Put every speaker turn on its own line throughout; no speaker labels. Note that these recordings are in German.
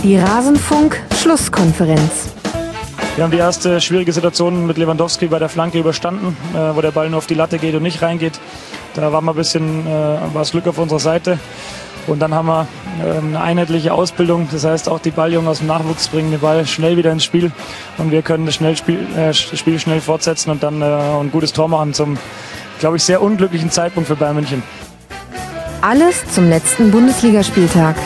Die Rasenfunk-Schlusskonferenz.
Wir haben die erste schwierige Situation mit Lewandowski bei der Flanke überstanden, wo der Ball nur auf die Latte geht und nicht reingeht. Da war das Glück auf unserer Seite. Und dann haben wir eine einheitliche Ausbildung. Das heißt, auch die Balljungen aus dem Nachwuchs bringen den Ball schnell wieder ins Spiel. Und wir können das Spiel schnell fortsetzen und dann ein gutes Tor machen zum, glaube ich, sehr unglücklichen Zeitpunkt für Bayern München.
Alles zum letzten Bundesligaspieltag.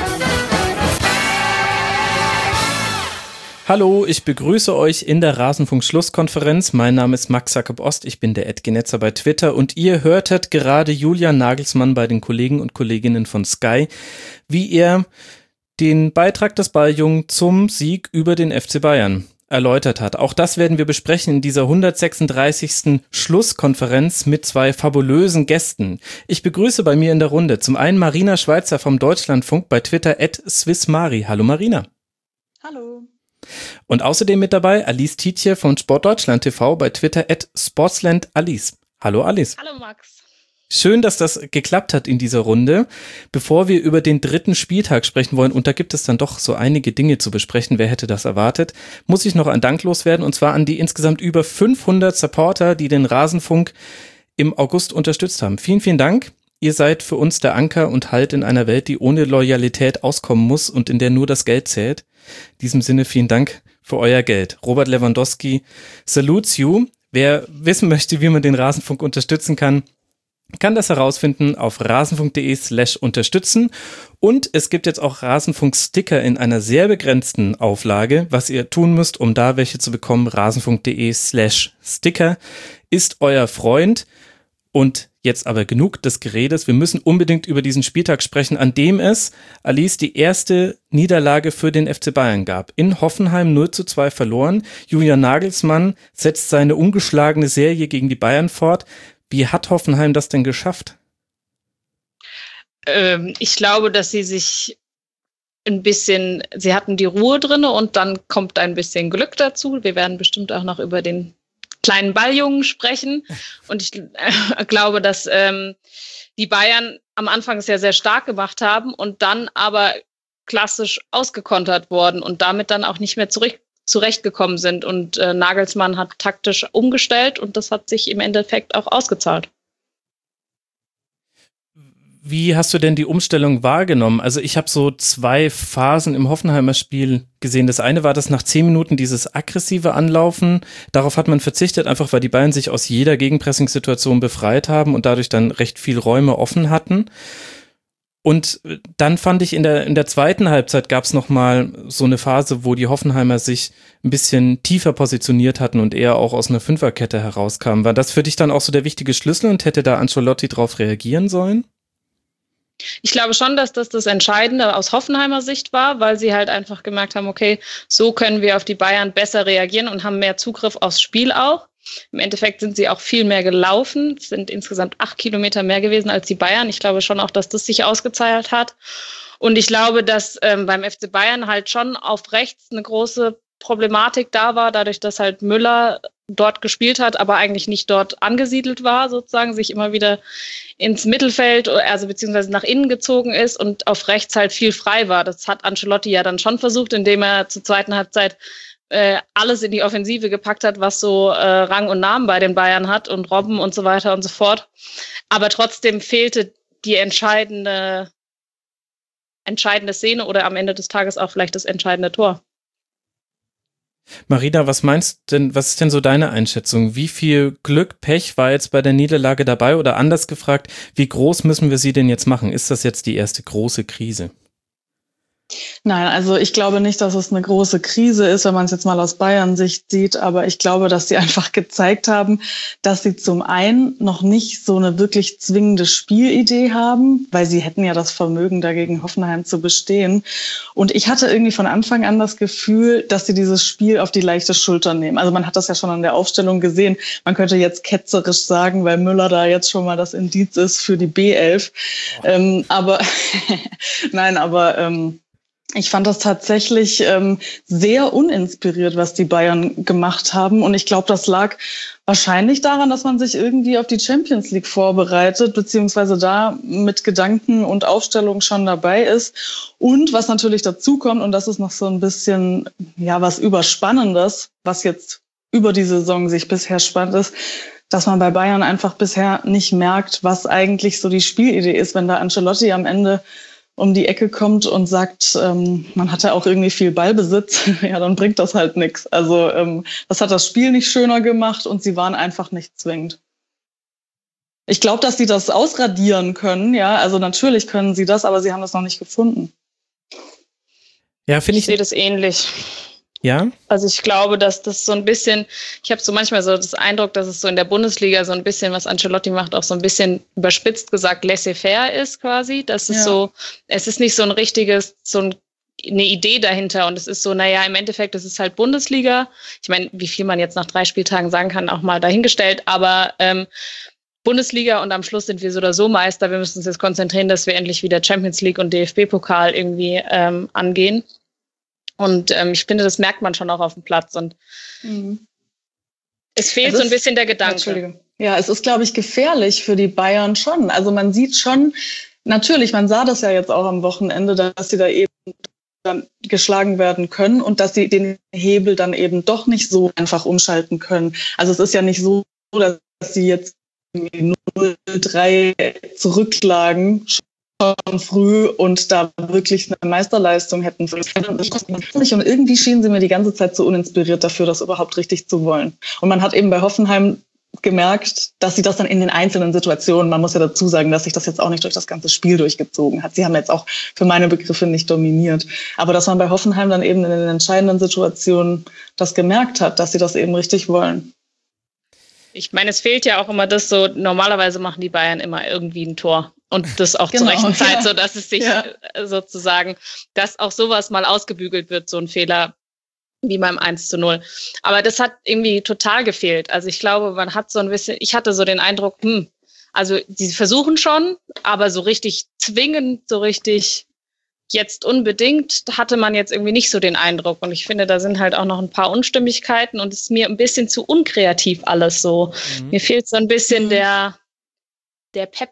Hallo, ich begrüße euch in der Rasenfunk-Schlusskonferenz. Mein Name ist Max Jakob Ost, ich bin der @Genetzer bei Twitter und ihr hörtet gerade Julian Nagelsmann bei den Kollegen und Kolleginnen von Sky, wie er den Beitrag des Balljungen zum Sieg über den FC Bayern erläutert hat. Auch das werden wir besprechen in dieser 136. Schlusskonferenz mit zwei fabulösen Gästen. Ich begrüße bei mir in der Runde zum einen Marina Schweizer vom Deutschlandfunk bei Twitter @SwissMari. Hallo Marina.
Hallo.
Und außerdem mit dabei Alice Tietje von Sportdeutschland TV bei Twitter @SportslandAlice. Hallo Alice.
Hallo Max.
Schön, dass das geklappt hat in dieser Runde. Bevor wir über den dritten Spieltag sprechen wollen, und da gibt es dann doch so einige Dinge zu besprechen, wer hätte das erwartet, muss ich noch einen Dank loswerden, und zwar an die insgesamt über 500 Supporter, die den Rasenfunk im August unterstützt haben. Vielen, vielen Dank. Ihr seid für uns der Anker und Halt in einer Welt, die ohne Loyalität auskommen muss und in der nur das Geld zählt. In diesem Sinne vielen Dank für euer Geld. Robert Lewandowski salutes you. Wer wissen möchte, wie man den Rasenfunk unterstützen kann das herausfinden auf rasenfunk.de/unterstützen. Und es gibt jetzt auch Rasenfunk-Sticker in einer sehr begrenzten Auflage. Was ihr tun müsst, um da welche zu bekommen, rasenfunk.de/Sticker ist euer Freund. Und jetzt aber genug des Geredes. Wir müssen unbedingt über diesen Spieltag sprechen, an dem es, Alice, die erste Niederlage für den FC Bayern gab. In Hoffenheim 0:2 verloren. Julian Nagelsmann setzt seine ungeschlagene Serie gegen die Bayern fort. Wie hat Hoffenheim das denn geschafft?
Ich glaube, dass sie hatten die Ruhe drin und dann kommt ein bisschen Glück dazu. Wir werden bestimmt auch noch über den kleinen Balljungen sprechen. Und ich glaube, dass die Bayern am Anfang es ja sehr stark gemacht haben und dann aber klassisch ausgekontert worden und damit dann auch nicht mehr zurechtgekommen sind. Und Nagelsmann hat taktisch umgestellt und das hat sich im Endeffekt auch ausgezahlt.
Wie hast du denn die Umstellung wahrgenommen? Also ich habe so zwei Phasen im Hoffenheimer Spiel gesehen. Das eine war das nach 10 Minuten dieses aggressive Anlaufen. Darauf hat man verzichtet, einfach weil die Bayern sich aus jeder Gegenpressing-Situation befreit haben und dadurch dann recht viel Räume offen hatten. Und dann fand ich in der zweiten Halbzeit gab es nochmal so eine Phase, wo die Hoffenheimer sich ein bisschen tiefer positioniert hatten und eher auch aus einer Fünferkette herauskamen. War das für dich dann auch so der wichtige Schlüssel und hätte da Ancelotti drauf reagieren sollen?
Ich glaube schon, dass das Entscheidende aus Hoffenheimer Sicht war, weil sie halt einfach gemerkt haben, okay, so können wir auf die Bayern besser reagieren und haben mehr Zugriff aufs Spiel auch. Im Endeffekt sind sie auch viel mehr gelaufen, es sind insgesamt 8 Kilometer mehr gewesen als die Bayern. Ich glaube schon auch, dass das sich ausgezahlt hat. Und ich glaube, dass beim FC Bayern halt schon auf rechts eine große Problematik da war, dadurch, dass halt Müller dort gespielt hat, aber eigentlich nicht dort angesiedelt war, sozusagen, sich immer wieder ins Mittelfeld, also beziehungsweise nach innen gezogen ist und auf rechts halt viel frei war. Das hat Ancelotti ja dann schon versucht, indem er zur zweiten Halbzeit alles in die Offensive gepackt hat, was so Rang und Namen bei den Bayern hat und Robben und so weiter und so fort. Aber trotzdem fehlte die entscheidende Szene oder am Ende des Tages auch vielleicht das entscheidende Tor.
Marina, was ist denn so deine Einschätzung? Wie viel Glück, Pech war jetzt bei der Niederlage dabei? Oder anders gefragt, wie groß müssen wir sie denn jetzt machen? Ist das jetzt die erste große Krise?
Nein, also ich glaube nicht, dass es eine große Krise ist, wenn man es jetzt mal aus Bayern-Sicht sieht. Aber ich glaube, dass sie einfach gezeigt haben, dass sie zum einen noch nicht so eine wirklich zwingende Spielidee haben, weil sie hätten ja das Vermögen, dagegen Hoffenheim zu bestehen. Und ich hatte irgendwie von Anfang an das Gefühl, dass sie dieses Spiel auf die leichte Schulter nehmen. Also man hat das ja schon an der Aufstellung gesehen. Man könnte jetzt ketzerisch sagen, weil Müller da jetzt schon mal das Indiz ist für die B11. Aber Ich fand das tatsächlich sehr uninspiriert, was die Bayern gemacht haben. Und ich glaube, das lag wahrscheinlich daran, dass man sich irgendwie auf die Champions League vorbereitet, beziehungsweise da mit Gedanken und Aufstellung schon dabei ist. Und was natürlich dazu kommt, und das ist noch so ein bisschen, ja, was Überspannendes, was jetzt über die Saison sich bisher spannt ist, dass man bei Bayern einfach bisher nicht merkt, was eigentlich so die Spielidee ist, wenn da Ancelotti am Ende um die Ecke kommt und sagt, man hatte auch irgendwie viel Ballbesitz, ja, dann bringt das halt nichts. Also das hat das Spiel nicht schöner gemacht und sie waren einfach nicht zwingend. Ich glaube, dass sie das ausradieren können, ja, also natürlich können sie das, aber sie haben das noch nicht gefunden.
Ja, finde ich.
Ich sehe das ähnlich.
Ja?
Also ich glaube, dass das so ein bisschen, ich habe so manchmal so das Eindruck, dass es so in der Bundesliga so ein bisschen, was Ancelotti macht, auch so ein bisschen überspitzt gesagt laissez-faire ist quasi. Das ist so, es ist nicht so ein richtiges, eine Idee dahinter und es ist so, naja, im Endeffekt, es ist halt Bundesliga. Ich meine, wie viel man jetzt nach 3 Spieltagen sagen kann, auch mal dahingestellt, aber Bundesliga und am Schluss sind wir so oder so Meister. Wir müssen uns jetzt konzentrieren, dass wir endlich wieder Champions League und DFB-Pokal irgendwie angehen. Und ich finde, das merkt man schon auch auf dem Platz. Und es fehlt so ein bisschen der Gedanke.
Entschuldigung. Ja, es ist, glaube ich, gefährlich für die Bayern schon. Also man sieht schon, natürlich, man sah das ja jetzt auch am Wochenende, dass sie da eben dann geschlagen werden können und dass sie den Hebel dann eben doch nicht so einfach umschalten können. Also es ist ja nicht so, dass sie jetzt 0-3 zurücklagen, schon früh und da wirklich eine Meisterleistung hätten. Und irgendwie schienen sie mir die ganze Zeit so uninspiriert dafür, das überhaupt richtig zu wollen. Und man hat eben bei Hoffenheim gemerkt, dass sie das dann in den einzelnen Situationen, man muss ja dazu sagen, dass sich das jetzt auch nicht durch das ganze Spiel durchgezogen hat. Sie haben jetzt auch für meine Begriffe nicht dominiert. Aber dass man bei Hoffenheim dann eben in den entscheidenden Situationen das gemerkt hat, dass sie das eben richtig wollen.
Ich meine, es fehlt ja auch immer das so, normalerweise machen die Bayern immer irgendwie ein Tor. Und das auch zur rechten Zeit, so dass es sich sozusagen, dass auch sowas mal ausgebügelt wird, so ein Fehler wie beim 1:0. Aber das hat irgendwie total gefehlt. Also ich glaube, man hat so ein bisschen, ich hatte so den Eindruck, also die versuchen schon, aber so richtig zwingend, so richtig jetzt unbedingt, hatte man jetzt irgendwie nicht so den Eindruck. Und ich finde, da sind halt auch noch ein paar Unstimmigkeiten und es ist mir ein bisschen zu unkreativ alles so. Mir fehlt so ein bisschen der Pep.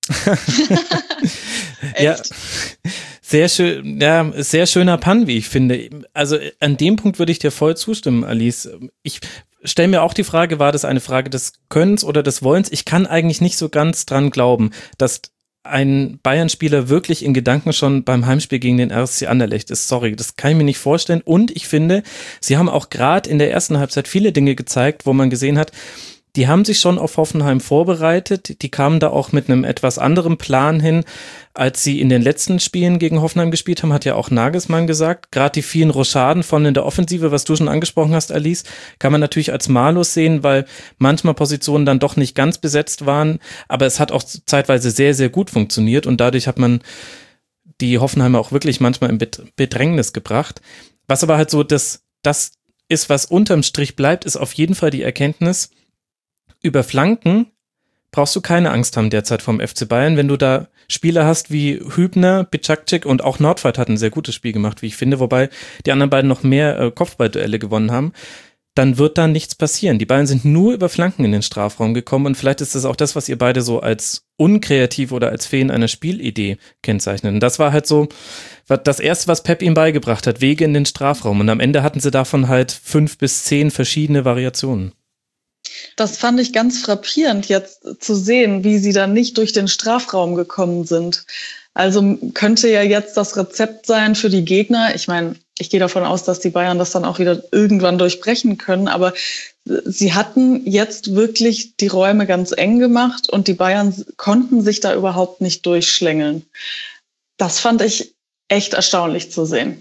Ja, sehr schön, ja, sehr schöner Pun, wie ich finde. Also an dem Punkt würde ich dir voll zustimmen, Alice. Ich stelle mir auch die Frage, war das eine Frage des Könnens oder des Wollens? Ich kann eigentlich nicht so ganz dran glauben, dass ein Bayern-Spieler wirklich in Gedanken schon beim Heimspiel gegen den RSC Anderlecht ist. Sorry, das kann ich mir nicht vorstellen. Und ich finde, sie haben auch gerade in der ersten Halbzeit viele Dinge gezeigt, wo man gesehen hat, die haben sich schon auf Hoffenheim vorbereitet. Die kamen da auch mit einem etwas anderen Plan hin, als sie in den letzten Spielen gegen Hoffenheim gespielt haben, hat ja auch Nagelsmann gesagt. Gerade die vielen Rochaden von in der Offensive, was du schon angesprochen hast, Alice, kann man natürlich als Malus sehen, weil manchmal Positionen dann doch nicht ganz besetzt waren. Aber es hat auch zeitweise sehr, sehr gut funktioniert und dadurch hat man die Hoffenheimer auch wirklich manchmal in Bedrängnis gebracht. Was aber halt so das ist, was unterm Strich bleibt, ist auf jeden Fall die Erkenntnis, über Flanken brauchst du keine Angst haben derzeit vom FC Bayern. Wenn du da Spieler hast wie Hübner, Bicakcic und auch Nordfeldt hat ein sehr gutes Spiel gemacht, wie ich finde, wobei die anderen beiden noch mehr Kopfballduelle gewonnen haben, dann wird da nichts passieren. Die Bayern sind nur über Flanken in den Strafraum gekommen und vielleicht ist das auch das, was ihr beide so als unkreativ oder als Fehlen einer Spielidee kennzeichnet. Und das war halt so das Erste, was Pep ihm beigebracht hat, Wege in den Strafraum. Und am Ende hatten sie davon halt 5 bis 10 verschiedene Variationen.
Das fand ich ganz frappierend, jetzt zu sehen, wie sie dann nicht durch den Strafraum gekommen sind. Also könnte ja jetzt das Rezept sein für die Gegner. Ich meine, ich gehe davon aus, dass die Bayern das dann auch wieder irgendwann durchbrechen können. Aber sie hatten jetzt wirklich die Räume ganz eng gemacht und die Bayern konnten sich da überhaupt nicht durchschlängeln. Das fand ich echt erstaunlich zu sehen.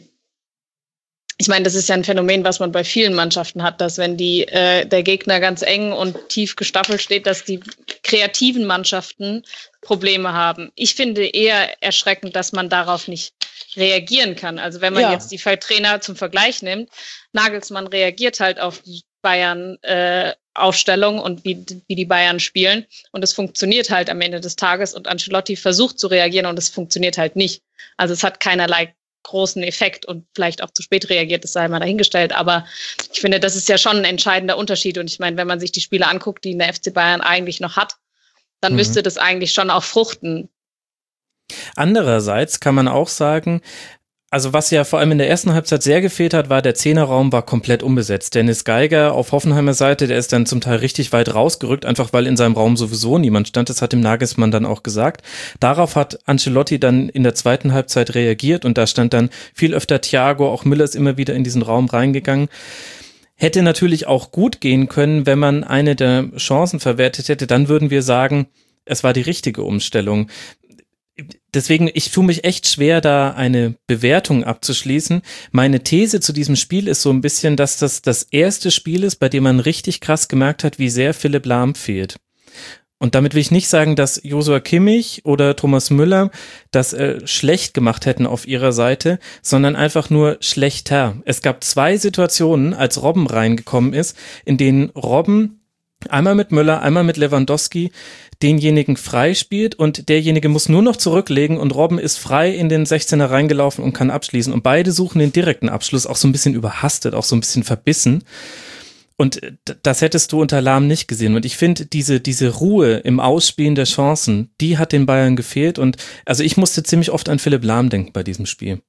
Ich meine, das ist ja ein Phänomen, was man bei vielen Mannschaften hat, dass wenn der Gegner ganz eng und tief gestaffelt steht, dass die kreativen Mannschaften Probleme haben. Ich finde eher erschreckend, dass man darauf nicht reagieren kann. Also wenn man jetzt die Trainer zum Vergleich nimmt, Nagelsmann reagiert halt auf die Bayern Aufstellung und wie die Bayern spielen und es funktioniert halt am Ende des Tages und Ancelotti versucht zu reagieren und es funktioniert halt nicht. Also es hat keinerlei großen Effekt und vielleicht auch zu spät reagiert, das sei mal dahingestellt. Aber ich finde, das ist ja schon ein entscheidender Unterschied. Und ich meine, wenn man sich die Spiele anguckt, die in der FC Bayern eigentlich noch hat, dann müsste das eigentlich schon auch fruchten.
Andererseits kann man auch sagen, also was ja vor allem in der ersten Halbzeit sehr gefehlt hat, war der Zehnerraum war komplett unbesetzt. Dennis Geiger auf Hoffenheimer Seite, der ist dann zum Teil richtig weit rausgerückt, einfach weil in seinem Raum sowieso niemand stand. Das hat dem Nagelsmann dann auch gesagt. Darauf hat Ancelotti dann in der zweiten Halbzeit reagiert und da stand dann viel öfter Thiago, auch Müller ist immer wieder in diesen Raum reingegangen. Hätte natürlich auch gut gehen können, wenn man eine der Chancen verwertet hätte, dann würden wir sagen, es war die richtige Umstellung. Deswegen, ich tue mich echt schwer, da eine Bewertung abzuschließen. Meine These zu diesem Spiel ist so ein bisschen, dass das erste Spiel ist, bei dem man richtig krass gemerkt hat, wie sehr Philipp Lahm fehlt. Und damit will ich nicht sagen, dass Joshua Kimmich oder Thomas Müller das schlecht gemacht hätten auf ihrer Seite, sondern einfach nur schlechter. Es gab 2 Situationen, als Robben reingekommen ist, in denen Robben einmal mit Müller, einmal mit Lewandowski denjenigen frei spielt und derjenige muss nur noch zurücklegen und Robben ist frei in den 16er reingelaufen und kann abschließen und beide suchen den direkten Abschluss, auch so ein bisschen überhastet, auch so ein bisschen verbissen und das hättest du unter Lahm nicht gesehen und ich finde diese Ruhe im Ausspielen der Chancen, die hat den Bayern gefehlt und also ich musste ziemlich oft an Philipp Lahm denken bei diesem Spiel.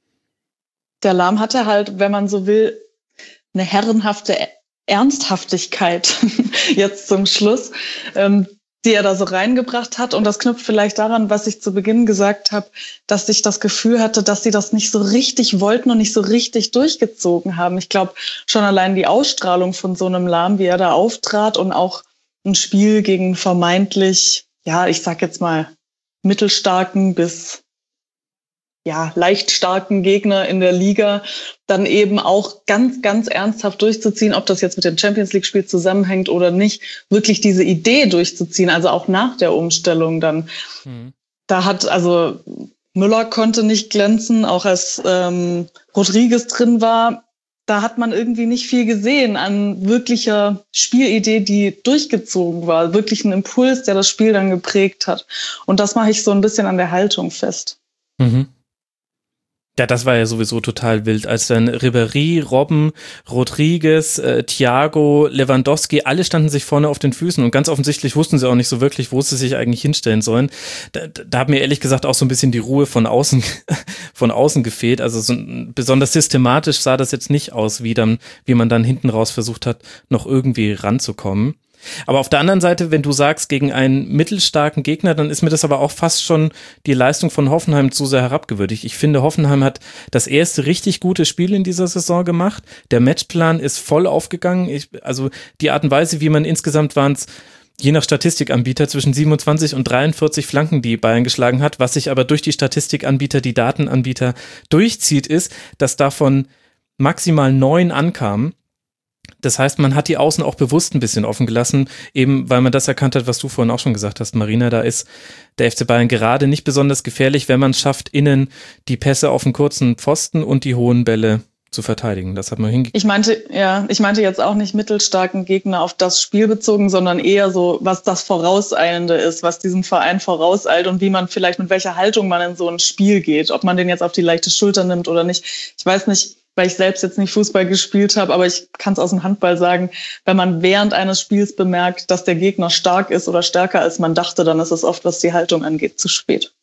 Der Lahm hatte halt, wenn man so will, eine herrenhafte Ernsthaftigkeit jetzt zum Schluss, die er da so reingebracht hat. Und das knüpft vielleicht daran, was ich zu Beginn gesagt habe, dass ich das Gefühl hatte, dass sie das nicht so richtig wollten und nicht so richtig durchgezogen haben. Ich glaube, schon allein die Ausstrahlung von so einem Lahm, wie er da auftrat und auch ein Spiel gegen vermeintlich, ja, ich sag jetzt mal, mittelstarken bis leicht starken Gegner in der Liga, dann eben auch ganz, ganz ernsthaft durchzuziehen, ob das jetzt mit dem Champions-League-Spiel zusammenhängt oder nicht, wirklich diese Idee durchzuziehen, also auch nach der Umstellung dann. Da hat, also Müller konnte nicht glänzen, auch als Rodriguez drin war, da hat man irgendwie nicht viel gesehen an wirklicher Spielidee, die durchgezogen war, wirklich ein Impuls, der das Spiel dann geprägt hat. Und das mache ich so ein bisschen an der Haltung fest.
Mhm. Ja, das war ja sowieso total wild, als dann Ribéry, Robben, Rodriguez, Thiago, Lewandowski, alle standen sich vorne auf den Füßen und ganz offensichtlich wussten sie auch nicht so wirklich, wo sie sich eigentlich hinstellen sollen. Da hat mir ehrlich gesagt auch so ein bisschen die Ruhe von außen gefehlt. Also so besonders systematisch sah das jetzt nicht aus, wie man dann hinten raus versucht hat, noch irgendwie ranzukommen. Aber auf der anderen Seite, wenn du sagst, gegen einen mittelstarken Gegner, dann ist mir das aber auch fast schon die Leistung von Hoffenheim zu sehr herabgewürdigt. Ich finde, Hoffenheim hat das erste richtig gute Spiel in dieser Saison gemacht. Der Matchplan ist voll aufgegangen. Also die Art und Weise, wie man insgesamt waren es, je nach Statistikanbieter, zwischen 27 und 43 Flanken, die Bayern geschlagen hat. Was sich aber durch die Statistikanbieter, die Datenanbieter durchzieht, ist, dass davon maximal 9 ankamen. Das heißt, man hat die Außen auch bewusst ein bisschen offen gelassen, eben weil man das erkannt hat, was du vorhin auch schon gesagt hast, Marina, da ist der FC Bayern gerade nicht besonders gefährlich, wenn man es schafft, innen die Pässe auf den kurzen Pfosten und die hohen Bälle zu verteidigen. Das hat man hingekriegt.
Ich meinte jetzt auch nicht mittelstarken Gegner auf das Spiel bezogen, sondern eher so, was das Vorauseilende ist, was diesem Verein vorauseilt und wie man vielleicht, mit welcher Haltung man in so ein Spiel geht, ob man den jetzt auf die leichte Schulter nimmt oder nicht. Ich weiß nicht, weil ich selbst jetzt nicht Fußball gespielt habe, aber ich kann es aus dem Handball sagen, wenn man während eines Spiels bemerkt, dass der Gegner stark ist oder stärker als man dachte, dann ist es oft, was die Haltung angeht, zu spät.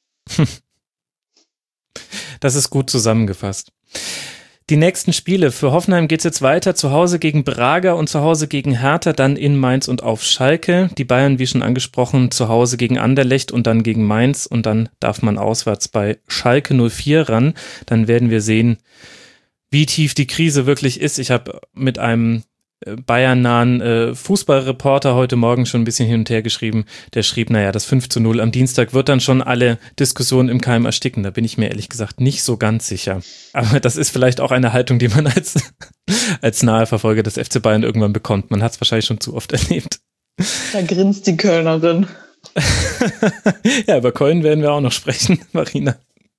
Das ist gut zusammengefasst. Die nächsten Spiele. Für Hoffenheim geht es jetzt weiter. Zu Hause gegen Braga und zu Hause gegen Hertha, dann in Mainz und auf Schalke. Die Bayern, wie schon angesprochen, zu Hause gegen Anderlecht und dann gegen Mainz. Und dann darf man auswärts bei Schalke 04 ran. Dann werden wir sehen, wie tief die Krise wirklich ist. Ich habe mit einem bayernnahen Fußballreporter heute Morgen schon ein bisschen hin und her geschrieben. Der schrieb, das 5:0 am Dienstag wird dann schon alle Diskussionen im Keim ersticken. Da bin ich mir ehrlich gesagt nicht so ganz sicher. Aber das ist vielleicht auch eine Haltung, die man als nahe Verfolger des FC Bayern irgendwann bekommt. Man hat es wahrscheinlich schon zu oft erlebt.
Da grinst die Kölnerin.
Ja, über Köln werden wir auch noch sprechen, Marina.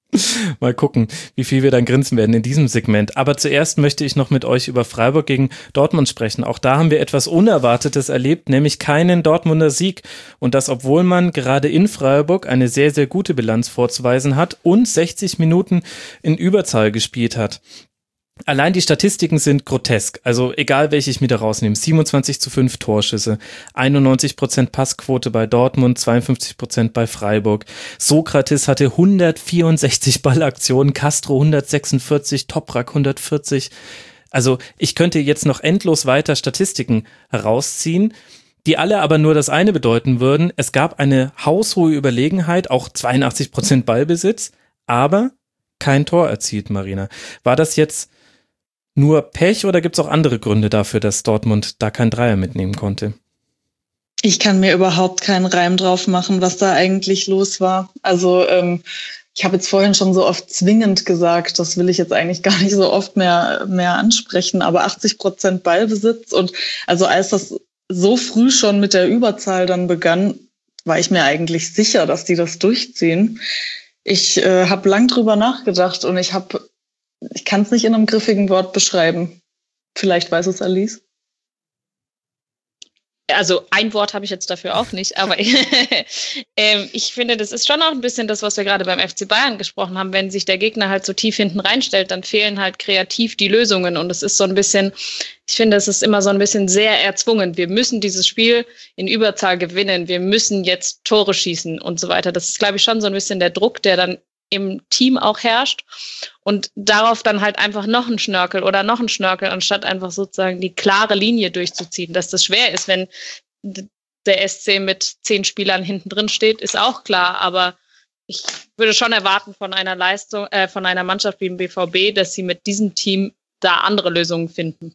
Mal gucken, wie viel wir dann grinsen werden in diesem Segment. Aber zuerst möchte ich noch mit euch über Freiburg gegen Dortmund sprechen. Auch da haben wir etwas Unerwartetes erlebt, nämlich keinen Dortmunder Sieg. Und das, obwohl man gerade in Freiburg eine sehr, sehr gute Bilanz vorzuweisen hat und 60 Minuten in Überzahl gespielt hat. Allein die Statistiken sind grotesk, also egal welche ich mir da rausnehme. 27:5 Torschüsse, 91% Passquote bei Dortmund, 52% bei Freiburg. Sokrates hatte 164 Ballaktionen, Castro 146, Toprak 140. Also ich könnte jetzt noch endlos weiter Statistiken herausziehen, die alle aber nur das eine bedeuten würden. Es gab eine haushohe Überlegenheit, auch 82% Ballbesitz, aber kein Tor erzielt, Marina. War das jetzt nur Pech oder gibt es auch andere Gründe dafür, dass Dortmund da kein Dreier mitnehmen konnte?
Ich kann mir überhaupt keinen Reim drauf machen, was da eigentlich los war. Also ich habe jetzt vorhin schon so oft zwingend gesagt, das will ich jetzt eigentlich gar nicht so oft mehr ansprechen, aber 80% Ballbesitz und also als das so früh schon mit der Überzahl dann begann, war ich mir eigentlich sicher, dass die das durchziehen. Ich habe lang drüber nachgedacht und ich kann es nicht in einem griffigen Wort beschreiben. Vielleicht weiß es Alice.
Also ein Wort habe ich jetzt dafür auch nicht, aber ich finde, das ist schon auch ein bisschen das, was wir gerade beim FC Bayern gesprochen haben. Wenn sich der Gegner halt so tief hinten reinstellt, dann fehlen halt kreativ die Lösungen und es ist so ein bisschen, ich finde, es ist immer so ein bisschen sehr erzwungen. Wir müssen dieses Spiel in Überzahl gewinnen, wir müssen jetzt Tore schießen und so weiter. Das ist, glaube ich, schon so ein bisschen der Druck, der dann im Team auch herrscht und darauf dann halt einfach noch ein Schnörkel, anstatt einfach sozusagen die klare Linie durchzuziehen. Dass das schwer ist, wenn der SC mit 10 Spielern hinten drin steht, ist auch klar, aber ich würde schon erwarten von einer Leistung, von einer Mannschaft wie dem BVB, dass sie mit diesem Team da andere Lösungen finden.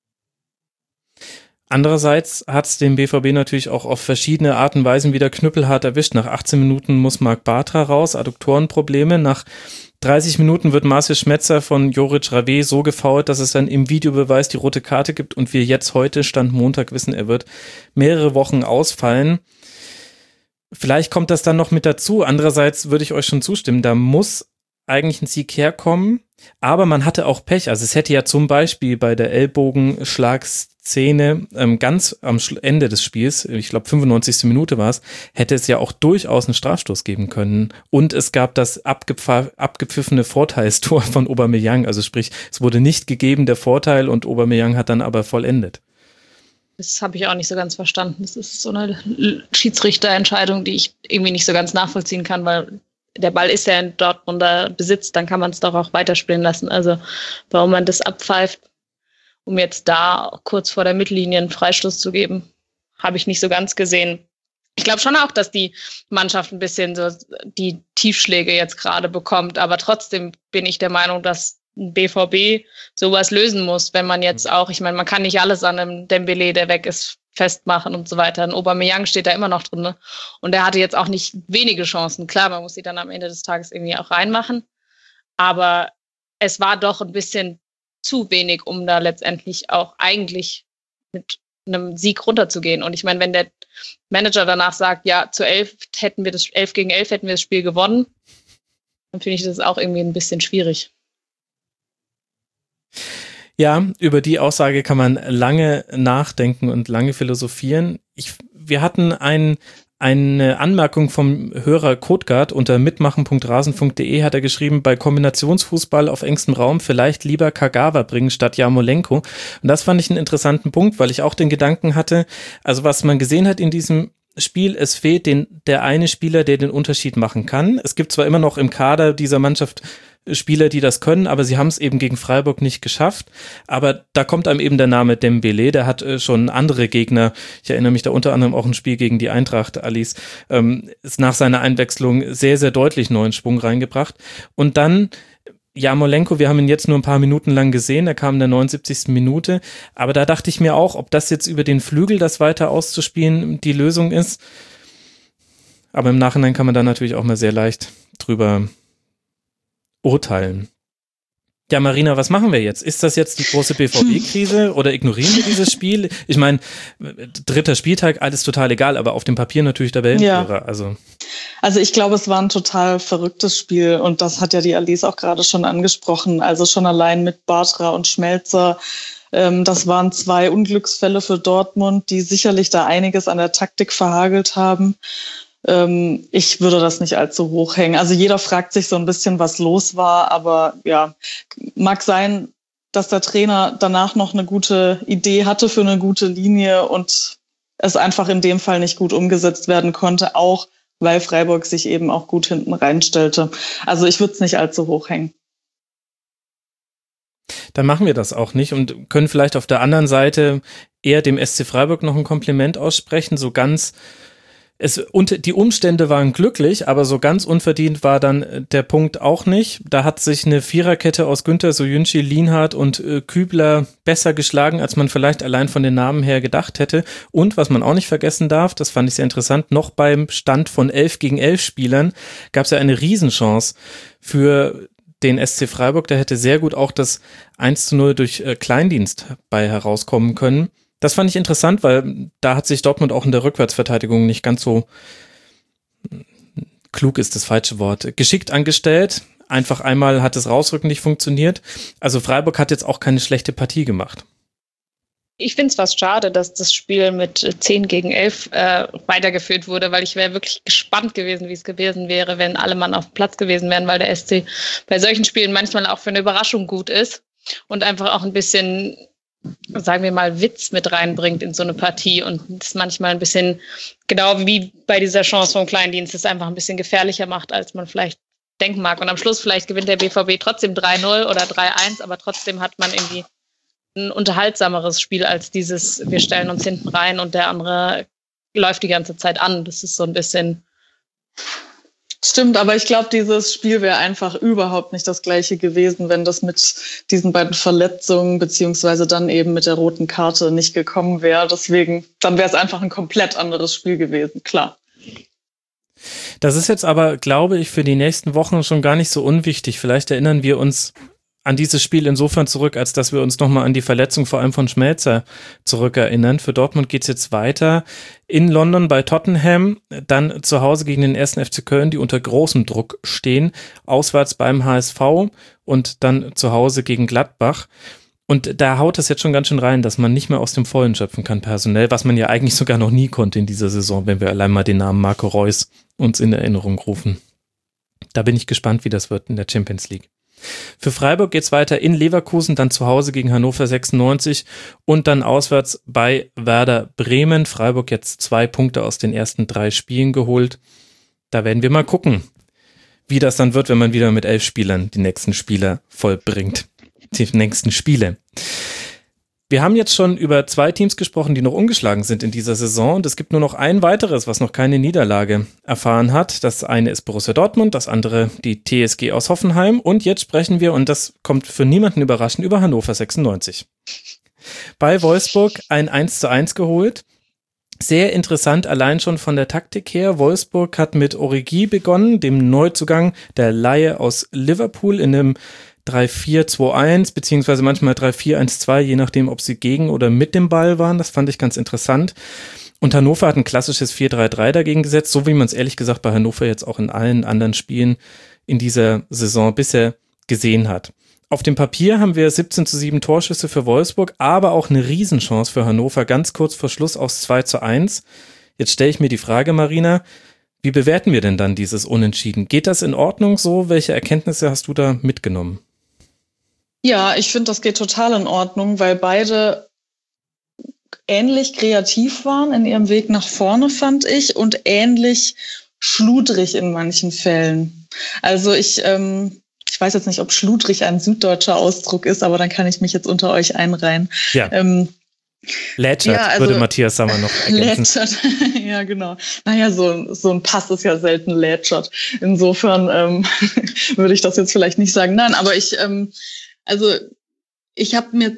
Andererseits hat es den BVB natürlich auch auf verschiedene Arten und Weisen wieder knüppelhart erwischt. Nach 18 Minuten muss Marc Bartra raus, Adduktorenprobleme. Nach 30 Minuten wird Marcel Schmetzer von Joric Rave so gefoult, dass es dann im Videobeweis die rote Karte gibt und wir jetzt heute, Stand Montag, wissen, er wird mehrere Wochen ausfallen. Vielleicht kommt das dann noch mit dazu. Andererseits würde ich euch schon zustimmen, da muss eigentlich ein Sieg herkommen, aber man hatte auch Pech. Also es hätte ja zum Beispiel bei der Ellbogenschlagszene ganz am Ende des Spiels, ich glaube 95. Minute war es, hätte es ja auch durchaus einen Strafstoß geben können. Und es gab das abgepfiffene Vorteilstor von Aubameyang. Also sprich, es wurde nicht gegeben, der Vorteil, und Aubameyang hat dann aber vollendet.
Das habe ich auch nicht so ganz verstanden. Das ist so eine Schiedsrichterentscheidung, die ich irgendwie nicht so ganz nachvollziehen kann, weil der Ball ist ja in Dortmunder Besitz, dann kann man es doch auch weiterspielen lassen. Also warum man das abpfeift, um jetzt da kurz vor der Mittellinie einen Freistoß zu geben, habe ich nicht so ganz gesehen. Ich glaube schon auch, dass die Mannschaft ein bisschen so die Tiefschläge jetzt gerade bekommt, aber trotzdem bin ich der Meinung, dass ein BVB sowas lösen muss, wenn man jetzt auch, ich meine, man kann nicht alles an einem Dembélé, der weg ist, festmachen und so weiter. Ein Aubameyang steht da immer noch drin, ne? Und er hatte jetzt auch nicht wenige Chancen. Klar, man muss sie dann am Ende des Tages irgendwie auch reinmachen, aber es war doch ein bisschen zu wenig, um da letztendlich auch eigentlich mit einem Sieg runterzugehen. Und ich meine, wenn der Manager danach sagt, ja, zu 11 hätten wir das 11 gegen 11 hätten wir das Spiel gewonnen, dann finde ich das auch irgendwie ein bisschen schwierig.
Ja, über die Aussage kann man lange nachdenken und lange philosophieren. Wir hatten eine Anmerkung vom Hörer Kotgard unter mitmachen.rasen.de hat er geschrieben, bei Kombinationsfußball auf engstem Raum vielleicht lieber Kagawa bringen statt Jarmolenko. Und das fand ich einen interessanten Punkt, weil ich auch den Gedanken hatte, also was man gesehen hat in diesem Spiel, es fehlt der eine Spieler, der den Unterschied machen kann. Es gibt zwar immer noch im Kader dieser Mannschaft Spieler, die das können, aber sie haben es eben gegen Freiburg nicht geschafft. Aber da kommt einem eben der Name Dembélé, der hat schon andere Gegner, ich erinnere mich da unter anderem auch ein Spiel gegen die Eintracht, Alice, ist nach seiner Einwechslung sehr, sehr deutlich neuen Schwung reingebracht. Und dann Jarmolenko, wir haben ihn jetzt nur ein paar Minuten lang gesehen, er kam in der 79. Minute, aber da dachte ich mir auch, ob das jetzt über den Flügel, das weiter auszuspielen, die Lösung ist. Aber im Nachhinein kann man da natürlich auch mal sehr leicht drüber urteilen. Ja, Marina, was machen wir jetzt? Ist das jetzt die große BVB-Krise oder ignorieren wir dieses Spiel? Ich meine, 3. Spieltag, alles total egal, aber auf dem Papier natürlich der Tabellenführer.
Ja. Also ich glaube, es war ein total verrücktes Spiel und das hat ja die Alice auch gerade schon angesprochen. Also schon allein mit Bartra und Schmelzer. Das waren 2 Unglücksfälle für Dortmund, die sicherlich da einiges an der Taktik verhagelt haben. Ich würde das nicht allzu hoch hängen. Also jeder fragt sich so ein bisschen, was los war, aber ja, mag sein, dass der Trainer danach noch eine gute Idee hatte für eine gute Linie und es einfach in dem Fall nicht gut umgesetzt werden konnte, auch weil Freiburg sich eben auch gut hinten reinstellte. Also ich würde es nicht allzu hoch hängen.
Dann machen wir das auch nicht und können vielleicht auf der anderen Seite eher dem SC Freiburg noch ein Kompliment aussprechen. So ganz, die Umstände waren glücklich, aber so ganz unverdient war dann der Punkt auch nicht. Da hat sich eine Viererkette aus Günther, Soyuncu, Lienhardt und Kübler besser geschlagen, als man vielleicht allein von den Namen her gedacht hätte. Und was man auch nicht vergessen darf, das fand ich sehr interessant, noch beim Stand von 11 gegen 11 Spielern gab es ja eine Riesenchance für den SC Freiburg. Da hätte sehr gut auch das 1:0 durch Kleindienst bei herauskommen können. Das fand ich interessant, weil da hat sich Dortmund auch in der Rückwärtsverteidigung nicht ganz so, klug ist das falsche Wort, geschickt angestellt. Einfach einmal hat das Rausrücken nicht funktioniert. Also Freiburg hat jetzt auch keine schlechte Partie gemacht.
Ich finde es fast schade, dass das Spiel mit 10 gegen 11 weitergeführt wurde, weil ich wäre wirklich gespannt gewesen, wie es gewesen wäre, wenn alle Mann auf dem Platz gewesen wären, weil der SC bei solchen Spielen manchmal auch für eine Überraschung gut ist und einfach auch ein bisschen, sagen wir mal, Witz mit reinbringt in so eine Partie und es manchmal ein bisschen, genau wie bei dieser Chance vom Kleindienst, es einfach ein bisschen gefährlicher macht, als man vielleicht denken mag. Und am Schluss vielleicht gewinnt der BVB trotzdem 3:0 oder 3:1, aber trotzdem hat man irgendwie ein unterhaltsameres Spiel als dieses, wir stellen uns hinten rein und der andere läuft die ganze Zeit an. Das ist so ein bisschen...
Stimmt, aber ich glaube, dieses Spiel wäre einfach überhaupt nicht das gleiche gewesen, wenn das mit diesen beiden Verletzungen beziehungsweise dann eben mit der roten Karte nicht gekommen wäre. Deswegen, dann wäre es einfach ein komplett anderes Spiel gewesen, klar.
Das ist jetzt aber, glaube ich, für die nächsten Wochen schon gar nicht so unwichtig. Vielleicht erinnern wir uns an dieses Spiel insofern zurück, als dass wir uns nochmal an die Verletzung vor allem von Schmelzer zurückerinnern. Für Dortmund geht's jetzt weiter in London bei Tottenham, dann zu Hause gegen den 1. FC Köln, die unter großem Druck stehen, auswärts beim HSV und dann zu Hause gegen Gladbach. Und da haut es jetzt schon ganz schön rein, dass man nicht mehr aus dem Vollen schöpfen kann personell, was man ja eigentlich sogar noch nie konnte in dieser Saison, wenn wir allein mal den Namen Marco Reus uns in Erinnerung rufen. Da bin ich gespannt, wie das wird in der Champions League. Für Freiburg geht's weiter in Leverkusen, dann zu Hause gegen Hannover 96 und dann auswärts bei Werder Bremen. Freiburg jetzt 2 Punkte aus den ersten 3 Spielen geholt. Da werden wir mal gucken, wie das dann wird, wenn man wieder mit 11 Spielern die nächsten Spieler vollbringt. Die nächsten Spiele. Wir haben jetzt schon über 2 Teams gesprochen, die noch ungeschlagen sind in dieser Saison und es gibt nur noch ein weiteres, was noch keine Niederlage erfahren hat. Das eine ist Borussia Dortmund, das andere die TSG aus Hoffenheim und jetzt sprechen wir, und das kommt für niemanden überraschend, über Hannover 96. Bei Wolfsburg ein 1:1 geholt. Sehr interessant, allein schon von der Taktik her. Wolfsburg hat mit Origi begonnen, dem Neuzugang der Leihe aus Liverpool in einem 3-4-2-1, beziehungsweise manchmal 3-4-1-2, je nachdem, ob sie gegen oder mit dem Ball waren. Das fand ich ganz interessant. Und Hannover hat ein klassisches 4-3-3 dagegen gesetzt, so wie man es ehrlich gesagt bei Hannover jetzt auch in allen anderen Spielen in dieser Saison bisher gesehen hat. Auf dem Papier haben wir 17:7 Torschüsse für Wolfsburg, aber auch eine Riesenchance für Hannover, ganz kurz vor Schluss aus 2:1. Jetzt stelle ich mir die Frage, Marina, wie bewerten wir denn dann dieses Unentschieden? Geht das in Ordnung so? Welche Erkenntnisse hast du da mitgenommen?
Ja, ich finde, das geht total in Ordnung, weil beide ähnlich kreativ waren in ihrem Weg nach vorne, fand ich, und ähnlich schludrig in manchen Fällen. Also ich weiß jetzt nicht, ob schludrig ein süddeutscher Ausdruck ist, aber dann kann ich mich jetzt unter euch einreihen.
Ja. Lätschert, ja, also, würde Matthias Sammer noch ergänzen.
Lätschert, ja genau. Naja, so ein Pass ist ja selten lätschert. Insofern würde ich das jetzt vielleicht nicht sagen. Nein, aber ich habe mir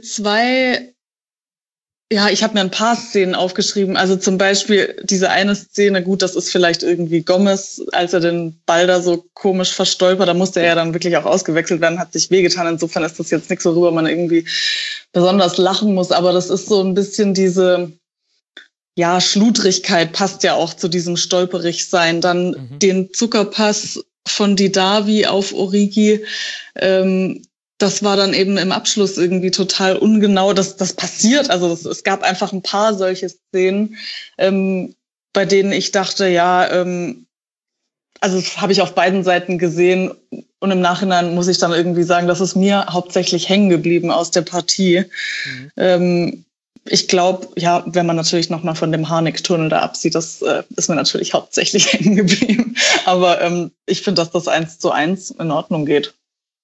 ein paar Szenen aufgeschrieben. Also zum Beispiel diese eine Szene, gut, das ist vielleicht irgendwie Gomez, als er den Ball da so komisch verstolpert, da musste er ja dann wirklich auch ausgewechselt werden, hat sich wehgetan. Insofern ist das jetzt nichts, worüber man irgendwie besonders lachen muss. Aber das ist so ein bisschen diese ja, Schludrigkeit passt ja auch zu diesem Stolperig-Sein. Dann den Zuckerpass von Didavi auf Origi, das war dann eben im Abschluss irgendwie total ungenau. Das passiert, also es gab einfach ein paar solche Szenen, bei denen ich dachte, ja, also das habe ich auf beiden Seiten gesehen und im Nachhinein muss ich dann irgendwie sagen, das ist mir hauptsächlich hängen geblieben aus der Partie. Ich glaube, ja, wenn man natürlich nochmal von dem Harnik-Tunnel da absieht, das ist mir natürlich hauptsächlich hängen geblieben. Aber ich finde, dass das 1:1 in Ordnung geht.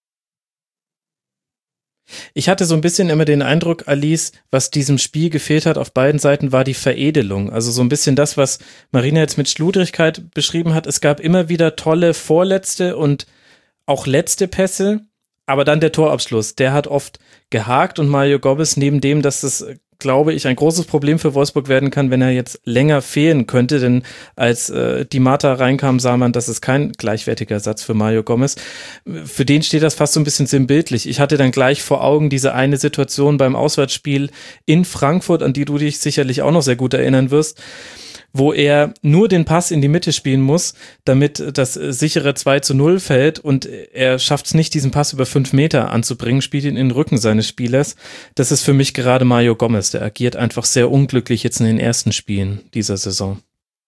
Ich hatte so ein bisschen immer den Eindruck, Alice, was diesem Spiel gefehlt hat auf beiden Seiten, war die Veredelung. Also so ein bisschen das, was Marina jetzt mit Schludrigkeit beschrieben hat. Es gab immer wieder tolle vorletzte und auch letzte Pässe, aber dann der Torabschluss, der hat oft gehakt und Mario Gomez neben dem, dass das, glaube ich, ein großes Problem für Wolfsburg werden kann, wenn er jetzt länger fehlen könnte, denn als Di Marta reinkam, sah man, das ist kein gleichwertiger Ersatz für Mario Gomez. Für den steht das fast so ein bisschen sinnbildlich. Ich hatte dann gleich vor Augen diese eine Situation beim Auswärtsspiel in Frankfurt, an die du dich sicherlich auch noch sehr gut erinnern wirst, wo er nur den Pass in die Mitte spielen muss, damit das sichere 2:0 fällt und er schafft es nicht, diesen Pass über 5 Meter anzubringen, spielt ihn in den Rücken seines Spielers. Das ist für mich gerade Mario Gomez, der agiert einfach sehr unglücklich jetzt in den ersten Spielen dieser Saison.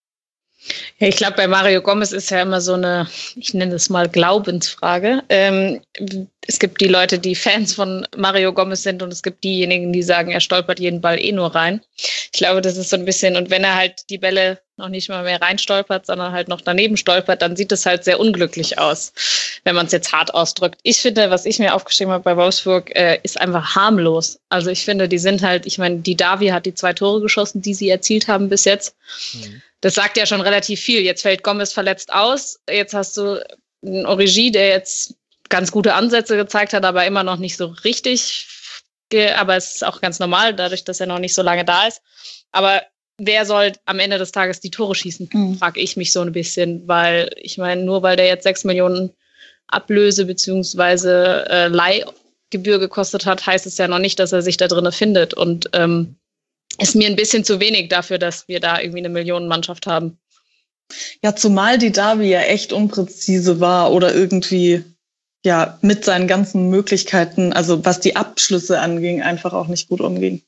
Ja, ich glaube, bei Mario Gomez ist ja immer so eine, ich nenne es mal Glaubensfrage. Es gibt die Leute, die Fans von Mario Gomez sind und es gibt diejenigen, die sagen, er stolpert jeden Ball nur rein. Ich glaube, das ist so ein bisschen, und wenn er halt die Bälle noch nicht mal mehr reinstolpert, sondern halt noch daneben stolpert, dann sieht es halt sehr unglücklich aus, wenn man es jetzt hart ausdrückt. Ich finde, was ich mir aufgeschrieben habe bei Wolfsburg, ist einfach harmlos. Also ich finde, die sind halt, ich meine, Didavi hat die 2 Tore geschossen, die sie erzielt haben bis jetzt. Das sagt ja schon relativ viel. Jetzt fällt Gomez verletzt aus. Jetzt hast du einen Origi, der jetzt ganz gute Ansätze gezeigt hat, aber immer noch nicht so richtig. Aber es ist auch ganz normal, dadurch, dass er noch nicht so lange da ist. Aber wer soll am Ende des Tages die Tore schießen, frage ich mich so ein bisschen. Weil ich meine, nur weil der jetzt 6 Millionen Ablöse bzw. Leihgebühr gekostet hat, heißt es ja noch nicht, dass er sich da drin findet. Und ist mir ein bisschen zu wenig dafür, dass wir da irgendwie eine Millionenmannschaft haben.
Ja, zumal Didavi ja echt unpräzise war oder irgendwie ja mit seinen ganzen Möglichkeiten, also was die Abschlüsse anging, einfach auch nicht gut umging.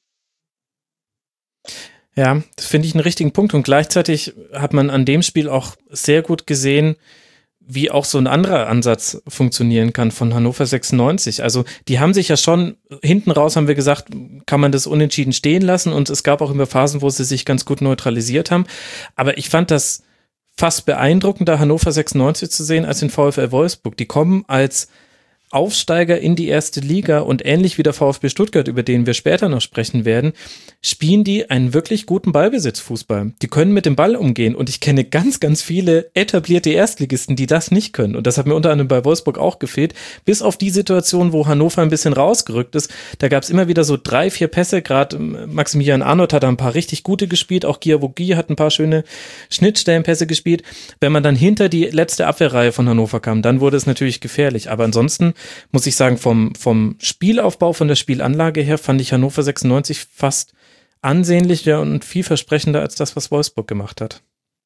Ja, das finde ich einen richtigen Punkt und gleichzeitig hat man an dem Spiel auch sehr gut gesehen, wie auch so ein anderer Ansatz funktionieren kann von Hannover 96. Also die haben sich ja schon, hinten raus haben wir gesagt, kann man das unentschieden stehen lassen und es gab auch immer Phasen, wo sie sich ganz gut neutralisiert haben. Aber ich fand das fast beeindruckender, Hannover 96 zu sehen, als den VfL Wolfsburg. Die kommen als Aufsteiger in die erste Liga und ähnlich wie der VfB Stuttgart, über den wir später noch sprechen werden, spielen die einen wirklich guten Ballbesitzfußball. Die können mit dem Ball umgehen und ich kenne ganz, ganz viele etablierte Erstligisten, die das nicht können und das hat mir unter anderem bei Wolfsburg auch gefehlt, bis auf die Situation, wo Hannover ein bisschen rausgerückt ist. Da gab es immer wieder so 3, 4 Pässe, gerade Maximilian Arnold hat da ein paar richtig gute gespielt, auch Giavogi hat ein paar schöne Schnittstellenpässe gespielt. Wenn man dann hinter die letzte Abwehrreihe von Hannover kam, dann wurde es natürlich gefährlich, aber ansonsten muss ich sagen, vom Spielaufbau, von der Spielanlage her fand ich Hannover 96 fast ansehnlicher und vielversprechender als das, was Wolfsburg gemacht hat.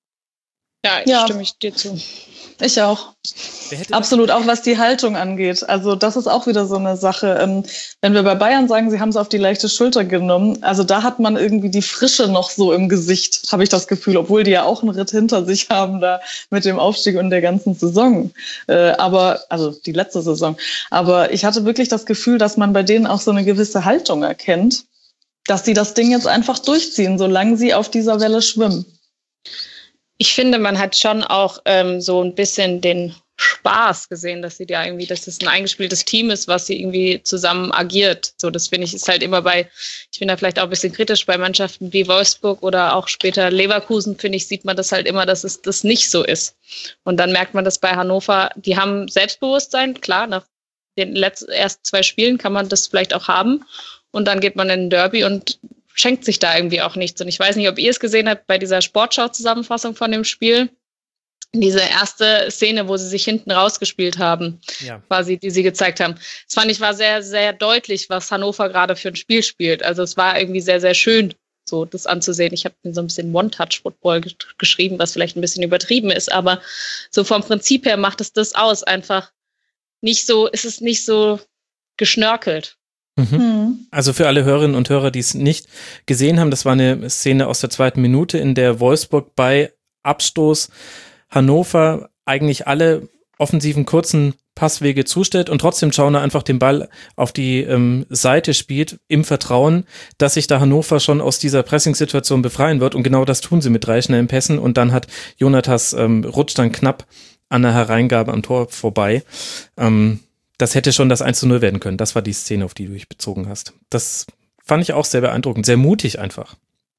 Ja, stimme ich dir zu.
Ich auch. Absolut, auch was die Haltung angeht. Also das ist auch wieder so eine Sache. Wenn wir bei Bayern sagen, sie haben es auf die leichte Schulter genommen, also da hat man irgendwie die Frische noch so im Gesicht, habe ich das Gefühl, obwohl die ja auch einen Ritt hinter sich haben da mit dem Aufstieg und der ganzen Saison. Also die letzte Saison. Aber ich hatte wirklich das Gefühl, dass man bei denen auch so eine gewisse Haltung erkennt, dass die das Ding jetzt einfach durchziehen, solange sie auf dieser Welle schwimmen.
Ich finde, man hat schon auch so ein bisschen den Spaß gesehen, dass sie da irgendwie, dass das ein eingespieltes Team ist, was sie irgendwie zusammen agiert. So, das finde ich, ist halt immer ich bin da vielleicht auch ein bisschen kritisch bei Mannschaften wie Wolfsburg oder auch später Leverkusen, finde ich, sieht man das halt immer, dass es das nicht so ist. Und dann merkt man das bei Hannover, die haben Selbstbewusstsein, klar, nach den ersten 2 Spielen kann man das vielleicht auch haben. Und dann geht man in den Derby und schenkt sich da irgendwie auch nichts. Und ich weiß nicht, ob ihr es gesehen habt bei dieser Sportschau-Zusammenfassung von dem Spiel. Diese erste Szene, wo sie sich hinten rausgespielt haben, quasi, die sie gezeigt haben. Das fand ich war sehr, sehr deutlich, was Hannover gerade für ein Spiel spielt. Also es war irgendwie sehr, sehr schön so das anzusehen. Ich habe so ein bisschen One-Touch-Football geschrieben, was vielleicht ein bisschen übertrieben ist, aber so vom Prinzip her macht es das aus. Einfach nicht so, ist es nicht so geschnörkelt.
Also für alle Hörerinnen und Hörer, die es nicht gesehen haben, das war eine Szene aus der 2. Minute, in der Wolfsburg bei Abstoß Hannover eigentlich alle offensiven kurzen Passwege zustellt und trotzdem Schauner einfach den Ball auf die Seite spielt, im Vertrauen, dass sich da Hannover schon aus dieser Pressing-Situation befreien wird, und genau das tun sie mit 3 schnellen Pässen, und dann hat Jonatas rutscht dann knapp an der Hereingabe am Tor vorbei. Das hätte schon das 1:0 werden können. Das war die Szene, auf die du dich bezogen hast. Das fand ich auch sehr beeindruckend, sehr mutig einfach.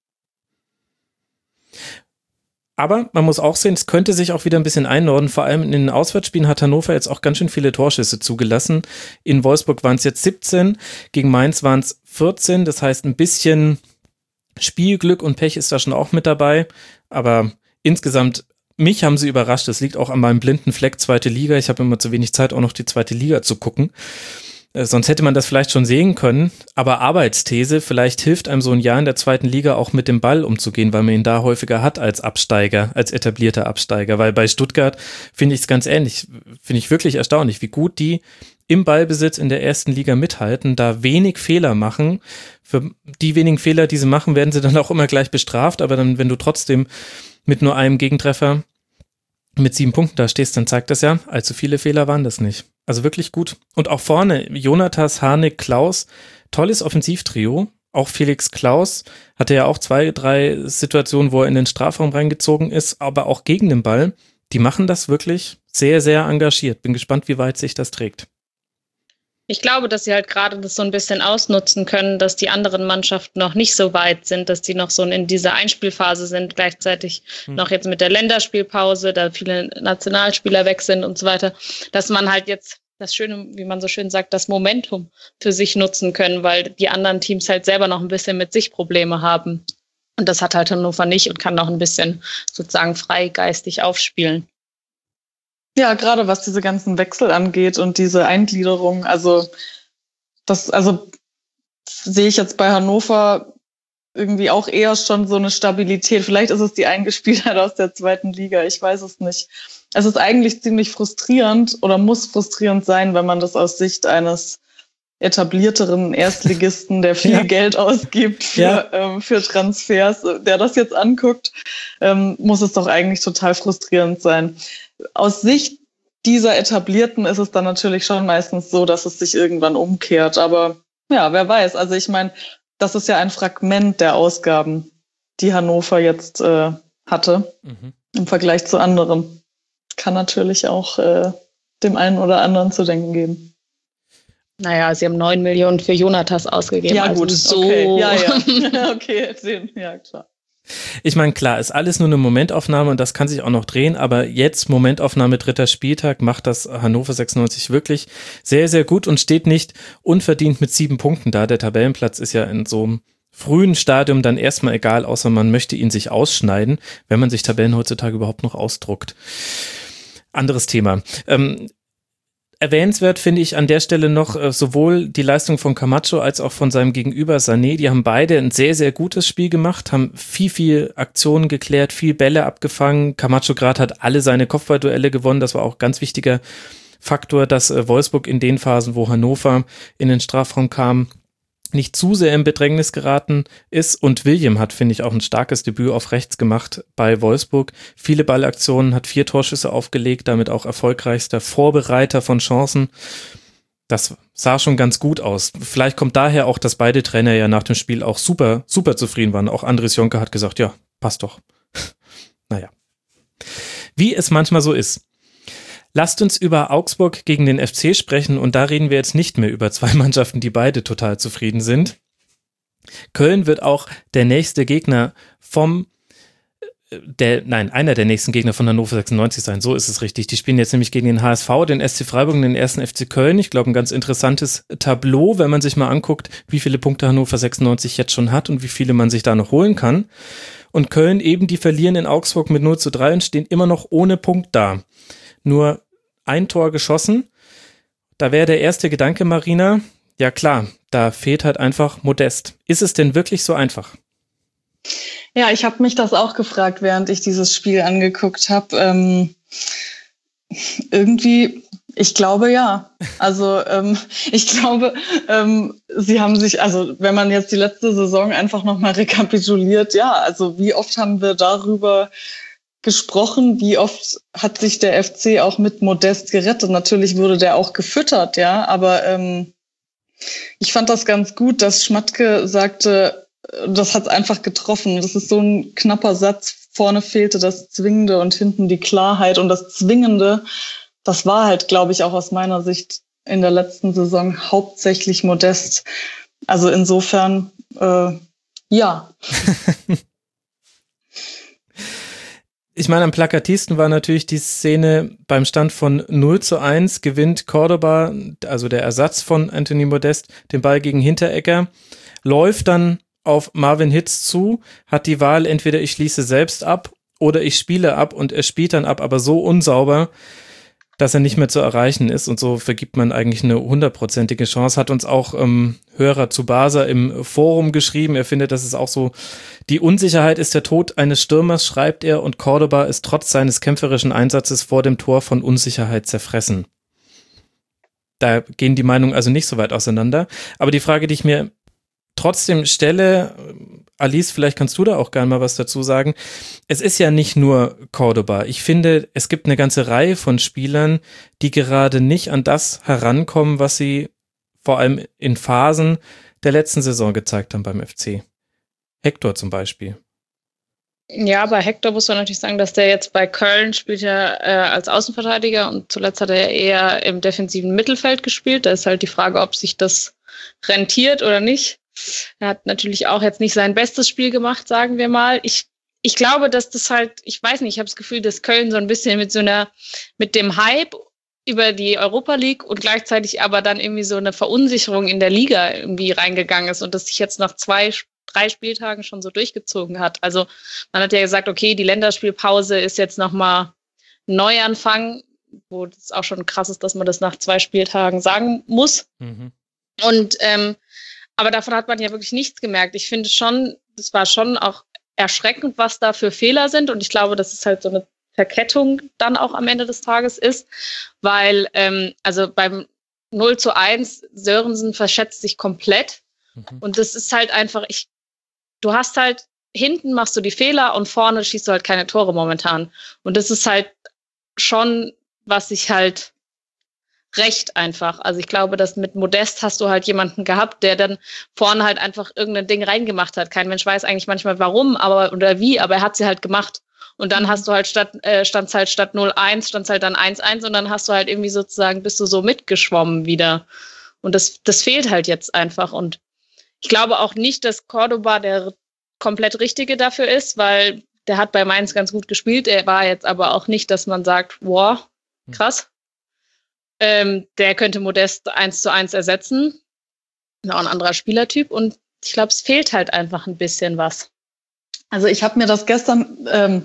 Aber man muss auch sehen, es könnte sich auch wieder ein bisschen einnorden. Vor allem in den Auswärtsspielen hat Hannover jetzt auch ganz schön viele Torschüsse zugelassen. In Wolfsburg waren es jetzt 17, gegen Mainz waren es 14. Das heißt, ein bisschen Spielglück und Pech ist da schon auch mit dabei. Aber insgesamt, mich haben sie überrascht. Das liegt auch an meinem blinden Fleck 2. Liga. Ich habe immer zu wenig Zeit, auch noch die 2. Liga zu gucken. Sonst hätte man das vielleicht schon sehen können, aber Arbeitsthese, vielleicht hilft einem so ein Jahr in der 2. Liga auch mit dem Ball umzugehen, weil man ihn da häufiger hat als Absteiger, als etablierter Absteiger, weil bei Stuttgart finde ich es ganz ähnlich, finde ich wirklich erstaunlich, wie gut die im Ballbesitz in der 1. Liga mithalten, da wenig Fehler machen. Für die wenigen Fehler, die sie machen, werden sie dann auch immer gleich bestraft, aber dann, wenn du trotzdem mit nur einem Gegentreffer mit 7 Punkten da stehst, dann zeigt das ja, allzu viele Fehler waren das nicht. Also wirklich gut. Und auch vorne, Jonatas, Harnik, Klaus, tolles Offensivtrio. Auch Felix Klaus hatte ja auch 2, 3 Situationen, wo er in den Strafraum reingezogen ist, aber auch gegen den Ball. Die machen das wirklich sehr, sehr engagiert. Bin gespannt, wie weit sich das trägt.
Ich glaube, dass sie halt gerade das so ein bisschen ausnutzen können, dass die anderen Mannschaften noch nicht so weit sind, dass die noch so in dieser Einspielphase sind, gleichzeitig noch jetzt mit der Länderspielpause, da viele Nationalspieler weg sind und so weiter, dass man halt jetzt das Schöne, wie man so schön sagt, das Momentum für sich nutzen können, weil die anderen Teams halt selber noch ein bisschen mit sich Probleme haben. Und das hat halt Hannover nicht und kann noch ein bisschen sozusagen freigeistig aufspielen.
Ja, gerade was diese ganzen Wechsel angeht und diese Eingliederung, also sehe ich jetzt bei Hannover irgendwie auch eher schon so eine Stabilität. Vielleicht ist es die Eingespieltheit aus der 2. Liga, ich weiß es nicht. Es ist eigentlich ziemlich frustrierend oder muss frustrierend sein, wenn man das aus Sicht eines etablierteren Erstligisten, der viel Geld ausgibt für Transfers, der das jetzt anguckt, muss es doch eigentlich total frustrierend sein. Aus Sicht dieser Etablierten ist es dann natürlich schon meistens so, dass es sich irgendwann umkehrt. Aber ja, wer weiß. Also ich meine, das ist ja ein Fragment der Ausgaben, die Hannover jetzt hatte im Vergleich zu anderen. Kann natürlich auch dem einen oder anderen zu denken geben.
Naja, sie haben 9 Millionen für Jonatas ausgegeben.
Ja, gut,
also so.
Okay. Ja. Okay, ja, klar.
Ich meine, klar, ist alles nur eine Momentaufnahme und das kann sich auch noch drehen, aber jetzt Momentaufnahme 3. Spieltag macht das Hannover 96 wirklich sehr, sehr gut und steht nicht unverdient mit 7 Punkten da. Der Tabellenplatz ist ja in so einem frühen Stadium dann erstmal egal, außer man möchte ihn sich ausschneiden, wenn man sich Tabellen heutzutage überhaupt noch ausdruckt. Anderes Thema. Erwähnenswert finde ich an der Stelle noch sowohl die Leistung von Camacho als auch von seinem Gegenüber Sané. Die haben beide ein sehr, sehr gutes Spiel gemacht, haben viel Aktionen geklärt, viel Bälle abgefangen. Camacho gerade hat alle seine Kopfballduelle gewonnen. Das war auch ein ganz wichtiger Faktor, dass Wolfsburg in den Phasen, wo Hannover in den Strafraum kam, nicht zu sehr in Bedrängnis geraten ist. Und William hat, finde ich, auch ein starkes Debüt auf rechts gemacht bei Wolfsburg. Viele Ballaktionen, hat 4 Torschüsse aufgelegt, damit auch erfolgreichster Vorbereiter von Chancen. Das sah schon ganz gut aus. Vielleicht kommt daher auch, dass beide Trainer ja nach dem Spiel auch super zufrieden waren. Auch Andres Jonker hat gesagt, ja, passt doch. Naja. Wie es manchmal so ist. Lasst uns über Augsburg gegen den FC sprechen und da reden wir jetzt nicht mehr über 2 Mannschaften, die beide total zufrieden sind. Köln wird auch der nächste Gegner einer der nächsten Gegner von Hannover 96 sein, so ist es richtig. Die spielen jetzt nämlich gegen den HSV, den SC Freiburg und den 1. FC Köln. Ich glaube, ein ganz interessantes Tableau, wenn man sich mal anguckt, wie viele Punkte Hannover 96 jetzt schon hat und wie viele man sich da noch holen kann. Und Köln eben, die verlieren in Augsburg mit 0:3 und stehen immer noch ohne Punkt da. Nur 1 Tor geschossen. Da wäre der erste Gedanke, Marina, ja klar, da fehlt halt einfach Modest. Ist es denn wirklich so einfach?
Ja, ich habe mich das auch gefragt, während ich dieses Spiel angeguckt habe. Irgendwie, ich glaube ja. Also ich glaube, sie haben sich, also wenn man jetzt die letzte Saison einfach nochmal rekapituliert, ja, also wie oft haben wir darüber gesprochen, wie oft hat sich der FC auch mit Modest gerettet. Natürlich wurde der auch gefüttert, ja, aber ich fand das ganz gut, dass Schmatke sagte, das hat's einfach getroffen. Das ist so ein knapper Satz. Vorne fehlte das Zwingende und hinten die Klarheit. Und das Zwingende, das war halt, glaube ich, auch aus meiner Sicht in der letzten Saison hauptsächlich Modest. Also insofern, ja.
Ich meine, am plakativsten war natürlich die Szene beim Stand von 0:1, gewinnt Cordoba, also der Ersatz von Anthony Modest, den Ball gegen Hinteregger, läuft dann auf Marvin Hitz zu, hat die Wahl, entweder ich schließe selbst ab oder ich spiele ab, und er spielt dann ab, aber so unsauber, dass er nicht mehr zu erreichen ist, und so vergibt man eigentlich eine 100%ige Chance. Hat uns auch Hörer zu Barca im Forum geschrieben, er findet, das ist auch so, die Unsicherheit ist der Tod eines Stürmers, schreibt er, und Cordoba ist trotz seines kämpferischen Einsatzes vor dem Tor von Unsicherheit zerfressen. Da gehen die Meinungen also nicht so weit auseinander, aber die Frage, die ich mir trotzdem stelle, Alice, vielleicht kannst du da auch gerne mal was dazu sagen. Es ist ja nicht nur Cordoba. Ich finde, es gibt eine ganze Reihe von Spielern, die gerade nicht an das herankommen, was sie vor allem in Phasen der letzten Saison gezeigt haben beim FC. Hector zum Beispiel.
Ja, bei Hector muss man natürlich sagen, dass der jetzt bei Köln spielt ja als Außenverteidiger, und zuletzt hat er eher im defensiven Mittelfeld gespielt. Da ist halt die Frage, ob sich das rentiert oder nicht. Er hat natürlich auch jetzt nicht sein bestes Spiel gemacht, sagen wir mal. Ich glaube, dass das halt, ich weiß nicht, ich habe das Gefühl, dass Köln so ein bisschen mit dem Hype über die Europa League und gleichzeitig aber dann irgendwie so eine Verunsicherung in der Liga irgendwie reingegangen ist und das sich jetzt nach 2-3 Spieltagen schon so durchgezogen hat. Also man hat ja gesagt, okay, die Länderspielpause ist jetzt nochmal ein Neuanfang, wo das auch schon krass ist, dass man das nach 2 Spieltagen sagen muss. Mhm. Und aber davon hat man ja wirklich nichts gemerkt. Ich finde schon, das war schon auch erschreckend, was da für Fehler sind. Und ich glaube, dass es halt so eine Verkettung dann auch am Ende des Tages ist. Weil, also beim 0:1, Sörensen verschätzt sich komplett. Mhm. Und das ist halt einfach, du hast halt, hinten machst du die Fehler und vorne schießt du halt keine Tore momentan. Und das ist halt schon, was ich halt recht einfach. Also ich glaube, dass mit Modest hast du halt jemanden gehabt, der dann vorne halt einfach irgendein Ding reingemacht hat. Kein Mensch weiß eigentlich manchmal warum, oder wie, aber er hat sie halt gemacht. Und dann hast du halt stand's halt statt 0:1, stand's halt dann 1:1 und dann hast du halt irgendwie sozusagen, bist du so mitgeschwommen wieder. Und das fehlt halt jetzt einfach. Und ich glaube auch nicht, dass Cordoba der komplett Richtige dafür ist, weil der hat bei Mainz ganz gut gespielt. Er war jetzt aber auch nicht, dass man sagt, wow, krass. Der könnte Modest 1:1 ersetzen. Auch ein anderer Spielertyp. Und ich glaube, es fehlt halt einfach ein bisschen was.
Also ich habe mir das gestern,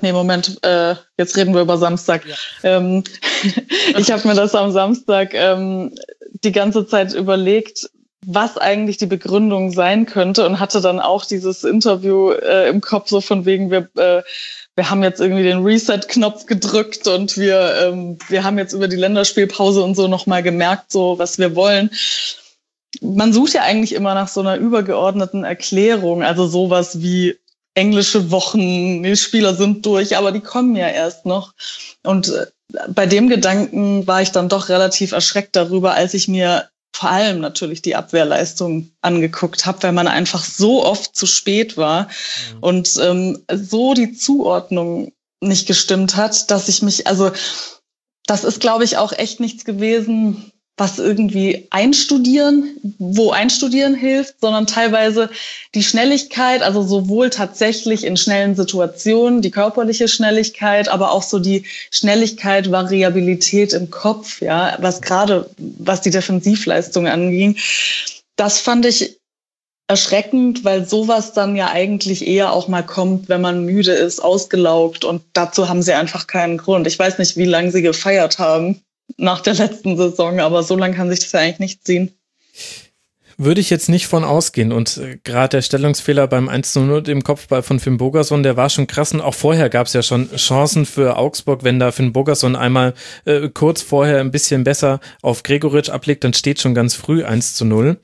jetzt reden wir über Samstag. Ja. Ich habe mir das am Samstag die ganze Zeit überlegt, was eigentlich die Begründung sein könnte, und hatte dann auch dieses Interview im Kopf, so von wegen, wir haben jetzt irgendwie den Reset-Knopf gedrückt und wir haben jetzt über die Länderspielpause und so nochmal gemerkt, so was wir wollen. Man sucht ja eigentlich immer nach so einer übergeordneten Erklärung, also sowas wie englische Wochen, die Spieler sind durch, aber die kommen ja erst noch. Und bei dem Gedanken war ich dann doch relativ erschreckt darüber, als ich mir vor allem natürlich die Abwehrleistung angeguckt habe, weil man einfach so oft zu spät war und so die Zuordnung nicht gestimmt hat, dass ich mich, also das ist, glaube ich, auch echt nichts gewesen, was irgendwie einstudieren hilft, sondern teilweise die Schnelligkeit, also sowohl tatsächlich in schnellen Situationen, die körperliche Schnelligkeit, aber auch so die Schnelligkeit, Variabilität im Kopf, ja, was die Defensivleistung anging. Das fand ich erschreckend, weil sowas dann ja eigentlich eher auch mal kommt, wenn man müde ist, ausgelaugt, und dazu haben sie einfach keinen Grund. Ich weiß nicht, wie lange sie gefeiert haben nach der letzten Saison, aber so lange kann sich das ja eigentlich nicht ziehen.
Würde ich jetzt nicht von ausgehen und gerade der Stellungsfehler beim 1:0 im Kopfball von Finn Bogason, der war schon krass und auch vorher gab es ja schon Chancen für Augsburg, wenn da Finn Bogason einmal kurz vorher ein bisschen besser auf Gregoritsch ablegt, dann steht schon ganz früh 1:0.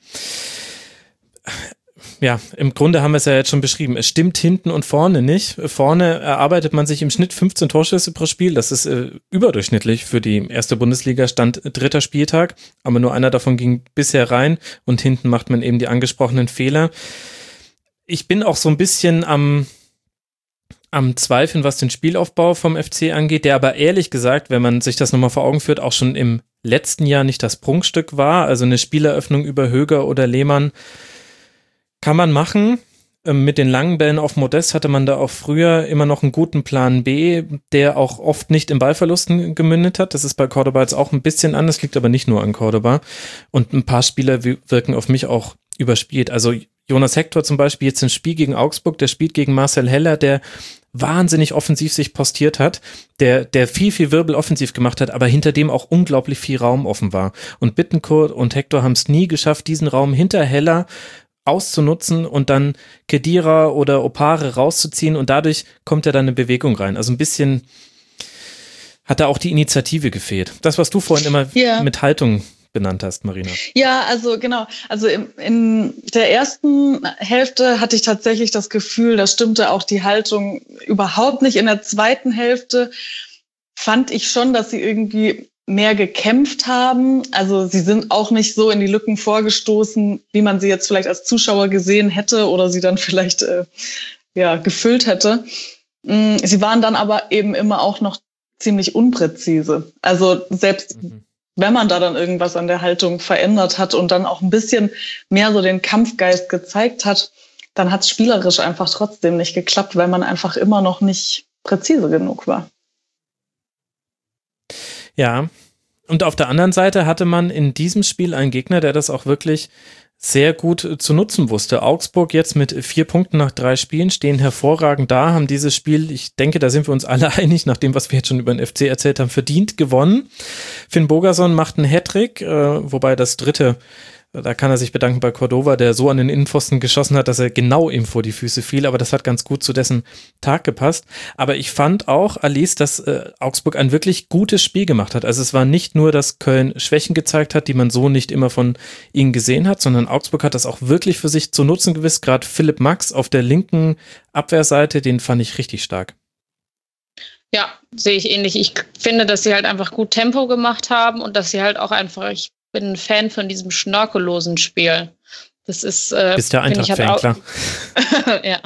Ja, im Grunde haben wir es ja jetzt schon beschrieben. Es stimmt hinten und vorne nicht. Vorne erarbeitet man sich im Schnitt 15 Torschüsse pro Spiel. Das ist überdurchschnittlich für die erste Bundesliga, Stand 3. Spieltag. Aber nur einer davon ging bisher rein und hinten macht man eben die angesprochenen Fehler. Ich bin auch so ein bisschen am Zweifeln, was den Spielaufbau vom FC angeht, der aber ehrlich gesagt, wenn man sich das nochmal vor Augen führt, auch schon im letzten Jahr nicht das Prunkstück war. Also eine Spieleröffnung über Höger oder Lehmann kann man machen. Mit den langen Bällen auf Modest hatte man da auch früher immer noch einen guten Plan B, der auch oft nicht in Ballverlusten gemündet hat. Das ist bei Cordoba jetzt auch ein bisschen anders, liegt aber nicht nur an Cordoba. Und ein paar Spieler wirken auf mich auch überspielt. Also Jonas Hector zum Beispiel jetzt im Spiel gegen Augsburg, der spielt gegen Marcel Heller, der wahnsinnig offensiv sich postiert hat, der viel Wirbel offensiv gemacht hat, aber hinter dem auch unglaublich viel Raum offen war. Und Bittencourt und Hector haben es nie geschafft, diesen Raum hinter Heller auszunutzen und dann Khedira oder Opare rauszuziehen und dadurch kommt ja dann eine Bewegung rein. Also ein bisschen hat da auch die Initiative gefehlt. Das, was du vorhin immer mit Haltung benannt hast, Marina.
Ja, also genau. Also in der ersten Hälfte hatte ich tatsächlich das Gefühl, da stimmte auch die Haltung überhaupt nicht. In der zweiten Hälfte fand ich schon, dass sie irgendwie mehr gekämpft haben. Also sie sind auch nicht so in die Lücken vorgestoßen, wie man sie jetzt vielleicht als Zuschauer gesehen hätte oder sie dann vielleicht gefüllt hätte. Sie waren dann aber eben immer auch noch ziemlich unpräzise. Also selbst wenn man da dann irgendwas an der Haltung verändert hat und dann auch ein bisschen mehr so den Kampfgeist gezeigt hat, dann hat es spielerisch einfach trotzdem nicht geklappt, weil man einfach immer noch nicht präzise genug war.
Ja, und auf der anderen Seite hatte man in diesem Spiel einen Gegner, der das auch wirklich sehr gut zu nutzen wusste. Augsburg jetzt mit 4 Punkten nach 3 Spielen stehen hervorragend da, haben dieses Spiel, ich denke, da sind wir uns alle einig, nach dem, was wir jetzt schon über den FC erzählt haben, verdient gewonnen. Finn Bogason macht einen Hattrick, wobei das dritte, da kann er sich bedanken bei Cordova, der so an den Innenpfosten geschossen hat, dass er genau ihm vor die Füße fiel, aber das hat ganz gut zu dessen Tag gepasst. Aber ich fand auch, Alice, dass Augsburg ein wirklich gutes Spiel gemacht hat. Also es war nicht nur, dass Köln Schwächen gezeigt hat, die man so nicht immer von ihnen gesehen hat, sondern Augsburg hat das auch wirklich für sich zu nutzen gewusst. Gerade Philipp Max auf der linken Abwehrseite, den fand ich richtig stark.
Ja, sehe ich ähnlich. Ich finde, dass sie halt einfach gut Tempo gemacht haben und dass sie halt auch einfach, ich bin ein Fan von diesem schnörkellosen Spiel. Das ist,
bist der Eintracht-Fan, klar.
Ja.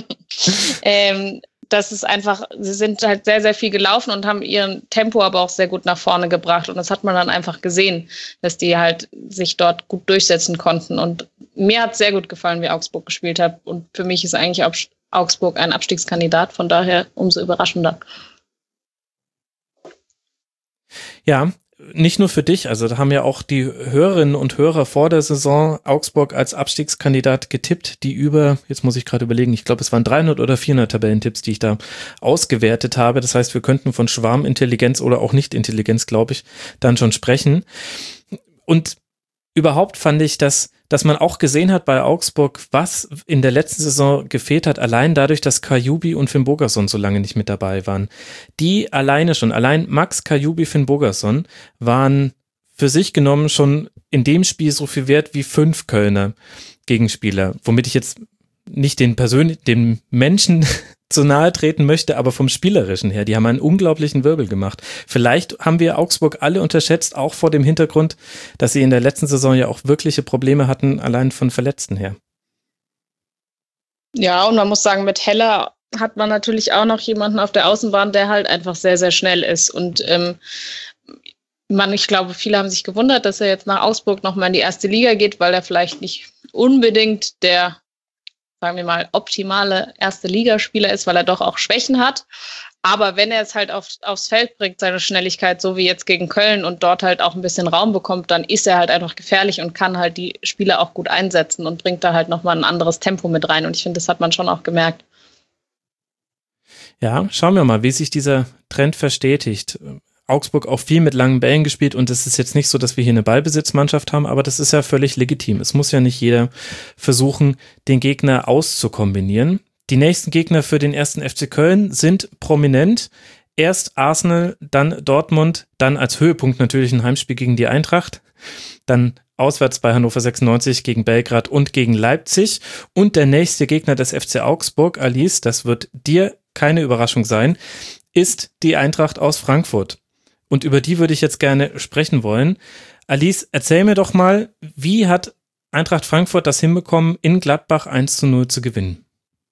Das ist einfach, sie sind halt sehr, sehr viel gelaufen und haben ihren Tempo aber auch sehr gut nach vorne gebracht. Und das hat man dann einfach gesehen, dass die halt sich dort gut durchsetzen konnten. Und mir hat sehr gut gefallen, wie Augsburg gespielt hat. Und für mich ist eigentlich Augsburg ein Abstiegskandidat, von daher umso überraschender.
Ja, nicht nur für dich, also da haben ja auch die Hörerinnen und Hörer vor der Saison Augsburg als Abstiegskandidat getippt, die jetzt muss ich gerade überlegen, ich glaube es waren 300 oder 400 Tabellentipps, die ich da ausgewertet habe. Das heißt, wir könnten von Schwarmintelligenz oder auch Nicht-Intelligenz, glaube ich, dann schon sprechen. Und überhaupt fand ich, dass man auch gesehen hat bei Augsburg, was in der letzten Saison gefehlt hat, allein dadurch, dass Kajubi und Finn Bogason so lange nicht mit dabei waren. Allein Max, Kajubi, Finn Bogason waren für sich genommen schon in dem Spiel so viel wert wie 5 Kölner Gegenspieler, womit ich jetzt nicht dem Menschen zu nahe treten möchte, aber vom Spielerischen her, die haben einen unglaublichen Wirbel gemacht. Vielleicht haben wir Augsburg alle unterschätzt, auch vor dem Hintergrund, dass sie in der letzten Saison ja auch wirkliche Probleme hatten, allein von Verletzten her.
Ja, und man muss sagen, mit Heller hat man natürlich auch noch jemanden auf der Außenbahn, der halt einfach sehr, sehr schnell ist. Und ich glaube, viele haben sich gewundert, dass er jetzt nach Augsburg nochmal in die erste Liga geht, weil er vielleicht nicht unbedingt der, sagen wir mal, optimale Erste-Ligaspieler ist, weil er doch auch Schwächen hat. Aber wenn er es halt aufs Feld bringt, seine Schnelligkeit, so wie jetzt gegen Köln und dort halt auch ein bisschen Raum bekommt, dann ist er halt einfach gefährlich und kann halt die Spieler auch gut einsetzen und bringt da halt nochmal ein anderes Tempo mit rein. Und ich finde, das hat man schon auch gemerkt.
Ja, schauen wir mal, wie sich dieser Trend verstetigt. Augsburg auch viel mit langen Bällen gespielt und es ist jetzt nicht so, dass wir hier eine Ballbesitzmannschaft haben, aber das ist ja völlig legitim. Es muss ja nicht jeder versuchen, den Gegner auszukombinieren. Die nächsten Gegner für den 1. FC Köln sind prominent. Erst Arsenal, dann Dortmund, dann als Höhepunkt natürlich ein Heimspiel gegen die Eintracht, dann auswärts bei Hannover 96 gegen Belgrad und gegen Leipzig und der nächste Gegner des FC Augsburg, Alice, das wird dir keine Überraschung sein, ist die Eintracht aus Frankfurt. Und über die würde ich jetzt gerne sprechen wollen. Alice, erzähl mir doch mal, wie hat Eintracht Frankfurt das hinbekommen, in Gladbach 1:0 zu gewinnen?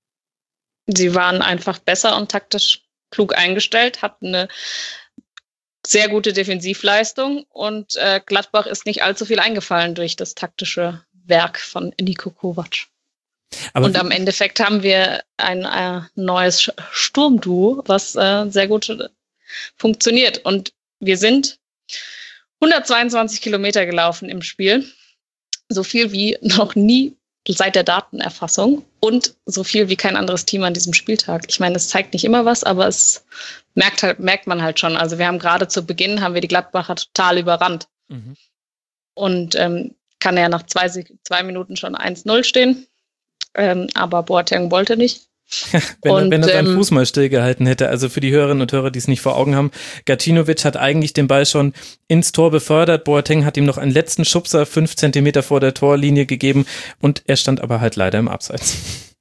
Sie waren einfach besser und taktisch klug eingestellt, hatten eine sehr gute Defensivleistung und Gladbach ist nicht allzu viel eingefallen durch das taktische Werk von Niko Kovac. Und am Endeffekt haben wir ein neues Sturmduo, was sehr gut funktioniert. Und wir sind 122 Kilometer gelaufen im Spiel. So viel wie noch nie seit der Datenerfassung und so viel wie kein anderes Team an diesem Spieltag. Ich meine, es zeigt nicht immer was, aber es merkt man halt schon. Also wir haben gerade zu Beginn, haben wir die Gladbacher total überrannt. Mhm. Und kann ja nach 2 Minuten schon 1:0 stehen. Aber Boateng wollte nicht.
wenn er seinen Fuß mal stillgehalten hätte. Also für die Hörerinnen und Hörer, die es nicht vor Augen haben, Gacinovic hat eigentlich den Ball schon ins Tor befördert. Boateng hat ihm noch einen letzten Schubser 5 Zentimeter vor der Torlinie gegeben und er stand aber halt leider im Abseits.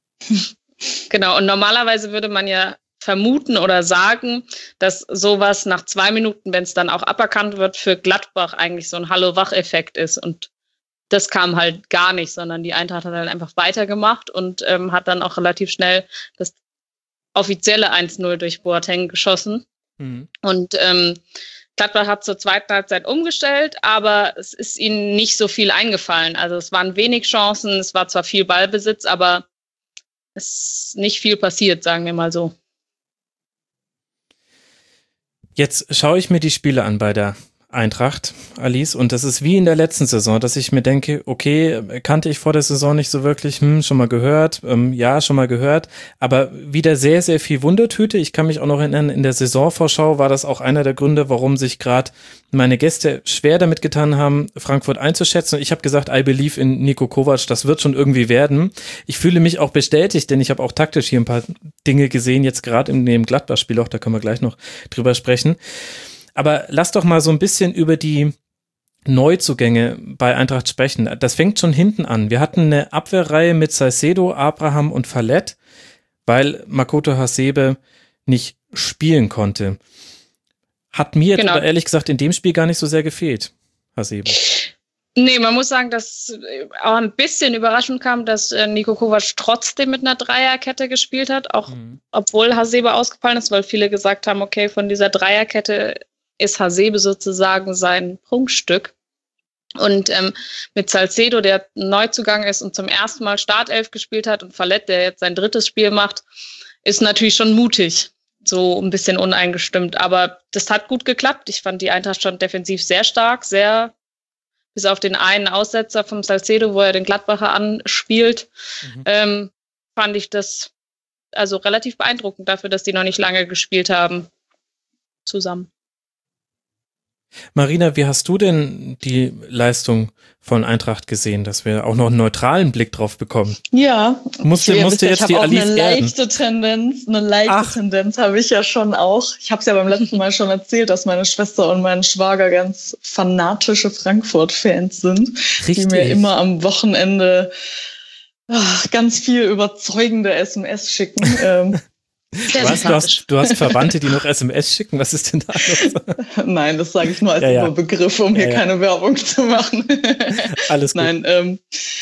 Genau, und normalerweise würde man ja vermuten oder sagen, dass sowas nach 2 Minuten, wenn es dann auch aberkannt wird, für Gladbach eigentlich so ein Hallo-Wach-Effekt ist. Und das kam halt gar nicht, sondern die Eintracht hat halt einfach weitergemacht und hat dann auch relativ schnell das offizielle 1:0 durch Boateng geschossen. Mhm. Und Gladbach hat zur zweiten Halbzeit umgestellt, aber es ist ihnen nicht so viel eingefallen. Also es waren wenig Chancen, es war zwar viel Ballbesitz, aber es ist nicht viel passiert, sagen wir mal so.
Jetzt schaue ich mir die Spiele an bei der Eintracht, Alice, und das ist wie in der letzten Saison, dass ich mir denke, okay, kannte ich vor der Saison nicht so wirklich, schon mal gehört, aber wieder sehr, sehr viel Wundertüte. Ich kann mich auch noch erinnern, in der Saisonvorschau war das auch einer der Gründe, warum sich gerade meine Gäste schwer damit getan haben, Frankfurt einzuschätzen. Und ich habe gesagt, I believe in Niko Kovac, das wird schon irgendwie werden. Ich fühle mich auch bestätigt, denn ich habe auch taktisch hier ein paar Dinge gesehen, jetzt gerade in dem Gladbach-Spiel auch, da können wir gleich noch drüber sprechen. Aber lass doch mal so ein bisschen über die Neuzugänge bei Eintracht sprechen. Das fängt schon hinten an. Wir hatten eine Abwehrreihe mit Salcedo, Abraham und Fallet, weil Makoto Hasebe nicht spielen konnte. Hat mir jetzt aber ehrlich gesagt in dem Spiel gar nicht so sehr gefehlt, Hasebe.
Nee, man muss sagen, dass auch ein bisschen überraschend kam, dass Niko Kovac trotzdem mit einer Dreierkette gespielt hat, auch obwohl Hasebe ausgefallen ist, weil viele gesagt haben, okay, von dieser Dreierkette ist Hasebe sozusagen sein Prunkstück. Und mit Salcedo, der Neuzugang ist und zum ersten Mal Startelf gespielt hat, und Fallet, der jetzt sein 3. Spiel macht, ist natürlich schon mutig. So ein bisschen uneingestimmt. Aber das hat gut geklappt. Ich fand die Eintracht schon defensiv sehr stark, sehr, bis auf den einen Aussetzer vom Salcedo, wo er den Gladbacher anspielt, fand ich das also relativ beeindruckend dafür, dass die noch nicht lange gespielt haben zusammen.
Marina, wie hast du denn die Leistung von Eintracht gesehen, dass wir auch noch einen neutralen Blick drauf bekommen?
Ja,
musste jetzt die Alice
eine leichte Tendenz habe ich ja schon auch. Ich habe es ja beim letzten Mal schon erzählt, dass meine Schwester und mein Schwager ganz fanatische Frankfurt-Fans sind, Richtig. Die mir immer am Wochenende ganz viel überzeugende SMS schicken.
Du hast Verwandte, die noch SMS schicken? Was ist denn da los?
Nein, das sage ich nur als Überbegriff, um hier keine Werbung zu machen.
Alles gut.
Nein,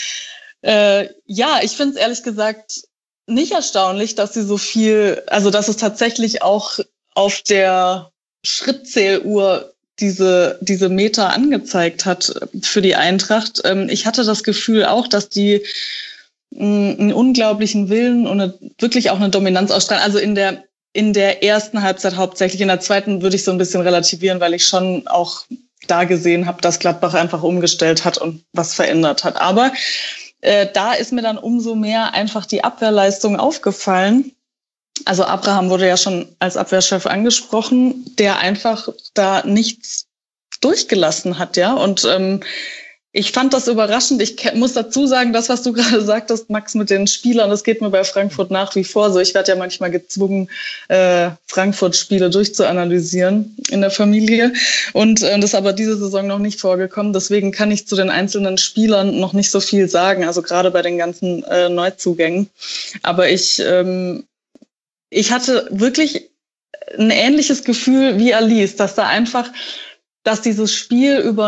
ich finde es ehrlich gesagt nicht erstaunlich, dass sie so viel, also dass es tatsächlich auch auf der Schrittzähluhr diese Meter angezeigt hat für die Eintracht. Ich hatte das Gefühl auch, dass die einen unglaublichen Willen und wirklich auch eine Dominanz ausstrahlen. Also in der ersten Halbzeit hauptsächlich. In der zweiten würde ich so ein bisschen relativieren, weil ich schon auch da gesehen habe, dass Gladbach einfach umgestellt hat und was verändert hat. Aber da ist mir dann umso mehr einfach die Abwehrleistung aufgefallen. Also Abraham wurde ja schon als Abwehrchef angesprochen, der einfach da nichts durchgelassen hat, ja. Und ich fand das überraschend. Ich muss dazu sagen, das, was du gerade sagtest, Max, mit den Spielern, das geht mir bei Frankfurt nach wie vor so. Ich werde ja manchmal gezwungen, Frankfurt-Spiele durchzuanalysieren in der Familie. Und das ist aber diese Saison noch nicht vorgekommen. Deswegen kann ich zu den einzelnen Spielern noch nicht so viel sagen, also gerade bei den ganzen Neuzugängen. Aber ich hatte wirklich ein ähnliches Gefühl wie Alice, dass dieses Spiel über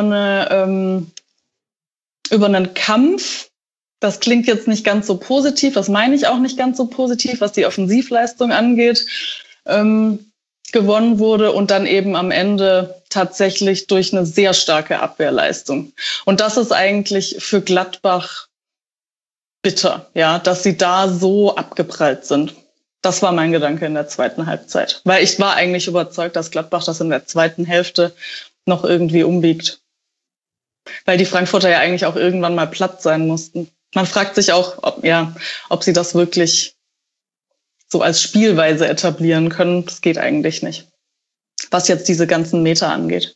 einen Kampf, das klingt jetzt nicht ganz so positiv, das meine ich auch nicht ganz so positiv, was die Offensivleistung angeht, gewonnen wurde und dann eben am Ende tatsächlich durch eine sehr starke Abwehrleistung. Und das ist eigentlich für Gladbach bitter, ja, dass sie da so abgeprallt sind. Das war mein Gedanke in der zweiten Halbzeit, weil ich war eigentlich überzeugt, dass Gladbach das in der zweiten Hälfte noch irgendwie umbiegt. Weil die Frankfurter ja eigentlich auch irgendwann mal platt sein mussten. Man fragt sich auch, ob sie das wirklich so als Spielweise etablieren können. Das geht eigentlich nicht, was jetzt diese ganzen Meter angeht.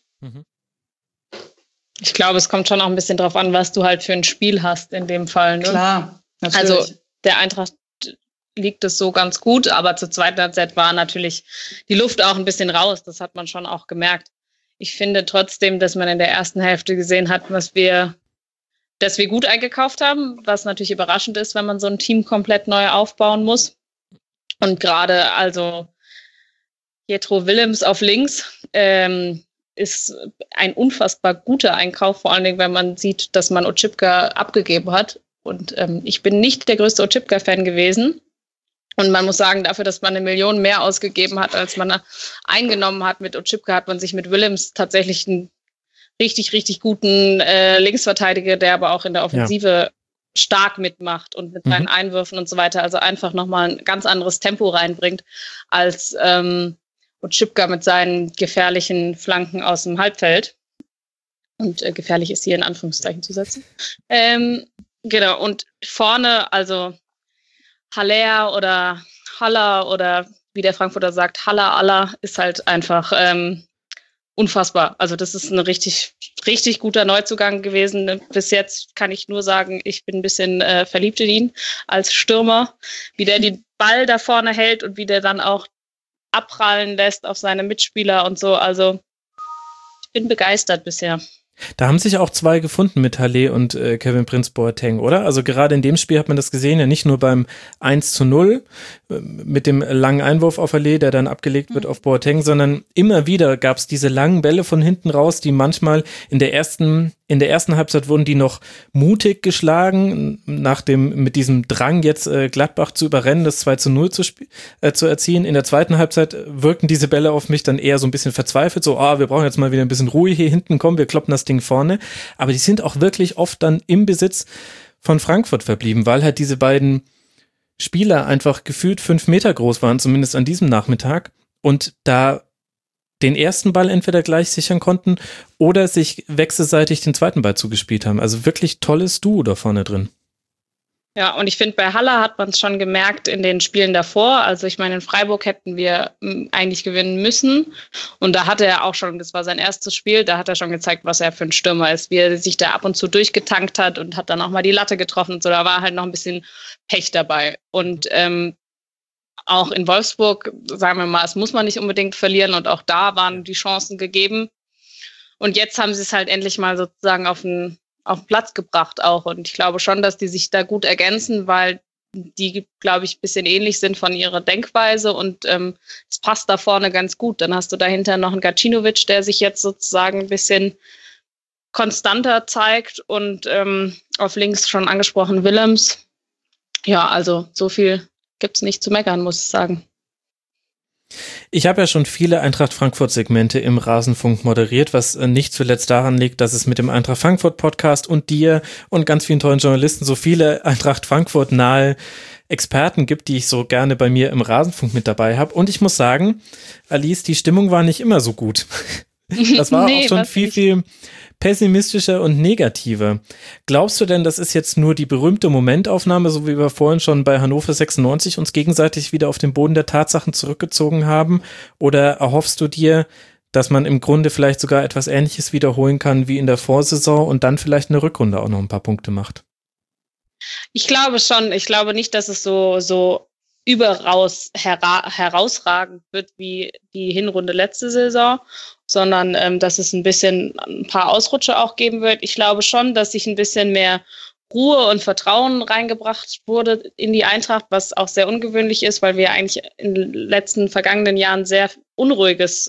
Ich glaube, es kommt schon auch ein bisschen drauf an, was du halt für ein Spiel hast in dem Fall. Ne?
Klar, natürlich.
Also der Eintracht liegt es so ganz gut, aber zur zweiten Halbzeit war natürlich die Luft auch ein bisschen raus. Das hat man schon auch gemerkt. Ich finde trotzdem, dass man in der ersten Hälfte gesehen hat, dass wir gut eingekauft haben, was natürlich überraschend ist, wenn man so ein Team komplett neu aufbauen muss. Und gerade also Jetro Willems auf links ist ein unfassbar guter Einkauf, vor allen Dingen, wenn man sieht, dass man Oczipka abgegeben hat. Und ich bin nicht der größte Oczipka-Fan gewesen. Und man muss sagen, dafür, dass man 1 Million mehr ausgegeben hat, als man eingenommen hat mit Oczipka, hat man sich mit Willems tatsächlich einen richtig, richtig guten Linksverteidiger, der aber auch in der Offensive stark mitmacht und mit seinen Einwürfen und so weiter, also einfach nochmal ein ganz anderes Tempo reinbringt, als Oczipka mit seinen gefährlichen Flanken aus dem Halbfeld. Und gefährlich ist hier in Anführungszeichen zu setzen. Genau, und vorne, also Haller oder Haller oder wie der Frankfurter sagt, Haller ist halt einfach unfassbar. Also das ist ein richtig, richtig guter Neuzugang gewesen. Bis jetzt kann ich nur sagen, ich bin ein bisschen verliebt in ihn als Stürmer. Wie der den Ball da vorne hält und wie der dann auch abprallen lässt auf seine Mitspieler und so. Also ich bin begeistert bisher.
Da haben sich auch zwei gefunden mit Haller und Kevin Prince Boateng, oder? Also gerade in dem Spiel hat man das gesehen, ja nicht nur beim 1:0 mit dem langen Einwurf auf Haller, der dann abgelegt wird auf Boateng, sondern immer wieder gab es diese langen Bälle von hinten raus, die manchmal in der ersten Halbzeit wurden die noch mutig geschlagen, mit diesem Drang jetzt Gladbach zu überrennen, das 2:0 zu erzielen. In der zweiten Halbzeit wirkten diese Bälle auf mich dann eher so ein bisschen verzweifelt, so, wir brauchen jetzt mal wieder ein bisschen Ruhe hier hinten, komm, wir kloppen das Ding vorne. Aber die sind auch wirklich oft dann im Besitz von Frankfurt verblieben, weil halt diese beiden Spieler einfach gefühlt 5 Meter groß waren, zumindest an diesem Nachmittag, und da den ersten Ball entweder gleich sichern konnten oder sich wechselseitig den zweiten Ball zugespielt haben. Also wirklich tolles Duo da vorne drin.
Ja, und ich finde, bei Haller hat man es schon gemerkt in den Spielen davor. Also ich meine, in Freiburg hätten wir eigentlich gewinnen müssen. Und da hat er auch schon, das war sein erstes Spiel, da hat er schon gezeigt, was er für ein Stürmer ist, wie er sich da ab und zu durchgetankt hat und hat dann auch mal die Latte getroffen und so. Da war halt noch ein bisschen Pech dabei. Und auch in Wolfsburg, sagen wir mal, es muss man nicht unbedingt verlieren. Und auch da waren die Chancen gegeben. Und jetzt haben sie es halt endlich mal sozusagen auf den Platz gebracht auch. Und ich glaube schon, dass die sich da gut ergänzen, weil die, glaube ich, ein bisschen ähnlich sind von ihrer Denkweise und es passt da vorne ganz gut. Dann hast du dahinter noch einen Gacinovic, der sich jetzt sozusagen ein bisschen konstanter zeigt und auf links schon angesprochen Willems. Ja, also so viel gibt's nicht zu meckern, muss ich sagen.
Ich habe ja schon viele Eintracht Frankfurt-Segmente im Rasenfunk moderiert, was nicht zuletzt daran liegt, dass es mit dem Eintracht Frankfurt-Podcast und dir und ganz vielen tollen Journalisten so viele Eintracht Frankfurt-nahe Experten gibt, die ich so gerne bei mir im Rasenfunk mit dabei habe. Und ich muss sagen, Alice, die Stimmung war nicht immer so gut. Das war auch schon viel pessimistischer und negativer. Glaubst du denn, das ist jetzt nur die berühmte Momentaufnahme, so wie wir vorhin schon bei Hannover 96 uns gegenseitig wieder auf den Boden der Tatsachen zurückgezogen haben? Oder erhoffst du dir, dass man im Grunde vielleicht sogar etwas Ähnliches wiederholen kann wie in der Vorsaison und dann vielleicht eine Rückrunde auch noch ein paar Punkte macht?
Ich glaube schon. Ich glaube nicht, dass es so überaus herausragend wird wie die Hinrunde letzte Saison, sondern dass es ein paar Ausrutsche auch geben wird. Ich glaube schon, dass sich ein bisschen mehr Ruhe und Vertrauen reingebracht wurde in die Eintracht, was auch sehr ungewöhnlich ist, weil wir eigentlich in den letzten vergangenen Jahren sehr unruhiges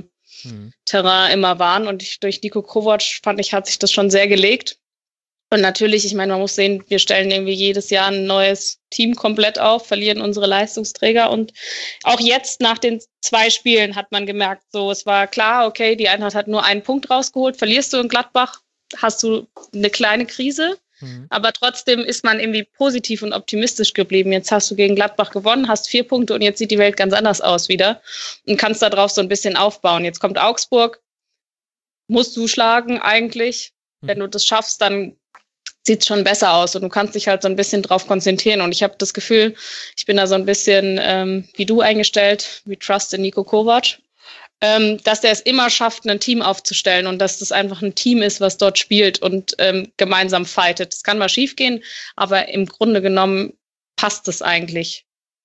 Terrain immer waren. Und durch Niko Kovac, fand ich, hat sich das schon sehr gelegt. Und natürlich, ich meine, man muss sehen, wir stellen irgendwie jedes Jahr ein neues Team komplett auf, verlieren unsere Leistungsträger. Und auch jetzt nach den 2 Spielen hat man gemerkt, so, es war klar, okay, die Eintracht hat nur einen Punkt rausgeholt. Verlierst du in Gladbach, hast du eine kleine Krise. Aber trotzdem ist man irgendwie positiv und optimistisch geblieben. Jetzt hast du gegen Gladbach gewonnen, hast 4 Punkte und jetzt sieht die Welt ganz anders aus wieder und kannst da drauf so ein bisschen aufbauen. Jetzt kommt Augsburg, musst du schlagen eigentlich. Wenn du das schaffst, dann sieht es schon besser aus und du kannst dich halt so ein bisschen drauf konzentrieren. Und ich habe das Gefühl, ich bin da so ein bisschen wie du eingestellt, wie Trust in Niko Kovac, dass der es immer schafft, ein Team aufzustellen und dass das einfach ein Team ist, was dort spielt und gemeinsam fightet. Es kann mal schief gehen, aber im Grunde genommen passt es eigentlich.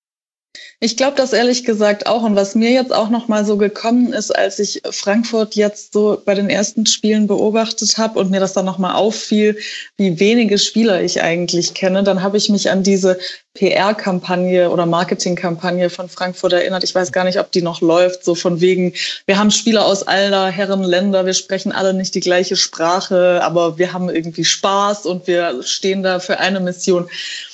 Ich glaube das ehrlich gesagt auch. Und was mir jetzt auch noch mal so gekommen ist, als ich Frankfurt jetzt so bei den ersten Spielen beobachtet habe und mir das dann noch mal auffiel, wie wenige Spieler ich eigentlich kenne, dann habe ich mich an diese PR-Kampagne oder Marketing-Kampagne von Frankfurt erinnert. Ich weiß gar nicht, ob die noch läuft, so von wegen, wir haben Spieler aus aller Herren Länder, wir sprechen alle nicht die gleiche Sprache, aber wir haben irgendwie Spaß und wir stehen da für eine Mission.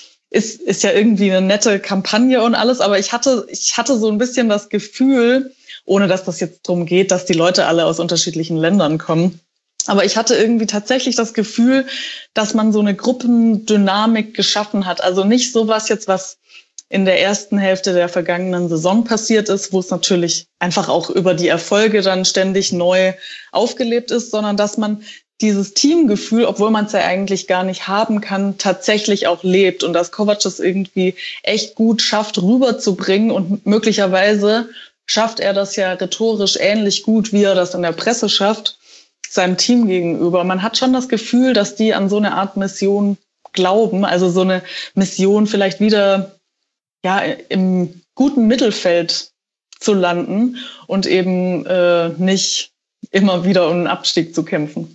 Ist ja irgendwie eine nette Kampagne und alles, aber ich hatte so ein bisschen das Gefühl, ohne dass das jetzt darum geht, dass die Leute alle aus unterschiedlichen Ländern kommen, aber ich hatte irgendwie tatsächlich das Gefühl, dass man so eine Gruppendynamik geschaffen hat. Also nicht sowas jetzt, was in der ersten Hälfte der vergangenen Saison passiert ist, wo es natürlich einfach auch über die Erfolge dann ständig neu aufgelebt ist, sondern dass man dieses Teamgefühl, obwohl man es ja eigentlich gar nicht haben kann, tatsächlich auch lebt und dass Kovac es irgendwie echt gut schafft, rüberzubringen und möglicherweise schafft er das ja rhetorisch ähnlich gut, wie er das in der Presse schafft, seinem Team gegenüber. Man hat schon das Gefühl, dass die an so eine Art Mission glauben, also so eine Mission vielleicht wieder ja im guten Mittelfeld zu landen und eben nicht immer wieder um einen Abstieg zu kämpfen.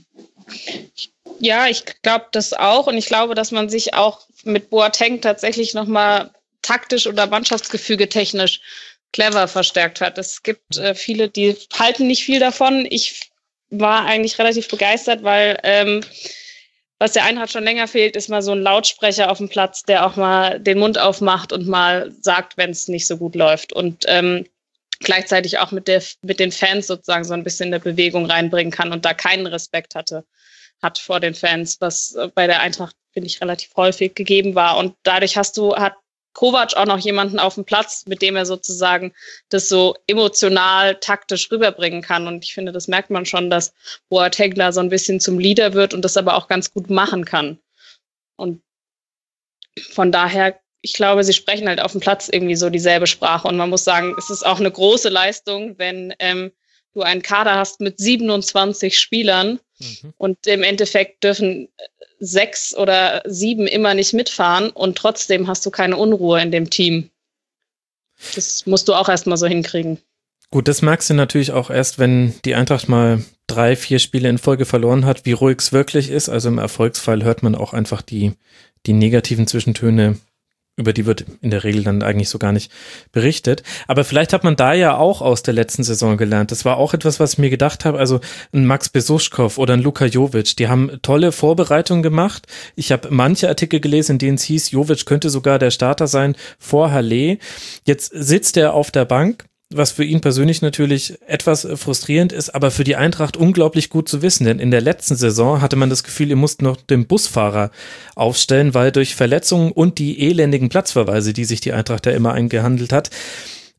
Ja, ich glaube das auch und ich glaube, dass man sich auch mit Boateng tatsächlich nochmal taktisch oder Mannschaftsgefüge technisch clever verstärkt hat. Es gibt viele, die halten nicht viel davon. Ich war eigentlich relativ begeistert, weil was der Eintracht schon länger fehlt, ist mal so ein Lautsprecher auf dem Platz, der auch mal den Mund aufmacht und mal sagt, wenn es nicht so gut läuft und gleichzeitig auch mit den Fans sozusagen so ein bisschen eine Bewegung reinbringen kann und da keinen Respekt hat vor den Fans, was bei der Eintracht, finde ich, relativ häufig gegeben war. Und dadurch hat Kovac auch noch jemanden auf dem Platz, mit dem er sozusagen das so emotional, taktisch rüberbringen kann. Und ich finde, das merkt man schon, dass Boateng da so ein bisschen zum Leader wird und das aber auch ganz gut machen kann. Und von daher, ich glaube, sie sprechen halt auf dem Platz irgendwie so dieselbe Sprache. Und man muss sagen, es ist auch eine große Leistung, wenn du einen Kader hast mit 27 Spielern und im Endeffekt dürfen 6 oder 7 immer nicht mitfahren und trotzdem hast du keine Unruhe in dem Team. Das musst du auch erstmal so hinkriegen.
Gut, das merkst du natürlich auch erst, wenn die Eintracht mal 3-4 Spiele in Folge verloren hat, wie ruhig es wirklich ist. Also im Erfolgsfall hört man auch einfach die negativen Zwischentöne, über die wird in der Regel dann eigentlich so gar nicht berichtet. Aber vielleicht hat man da ja auch aus der letzten Saison gelernt. Das war auch etwas, was ich mir gedacht habe. Also ein Max Besuschkow oder ein Luka Jovic, die haben tolle Vorbereitungen gemacht. Ich habe manche Artikel gelesen, in denen es hieß, Jovic könnte sogar der Starter sein vor Halle. Jetzt sitzt er auf der Bank, was für ihn persönlich natürlich etwas frustrierend ist, aber für die Eintracht unglaublich gut zu wissen, denn in der letzten Saison hatte man das Gefühl, ihr musst noch den Busfahrer aufstellen, weil durch Verletzungen und die elendigen Platzverweise, die sich die Eintracht ja immer eingehandelt hat,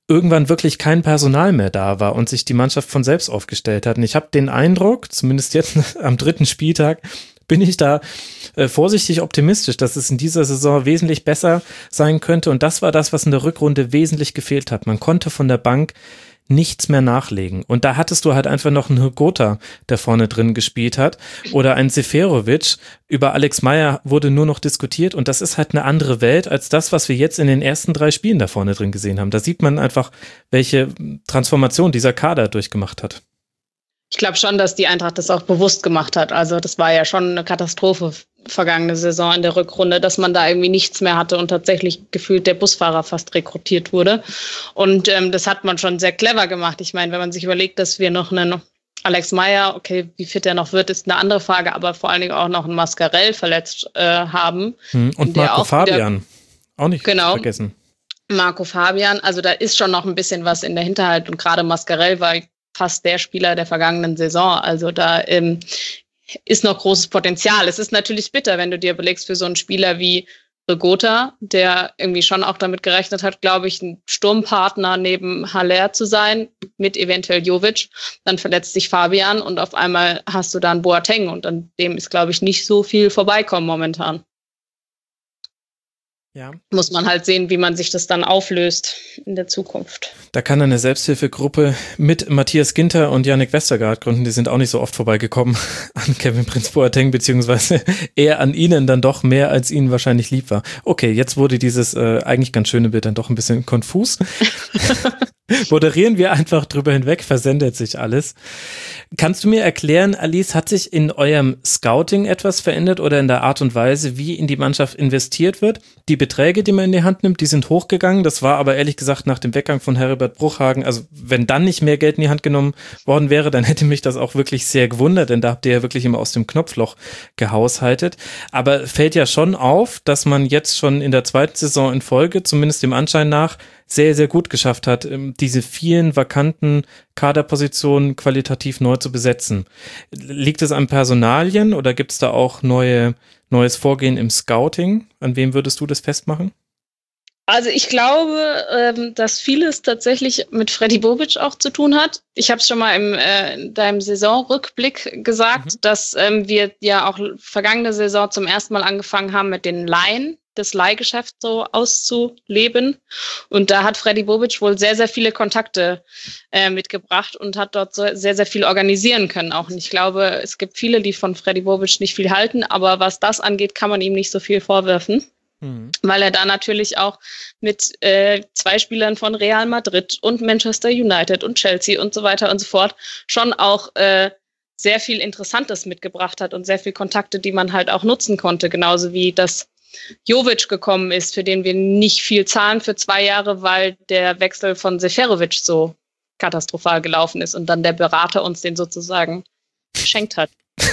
irgendwann wirklich kein Personal mehr da war und sich die Mannschaft von selbst aufgestellt hat. Und ich habe den Eindruck, zumindest jetzt am 3. Spieltag, bin ich da vorsichtig optimistisch, dass es in dieser Saison wesentlich besser sein könnte. Und das war das, was in der Rückrunde wesentlich gefehlt hat. Man konnte von der Bank nichts mehr nachlegen. Und da hattest du halt einfach noch einen Hgota, der vorne drin gespielt hat, oder einen Seferovic. Über Alex Meyer wurde nur noch diskutiert und das ist halt eine andere Welt als das, was wir jetzt in den ersten 3 Spielen da vorne drin gesehen haben. Da sieht man einfach, welche Transformation dieser Kader durchgemacht hat.
Ich glaube schon, dass die Eintracht das auch bewusst gemacht hat. Also das war ja schon eine Katastrophe vergangene Saison in der Rückrunde, dass man da irgendwie nichts mehr hatte und tatsächlich gefühlt der Busfahrer fast rekrutiert wurde. Und das hat man schon sehr clever gemacht. Ich meine, wenn man sich überlegt, dass wir noch einen Alex Meyer, okay, wie fit er noch wird, ist eine andere Frage, aber vor allen Dingen auch noch einen Mascarell verletzt haben.
Und Marco Fabian, auch nicht vergessen.
Marco Fabian, also da ist schon noch ein bisschen was in der Hinterhalt und gerade Mascarell war fast der Spieler der vergangenen Saison. Also da ist noch großes Potenzial. Es ist natürlich bitter, wenn du dir überlegst, für so einen Spieler wie Hgota, der irgendwie schon auch damit gerechnet hat, glaube ich, ein Sturmpartner neben Haller zu sein, mit eventuell Jovic. Dann verletzt sich Fabian und auf einmal hast du dann Boateng und an dem ist, glaube ich, nicht so viel vorbeikommen momentan. Ja. Muss man halt sehen, wie man sich das dann auflöst in der Zukunft.
Da kann eine Selbsthilfegruppe mit Matthias Ginter und Yannick Westergaard gründen. Die sind auch nicht so oft vorbeigekommen an Kevin Prince Boateng, beziehungsweise eher an ihnen dann doch mehr, als ihnen wahrscheinlich lieb war. Okay, jetzt wurde dieses eigentlich ganz schöne Bild dann doch ein bisschen konfus. Moderieren wir einfach drüber hinweg, versendet sich alles. Kannst du mir erklären, Alice, hat sich in eurem Scouting etwas verändert oder in der Art und Weise, wie in die Mannschaft investiert wird? Die Beträge, die man in die Hand nimmt, die sind hochgegangen. Das war aber ehrlich gesagt nach dem Weggang von Heribert Bruchhagen, also wenn dann nicht mehr Geld in die Hand genommen worden wäre, dann hätte mich das auch wirklich sehr gewundert, denn da habt ihr ja wirklich immer aus dem Knopfloch gehaushaltet. Aber fällt ja schon auf, dass man jetzt schon in der 2. Saison in Folge, zumindest dem Anschein nach, sehr, sehr gut geschafft hat, diese vielen vakanten Kaderpositionen qualitativ neu zu besetzen. Liegt es an Personalien oder gibt es da auch neues Vorgehen im Scouting? An wem würdest du das festmachen?
Also ich glaube, dass vieles tatsächlich mit Freddy Bobic auch zu tun hat. Ich habe es schon mal in deinem Saisonrückblick gesagt, dass wir ja auch vergangene Saison zum ersten Mal angefangen haben mit den Leihen, das Leihgeschäft so auszuleben. Und da hat Freddy Bobic wohl sehr, sehr viele Kontakte mitgebracht und hat dort sehr, sehr viel organisieren können auch. Und ich glaube, es gibt viele, die von Freddy Bobic nicht viel halten, aber was das angeht, kann man ihm nicht so viel vorwerfen. Weil er da natürlich auch mit 2 Spielern von Real Madrid und Manchester United und Chelsea und so weiter und so fort schon auch sehr viel Interessantes mitgebracht hat und sehr viel Kontakte, die man halt auch nutzen konnte. Genauso wie das Jovic gekommen ist, für den wir nicht viel zahlen für 2 Jahre, weil der Wechsel von Seferovic so katastrophal gelaufen ist und dann der Berater uns den sozusagen geschenkt hat.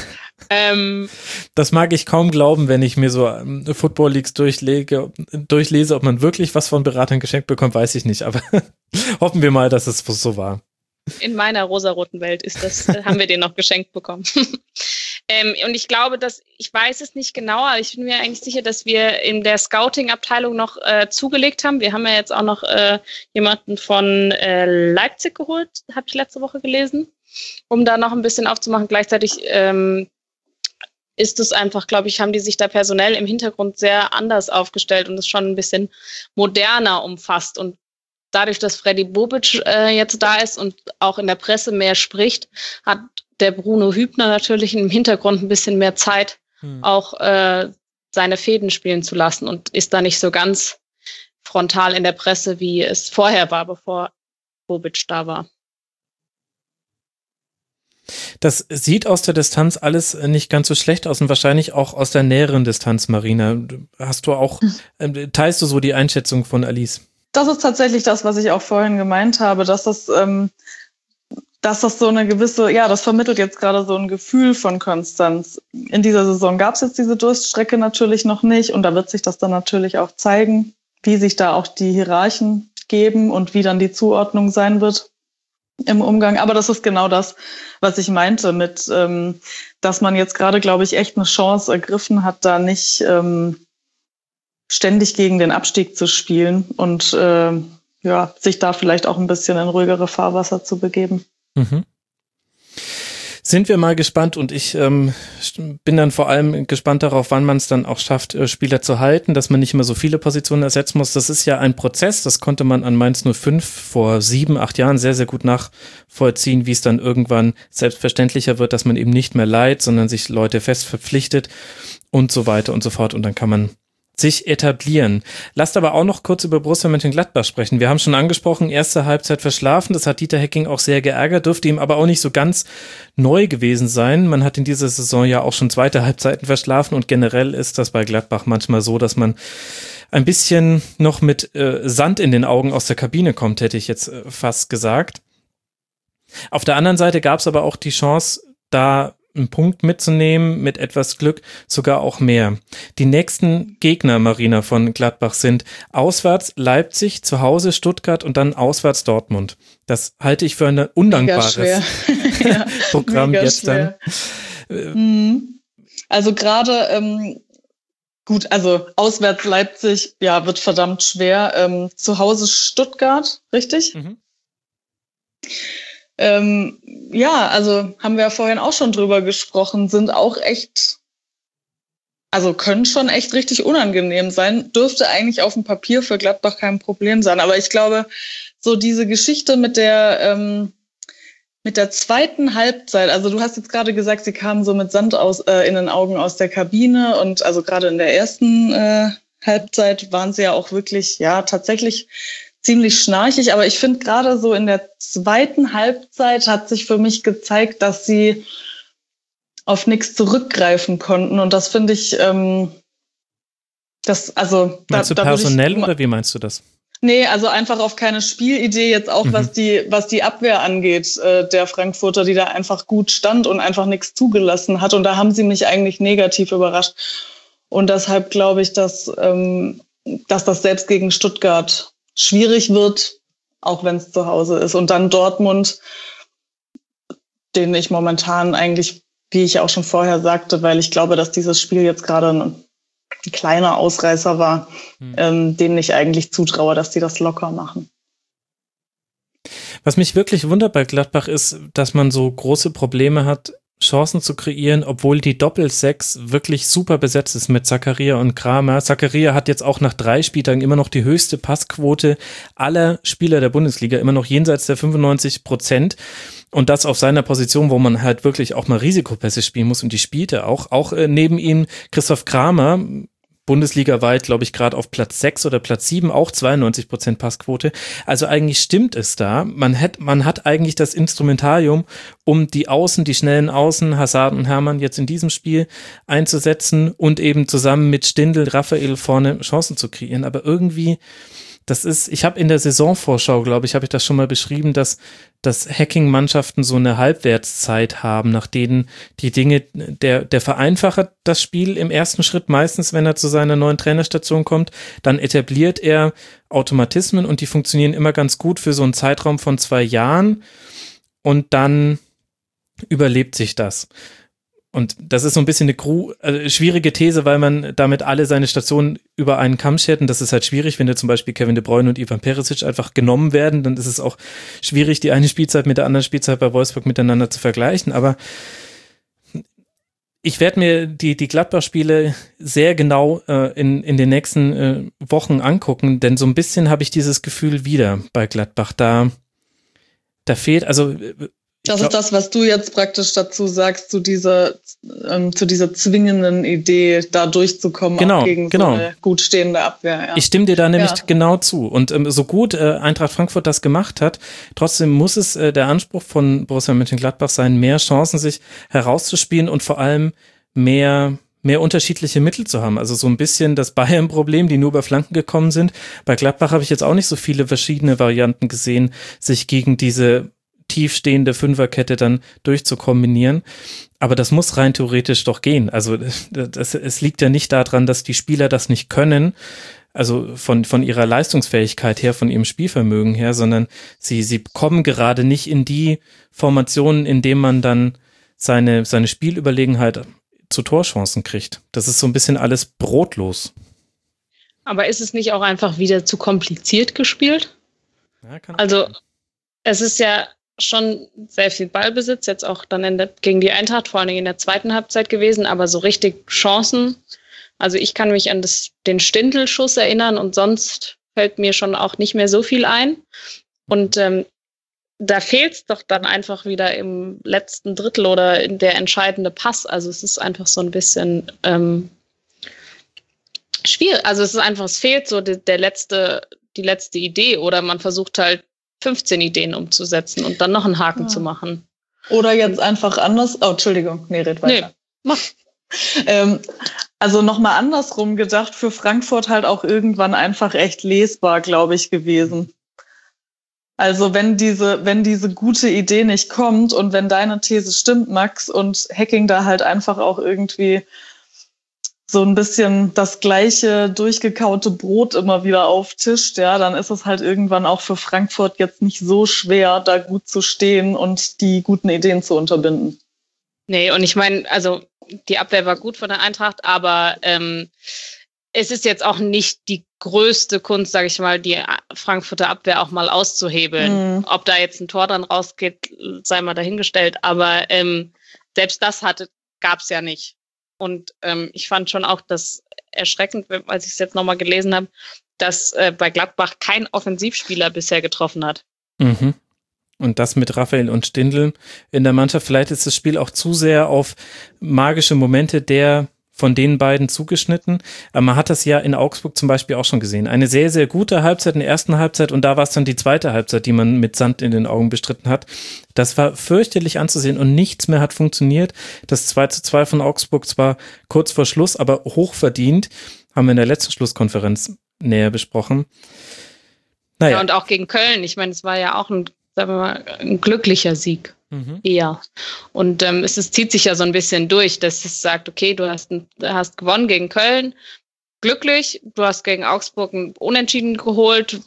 Das mag ich kaum glauben, wenn ich mir so Football Leagues durchlese, ob man wirklich was von Beratern geschenkt bekommt, weiß ich nicht, aber hoffen wir mal, dass es so war.
In meiner rosaroten Welt haben wir den noch geschenkt bekommen. Und ich glaube, ich weiß es nicht genau, aber ich bin mir eigentlich sicher, dass wir in der Scouting-Abteilung noch zugelegt haben. Wir haben ja jetzt auch noch jemanden von Leipzig geholt, habe ich letzte Woche gelesen, um da noch ein bisschen aufzumachen. Gleichzeitig ist es einfach, glaube ich, haben die sich da personell im Hintergrund sehr anders aufgestellt und es schon ein bisschen moderner umfasst. Und dadurch, dass Freddy Bobic jetzt da ist und auch in der Presse mehr spricht, hat der Bruno Hübner natürlich im Hintergrund ein bisschen mehr Zeit, auch seine Fäden spielen zu lassen und ist da nicht so ganz frontal in der Presse, wie es vorher war, bevor Bobic da war.
Das sieht aus der Distanz alles nicht ganz so schlecht aus und wahrscheinlich auch aus der näheren Distanz, Marina. Hast du auch, teilst du so die Einschätzung von Alice?
Das ist tatsächlich das, was ich auch vorhin gemeint habe, dass das so eine gewisse, ja, das vermittelt jetzt gerade so ein Gefühl von Konstanz. In dieser Saison gab es jetzt diese Durststrecke natürlich noch nicht und da wird sich das dann natürlich auch zeigen, wie sich da auch die Hierarchen geben und wie dann die Zuordnung sein wird im Umgang. Aber das ist genau das, was ich meinte mit, dass man jetzt gerade, glaube ich, echt eine Chance ergriffen hat, da nicht ständig gegen den Abstieg zu spielen und sich da vielleicht auch ein bisschen in ruhigere Fahrwasser zu begeben.
Mhm. Sind wir mal gespannt und ich bin dann vor allem gespannt darauf, wann man es dann auch schafft, Spieler zu halten, dass man nicht immer so viele Positionen ersetzen muss. Das ist ja ein Prozess, das konnte man an Mainz 05 vor 7, 8 Jahren sehr, sehr gut nachvollziehen, wie es dann irgendwann selbstverständlicher wird, dass man eben nicht mehr leiht, sondern sich Leute fest verpflichtet und so weiter und so fort und dann kann man sich etablieren. Lasst aber auch noch kurz über Borussia Mönchengladbach sprechen. Wir haben schon angesprochen, erste Halbzeit verschlafen. Das hat Dieter Hecking auch sehr geärgert, dürfte ihm aber auch nicht so ganz neu gewesen sein. Man hat in dieser Saison ja auch schon zweite Halbzeiten verschlafen und generell ist das bei Gladbach manchmal so, dass man ein bisschen noch mit Sand in den Augen aus der Kabine kommt, hätte ich jetzt fast gesagt. Auf der anderen Seite gab es aber auch die Chance, da einen Punkt mitzunehmen, mit etwas Glück sogar auch mehr. Die nächsten Gegner, Marina, von Gladbach sind auswärts Leipzig, zu Hause Stuttgart und dann auswärts Dortmund. Das halte ich für ein undankbares Programm jetzt schwer.
Dann. Also gerade, gut, also auswärts Leipzig, wird verdammt schwer. Zu Hause Stuttgart, richtig? Mhm. Also haben wir ja vorhin auch schon drüber gesprochen, sind auch echt, also können schon echt richtig unangenehm sein, dürfte eigentlich auf dem Papier für Gladbach kein Problem sein. Aber ich glaube, so diese Geschichte mit der zweiten Halbzeit, also du hast jetzt gerade gesagt, sie kamen so mit Sand in den Augen aus der Kabine und also gerade in der ersten Halbzeit waren sie ja auch wirklich, tatsächlich ziemlich schnarchig, aber ich finde gerade so in der zweiten Halbzeit hat sich für mich gezeigt, dass sie auf nichts zurückgreifen konnten und das finde ich,
Meinst du personell oder wie meinst du das?
Nee, also einfach auf keine Spielidee jetzt auch, was die Abwehr angeht, der Frankfurter, die da einfach gut stand und einfach nichts zugelassen hat und da haben sie mich eigentlich negativ überrascht und deshalb glaube ich, dass das selbst gegen Stuttgart schwierig wird, auch wenn es zu Hause ist. Und dann Dortmund, den ich momentan eigentlich, wie ich auch schon vorher sagte, weil ich glaube, dass dieses Spiel jetzt gerade ein kleiner Ausreißer war, denen ich eigentlich zutraue, dass die das locker machen.
Was mich wirklich wundert bei Gladbach ist, dass man so große Probleme hat, Chancen zu kreieren, obwohl die Doppel-6 wirklich super besetzt ist mit Zakaria und Kramer. Zakaria hat jetzt auch nach 3 Spieltagen immer noch die höchste Passquote aller Spieler der Bundesliga, immer noch jenseits der 95%. Und das auf seiner Position, wo man halt wirklich auch mal Risikopässe spielen muss und die spielte auch. Auch neben ihm Christoph Kramer, bundesligaweit, glaube ich, gerade auf Platz 6 oder Platz 7, auch 92% Passquote. Also eigentlich stimmt es da. Man hat eigentlich das Instrumentarium, um die schnellen Außen, Hazard und Hermann jetzt in diesem Spiel einzusetzen und eben zusammen mit Stindl, Raphael vorne Chancen zu kreieren. Aber irgendwie, ich habe in der Saisonvorschau, glaube ich, habe ich das schon mal beschrieben, dass Hacking-Mannschaften so eine Halbwertszeit haben, nach denen die Dinge, der vereinfacht das Spiel im ersten Schritt meistens, wenn er zu seiner neuen Trainerstation kommt, dann etabliert er Automatismen und die funktionieren immer ganz gut für so einen Zeitraum von 2 Jahren und dann überlebt sich das. Und das ist so ein bisschen eine schwierige These, weil man damit alle seine Stationen über einen Kamm schert. Und das ist halt schwierig, wenn zum Beispiel Kevin De Bruyne und Ivan Perisic einfach genommen werden. Dann ist es auch schwierig, die eine Spielzeit mit der anderen Spielzeit bei Wolfsburg miteinander zu vergleichen. Aber ich werde mir die Gladbach-Spiele sehr genau in den nächsten Wochen angucken. Denn so ein bisschen habe ich dieses Gefühl wieder bei Gladbach. Da fehlt, also
das ist das, was du jetzt praktisch dazu sagst, zu dieser zwingenden Idee, da durchzukommen, auch gegen so eine gut stehende Abwehr. Ja.
Ich stimme dir da nämlich genau zu. Und so gut Eintracht Frankfurt das gemacht hat, trotzdem muss es der Anspruch von Borussia Mönchengladbach sein, mehr Chancen sich herauszuspielen und vor allem mehr unterschiedliche Mittel zu haben. Also so ein bisschen das Bayern-Problem, die nur über Flanken gekommen sind. Bei Gladbach habe ich jetzt auch nicht so viele verschiedene Varianten gesehen, sich gegen diese tiefstehende Fünferkette dann durchzukombinieren. Aber das muss rein theoretisch doch gehen. Also es liegt ja nicht daran, dass die Spieler das nicht können, also von ihrer Leistungsfähigkeit her, von ihrem Spielvermögen her, sondern sie kommen gerade nicht in die Formationen, in denen man dann seine Spielüberlegenheit zu Torchancen kriegt. Das ist so ein bisschen alles brotlos.
Aber ist es nicht auch einfach wieder zu kompliziert gespielt?
Ja,
also es ist ja schon sehr viel Ballbesitz, jetzt auch dann gegen die Eintracht, vor allen Dingen in der zweiten Halbzeit gewesen, aber so richtig Chancen. Also ich kann mich an den Stindl-Schuss erinnern und sonst fällt mir schon auch nicht mehr so viel ein. Und da fehlt es doch dann einfach wieder im letzten Drittel oder in der entscheidende Pass. Also es ist einfach so ein bisschen schwierig. Also es fehlt so die letzte Idee oder man versucht halt 15 Ideen umzusetzen und dann noch einen Haken zu machen.
Oder jetzt einfach anders. Oh, Entschuldigung, red weiter.
Nee, mach.
Also nochmal andersrum gedacht, für Frankfurt halt auch irgendwann einfach echt lesbar, glaube ich, gewesen. Also wenn diese gute Idee nicht kommt und wenn deine These stimmt, Max, und Hacking da halt einfach auch irgendwie so ein bisschen das gleiche durchgekaute Brot immer wieder auftischt, ja, dann ist es halt irgendwann auch für Frankfurt jetzt nicht so schwer, da gut zu stehen und die guten Ideen zu unterbinden.
Nee, und ich meine, also die Abwehr war gut von der Eintracht, aber es ist jetzt auch nicht die größte Kunst, sage ich mal, die Frankfurter Abwehr auch mal auszuhebeln. Ob da jetzt ein Tor dann rausgeht, sei mal dahingestellt, aber selbst das gab es ja nicht. Und ich fand schon auch das erschreckend, als ich es jetzt nochmal gelesen habe, dass bei Gladbach kein Offensivspieler bisher getroffen hat.
Mhm. Und das mit Raphael und Stindl in der Mannschaft. Vielleicht ist das Spiel auch zu sehr auf magische Momente von den beiden zugeschnitten. Aber man hat das ja in Augsburg zum Beispiel auch schon gesehen. Eine sehr, sehr gute Halbzeit in der ersten Halbzeit und da war es dann die zweite Halbzeit, die man mit Sand in den Augen bestritten hat. Das war fürchterlich anzusehen und nichts mehr hat funktioniert. Das 2:2 von Augsburg zwar kurz vor Schluss, aber hochverdient, haben wir in der letzten Schlusskonferenz näher besprochen. Naja.
Ja, und auch gegen Köln. Ich meine, es war ja auch sagen wir mal, ein glücklicher Sieg. Eher. Und es zieht sich ja so ein bisschen durch, dass es sagt, okay, du hast gewonnen gegen Köln, glücklich, du hast gegen Augsburg ein Unentschieden geholt,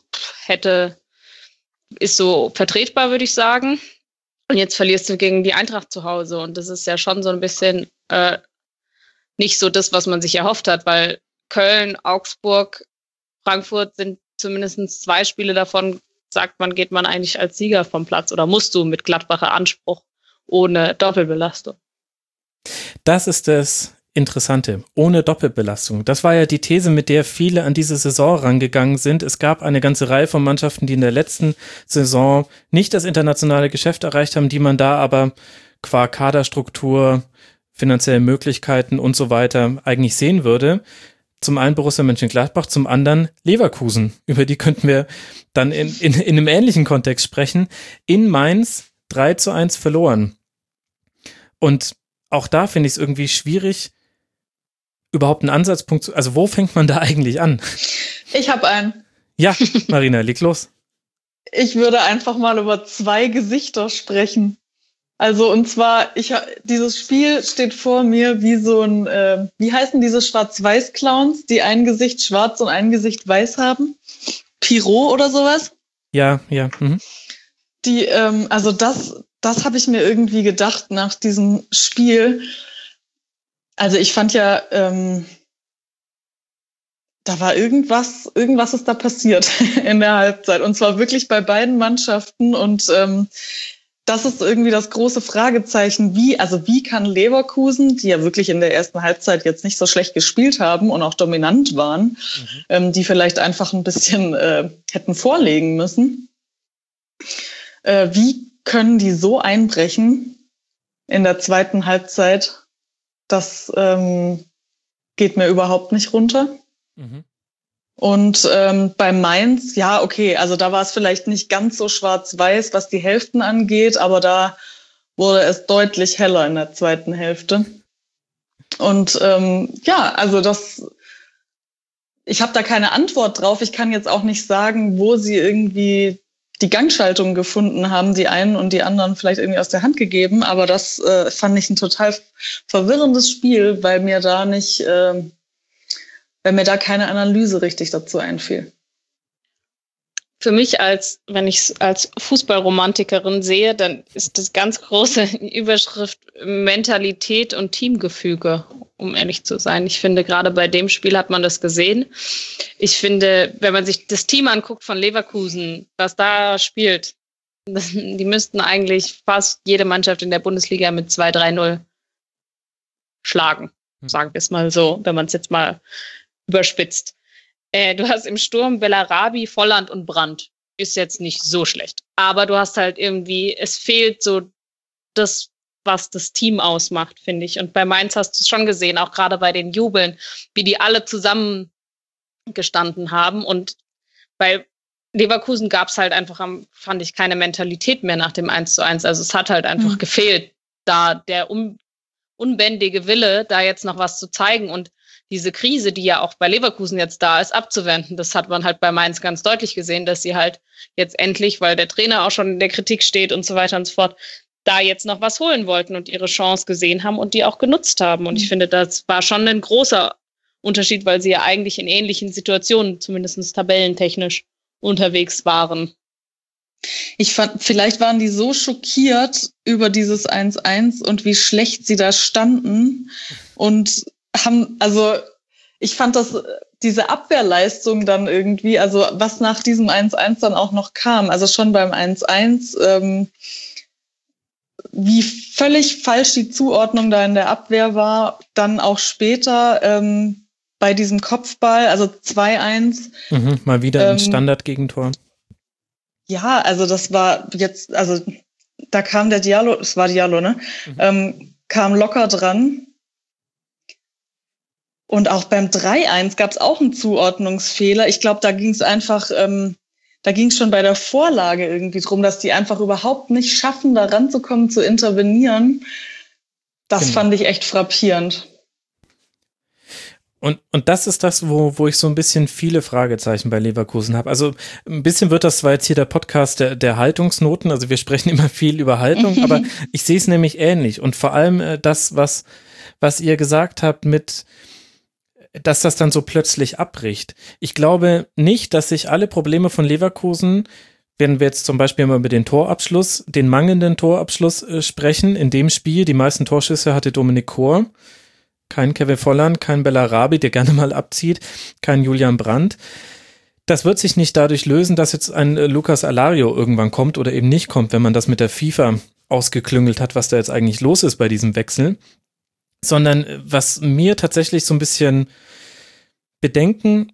ist so vertretbar, würde ich sagen. Und jetzt verlierst du gegen die Eintracht zu Hause und das ist ja schon so ein bisschen nicht so das, was man sich erhofft hat, weil Köln, Augsburg, Frankfurt sind zumindest 2 Spiele davon, geht man eigentlich als Sieger vom Platz oder musst du mit Gladbacher Anspruch ohne Doppelbelastung.
Das ist das Interessante, ohne Doppelbelastung. Das war ja die These, mit der viele an diese Saison rangegangen sind. Es gab eine ganze Reihe von Mannschaften, die in der letzten Saison nicht das internationale Geschäft erreicht haben, die man da aber qua Kaderstruktur, finanziellen Möglichkeiten und so weiter eigentlich sehen würde. Zum einen Borussia Mönchengladbach, zum anderen Leverkusen. Über die könnten wir dann in einem ähnlichen Kontext sprechen. In Mainz 3:1 verloren. Und auch da finde ich es irgendwie schwierig, überhaupt einen Ansatzpunkt also wo fängt man da eigentlich an?
Ich habe einen.
Ja, Marina, leg los.
Ich würde einfach mal über 2 Gesichter sprechen. Also und zwar, dieses Spiel steht vor mir wie so ein, wie heißen diese Schwarz-Weiß-Clowns, die ein Gesicht schwarz und ein Gesicht weiß haben? Pirot oder sowas?
Ja.
Die, also das habe ich mir irgendwie gedacht nach diesem Spiel. Also ich fand ja, da war irgendwas ist da passiert in der Halbzeit. Und zwar wirklich bei beiden Mannschaften und das ist irgendwie das große Fragezeichen, wie kann Leverkusen, die ja wirklich in der ersten Halbzeit jetzt nicht so schlecht gespielt haben und auch dominant waren, die vielleicht einfach ein bisschen hätten vorlegen müssen, wie können die so einbrechen in der zweiten Halbzeit? Das geht mir überhaupt nicht runter. Und bei Mainz, ja, okay, also da war es vielleicht nicht ganz so schwarz-weiß, was die Hälften angeht, aber da wurde es deutlich heller in der zweiten Hälfte. Und ja, also ich habe da keine Antwort drauf. Ich kann jetzt auch nicht sagen, wo sie irgendwie die Gangschaltung gefunden haben, die einen und die anderen vielleicht irgendwie aus der Hand gegeben, aber das fand ich ein total verwirrendes Spiel, weil mir da keine Analyse richtig dazu einfiel.
Für mich, wenn ich es als Fußballromantikerin sehe, dann ist das ganz große Überschrift Mentalität und Teamgefüge. um ehrlich zu sein. Ich finde, gerade bei dem Spiel hat man das gesehen. Ich finde, wenn man sich das Team anguckt von Leverkusen, was da spielt, die müssten eigentlich fast jede Mannschaft in der Bundesliga mit 2-3-0 schlagen. Sagen wir es mal so, wenn man es jetzt mal überspitzt. Du hast im Sturm Bellarabi, Volland und Brandt. Ist jetzt nicht so schlecht. Aber du hast halt irgendwie, es fehlt so das, was das Team ausmacht, finde ich. Und bei Mainz hast du es schon gesehen, auch gerade bei den Jubeln, wie die alle zusammen gestanden haben. Und bei Leverkusen gab es halt einfach, fand ich, keine Mentalität mehr nach dem 1:1. Also es hat halt einfach gefehlt, da der unbändige Wille, da jetzt noch was zu zeigen und diese Krise, die ja auch bei Leverkusen jetzt da ist, abzuwenden. Das hat man halt bei Mainz ganz deutlich gesehen, dass sie halt jetzt endlich, weil der Trainer auch schon in der Kritik steht und so weiter und so fort, da jetzt noch was holen wollten und ihre Chance gesehen haben und die auch genutzt haben. Und ich finde, das war schon ein großer Unterschied, weil sie ja eigentlich in ähnlichen Situationen, zumindest tabellentechnisch, unterwegs waren.
Ich fand, vielleicht waren die so schockiert über dieses 1:1 und wie schlecht sie da standen und haben, also ich fand diese Abwehrleistung dann irgendwie, also was nach diesem 1:1 dann auch noch kam, also schon beim 1:1, wie völlig falsch die Zuordnung da in der Abwehr war, dann auch später bei diesem Kopfball, also 2:1.
Mal wieder ein Standardgegentor.
Ja, also das war jetzt, also da kam der Diallo, es war Diallo, ne? Kam locker dran. Und auch beim 3:1 gab es auch einen Zuordnungsfehler. Ich glaube, da ging es einfach, da ging es schon bei der Vorlage irgendwie drum, dass die einfach überhaupt nicht schaffen, da ranzukommen, zu intervenieren. Das fand ich echt frappierend.
Und das ist das, wo ich so ein bisschen viele Fragezeichen bei Leverkusen habe. Also ein bisschen wird das zwar jetzt hier der Podcast der Haltungsnoten, also wir sprechen immer viel über Haltung, aber ich sehe es nämlich ähnlich. Und vor allem das, was ihr gesagt habt mit, dass das dann so plötzlich abbricht. Ich glaube nicht, dass sich alle Probleme von Leverkusen, wenn wir jetzt zum Beispiel mal über den Torabschluss, den mangelnden Torabschluss sprechen, in dem Spiel, die meisten Torschüsse hatte Dominik Kor, kein Kevin Volland, kein Bellarabi, der gerne mal abzieht, kein Julian Brandt. Das wird sich nicht dadurch lösen, dass jetzt ein Lucas Alario irgendwann kommt oder eben nicht kommt, wenn man das mit der FIFA ausgeklüngelt hat, was da jetzt eigentlich los ist bei diesem Wechsel. Sondern was mir tatsächlich so ein bisschen Bedenken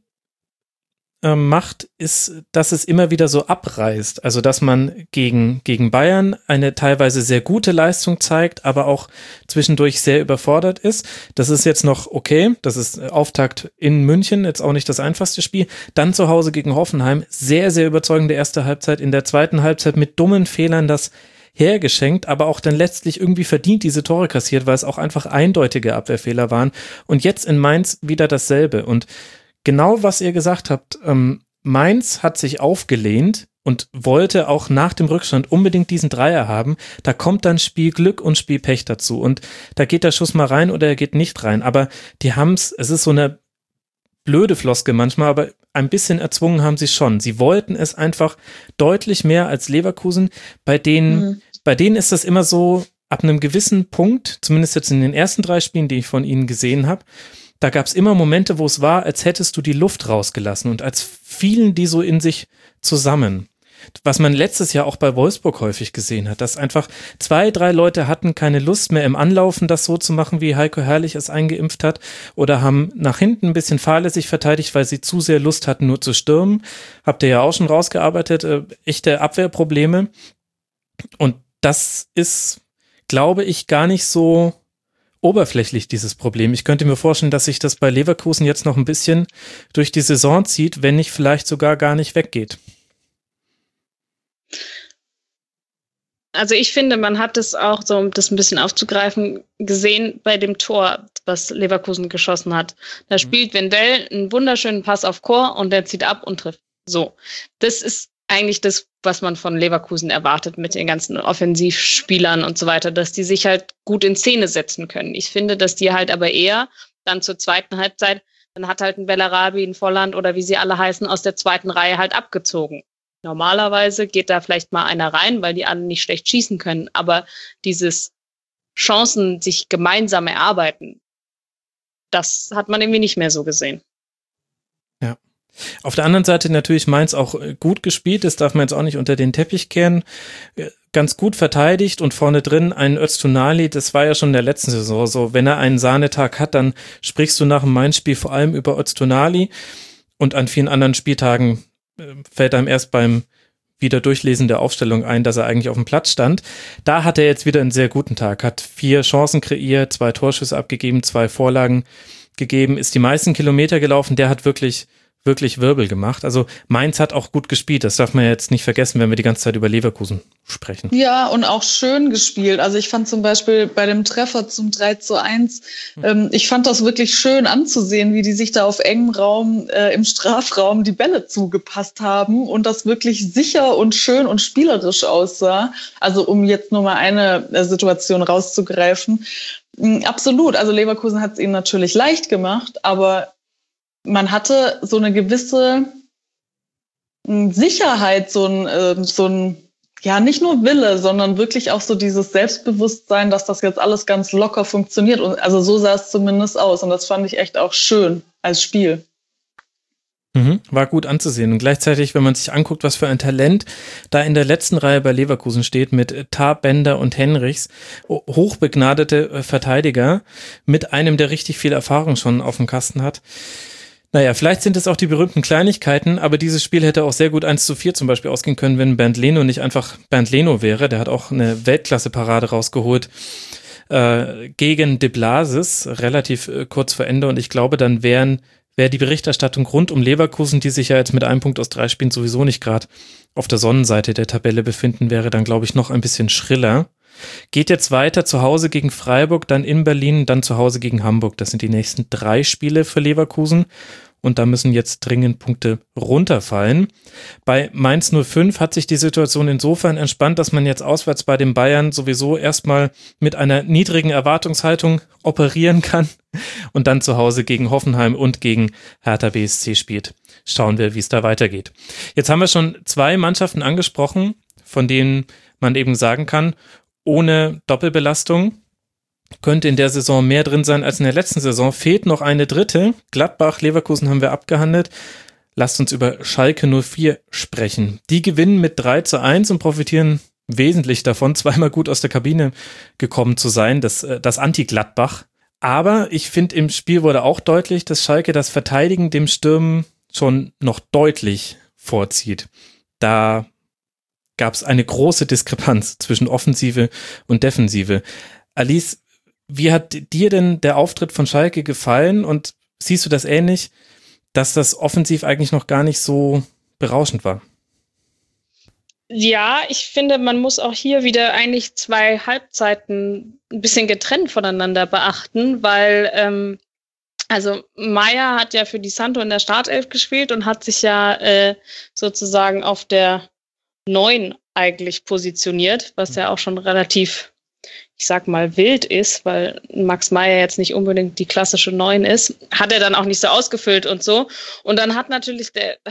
macht, ist, dass es immer wieder so abreißt. Also, dass man gegen Bayern eine teilweise sehr gute Leistung zeigt, aber auch zwischendurch sehr überfordert ist. Das ist jetzt noch okay. Das ist Auftakt in München, jetzt auch nicht das einfachste Spiel. Dann zu Hause gegen Hoffenheim. Sehr, sehr überzeugende erste Halbzeit. In der zweiten Halbzeit mit dummen Fehlern das hergeschenkt, aber auch dann letztlich irgendwie verdient diese Tore kassiert, weil es auch einfach eindeutige Abwehrfehler waren. Und jetzt in Mainz wieder dasselbe. Und genau, was ihr gesagt habt, Mainz hat sich aufgelehnt und wollte auch nach dem Rückstand unbedingt diesen Dreier haben. Da kommt dann Spielglück und Spielpech dazu. Und da geht der Schuss mal rein oder er geht nicht rein. Aber die haben's, es ist so eine blöde Floskel manchmal, aber ein bisschen erzwungen haben sie schon. Sie wollten es einfach deutlich mehr als Leverkusen. Bei denen ist das immer so, ab einem gewissen Punkt, zumindest jetzt in den ersten 3 Spielen, die ich von ihnen gesehen habe, da gab es immer Momente, wo es war, als hättest du die Luft rausgelassen und als fielen die so in sich zusammen. Was man letztes Jahr auch bei Wolfsburg häufig gesehen hat, dass einfach 2, 3 Leute hatten keine Lust mehr im Anlaufen, das so zu machen, wie Heiko Herrlich es eingeimpft hat, oder haben nach hinten ein bisschen fahrlässig verteidigt, weil sie zu sehr Lust hatten, nur zu stürmen. Habt ihr ja auch schon rausgearbeitet, echte Abwehrprobleme. Und das ist, glaube ich, gar nicht so oberflächlich, dieses Problem. Ich könnte mir vorstellen, dass sich das bei Leverkusen jetzt noch ein bisschen durch die Saison zieht, wenn nicht vielleicht sogar gar nicht weggeht.
Also ich finde, man hat es auch, so um das ein bisschen aufzugreifen, gesehen bei dem Tor, was Leverkusen geschossen hat. Da spielt Wendell einen wunderschönen Pass auf Kor und der zieht ab und trifft. So, das ist eigentlich das, was man von Leverkusen erwartet mit den ganzen Offensivspielern und so weiter, dass die sich halt gut in Szene setzen können. Ich finde, dass die halt aber eher dann zur zweiten Halbzeit, dann hat halt ein Bellarabi, ein Volland oder wie sie alle heißen, aus der zweiten Reihe halt abgezogen. Normalerweise geht da vielleicht mal einer rein, weil die anderen nicht schlecht schießen können, aber dieses Chancen sich gemeinsam erarbeiten, das hat man irgendwie nicht mehr so gesehen.
Ja. Auf der anderen Seite natürlich Mainz auch gut gespielt, das darf man jetzt auch nicht unter den Teppich kehren. Ganz gut verteidigt und vorne drin ein Öztunali, das war ja schon in der letzten Saison so. Wenn er einen Sahnetag hat, dann sprichst du nach dem Mainz-Spiel vor allem über Öztunali und an vielen anderen Spieltagen fällt einem erst beim wieder Durchlesen der Aufstellung ein, dass er eigentlich auf dem Platz stand. Da hat er jetzt wieder einen sehr guten Tag, hat 4 Chancen kreiert, 2 Torschüsse abgegeben, 2 Vorlagen gegeben, ist die meisten Kilometer gelaufen, der hat wirklich Wirbel gemacht. Also Mainz hat auch gut gespielt, das darf man jetzt nicht vergessen, wenn wir die ganze Zeit über Leverkusen sprechen.
Ja, und auch schön gespielt. Also ich fand zum Beispiel bei dem Treffer zum 3:1, ich fand das wirklich schön anzusehen, wie die sich da auf engem Raum im Strafraum die Bälle zugepasst haben und das wirklich sicher und schön und spielerisch aussah. Also um jetzt nur mal eine Situation rauszugreifen. Absolut, also Leverkusen hat es ihnen natürlich leicht gemacht, aber man hatte so eine gewisse Sicherheit, so ein, ja, nicht nur Wille, sondern wirklich auch so dieses Selbstbewusstsein, dass das jetzt alles ganz locker funktioniert. Und also so sah es zumindest aus. Und das fand ich echt auch schön als Spiel.
War gut anzusehen. Und gleichzeitig, wenn man sich anguckt, was für ein Talent da in der letzten Reihe bei Leverkusen steht, mit Tah, Bender und Henrichs, hochbegnadete Verteidiger, mit einem, der richtig viel Erfahrung schon auf dem Kasten hat. Naja, vielleicht sind es auch die berühmten Kleinigkeiten, aber dieses Spiel hätte auch sehr gut 1:4 zum Beispiel ausgehen können, wenn Bernd Leno nicht einfach Bernd Leno wäre. Der hat auch eine Weltklasse-Parade rausgeholt gegen De Blasis, relativ kurz vor Ende. Und ich glaube, dann wäre die Berichterstattung rund um Leverkusen, die sich ja jetzt mit einem Punkt aus 3 Spielen sowieso nicht gerade auf der Sonnenseite der Tabelle befinden, wäre dann, glaube ich, noch ein bisschen schriller. Geht jetzt weiter, zu Hause gegen Freiburg, dann in Berlin, dann zu Hause gegen Hamburg. Das sind die nächsten 3 Spiele für Leverkusen und da müssen jetzt dringend Punkte runterfallen. Bei Mainz 05 hat sich die Situation insofern entspannt, dass man jetzt auswärts bei den Bayern sowieso erstmal mit einer niedrigen Erwartungshaltung operieren kann und dann zu Hause gegen Hoffenheim und gegen Hertha BSC spielt. Schauen wir, wie es da weitergeht. Jetzt haben wir schon 2 Mannschaften angesprochen, von denen man eben sagen kann, ohne Doppelbelastung könnte in der Saison mehr drin sein als in der letzten Saison. Fehlt noch eine dritte. Gladbach, Leverkusen haben wir abgehandelt. Lasst uns über Schalke 04 sprechen. Die gewinnen mit 3:1 und profitieren wesentlich davon, zweimal gut aus der Kabine gekommen zu sein, das Anti-Gladbach. Aber ich finde, im Spiel wurde auch deutlich, dass Schalke das Verteidigen dem Stürmen schon noch deutlich vorzieht. Da gab es eine große Diskrepanz zwischen Offensive und Defensive. Alice, wie hat dir denn der Auftritt von Schalke gefallen und siehst du das ähnlich, dass das offensiv eigentlich noch gar nicht so berauschend war?
Ja, ich finde, man muss auch hier wieder eigentlich 2 Halbzeiten ein bisschen getrennt voneinander beachten, weil also Meier hat ja für Di Santo in der Startelf gespielt und hat sich ja sozusagen auf der 9 eigentlich positioniert, was ja auch schon relativ, ich sag mal, wild ist, weil Max Meyer jetzt nicht unbedingt die klassische 9 ist, hat er dann auch nicht so ausgefüllt und so. Und dann hat natürlich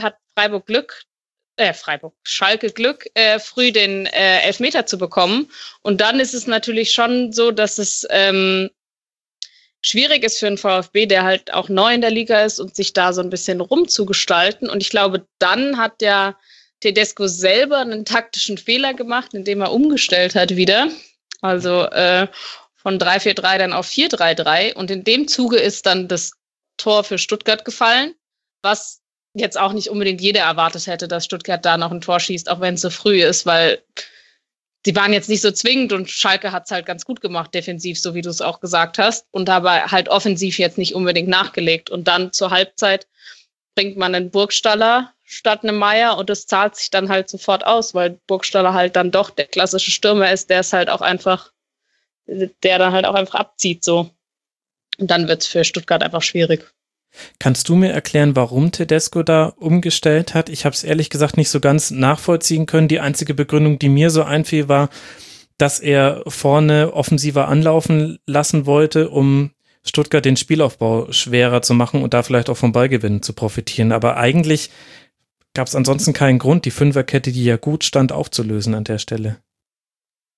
Schalke Glück, früh den Elfmeter zu bekommen. Und dann ist es natürlich schon so, dass es schwierig ist für einen VfB, der halt auch neu in der Liga ist und sich da so ein bisschen rumzugestalten. Und ich glaube, dann hat ja Tedesco selber einen taktischen Fehler gemacht, indem er umgestellt hat wieder. Also von 3-4-3 dann auf 4-3-3. Und in dem Zuge ist dann das Tor für Stuttgart gefallen, was jetzt auch nicht unbedingt jeder erwartet hätte, dass Stuttgart da noch ein Tor schießt, auch wenn es so früh ist, weil die waren jetzt nicht so zwingend und Schalke hat es halt ganz gut gemacht, defensiv, so wie du es auch gesagt hast, und dabei halt offensiv jetzt nicht unbedingt nachgelegt. Und dann zur Halbzeit bringt man einen Burgstaller statt einem Meier und das zahlt sich dann halt sofort aus, weil Burgstaller halt dann doch der klassische Stürmer ist, der dann halt auch einfach abzieht, so. Und dann wird es für Stuttgart einfach schwierig.
Kannst du mir erklären, warum Tedesco da umgestellt hat? Ich habe es ehrlich gesagt nicht so ganz nachvollziehen können. Die einzige Begründung, die mir so einfiel, war, dass er vorne offensiver anlaufen lassen wollte, um Stuttgart den Spielaufbau schwerer zu machen und da vielleicht auch vom Ballgewinn zu profitieren. Aber eigentlich gab es ansonsten keinen Grund, die Fünferkette, die ja gut stand, aufzulösen an der Stelle.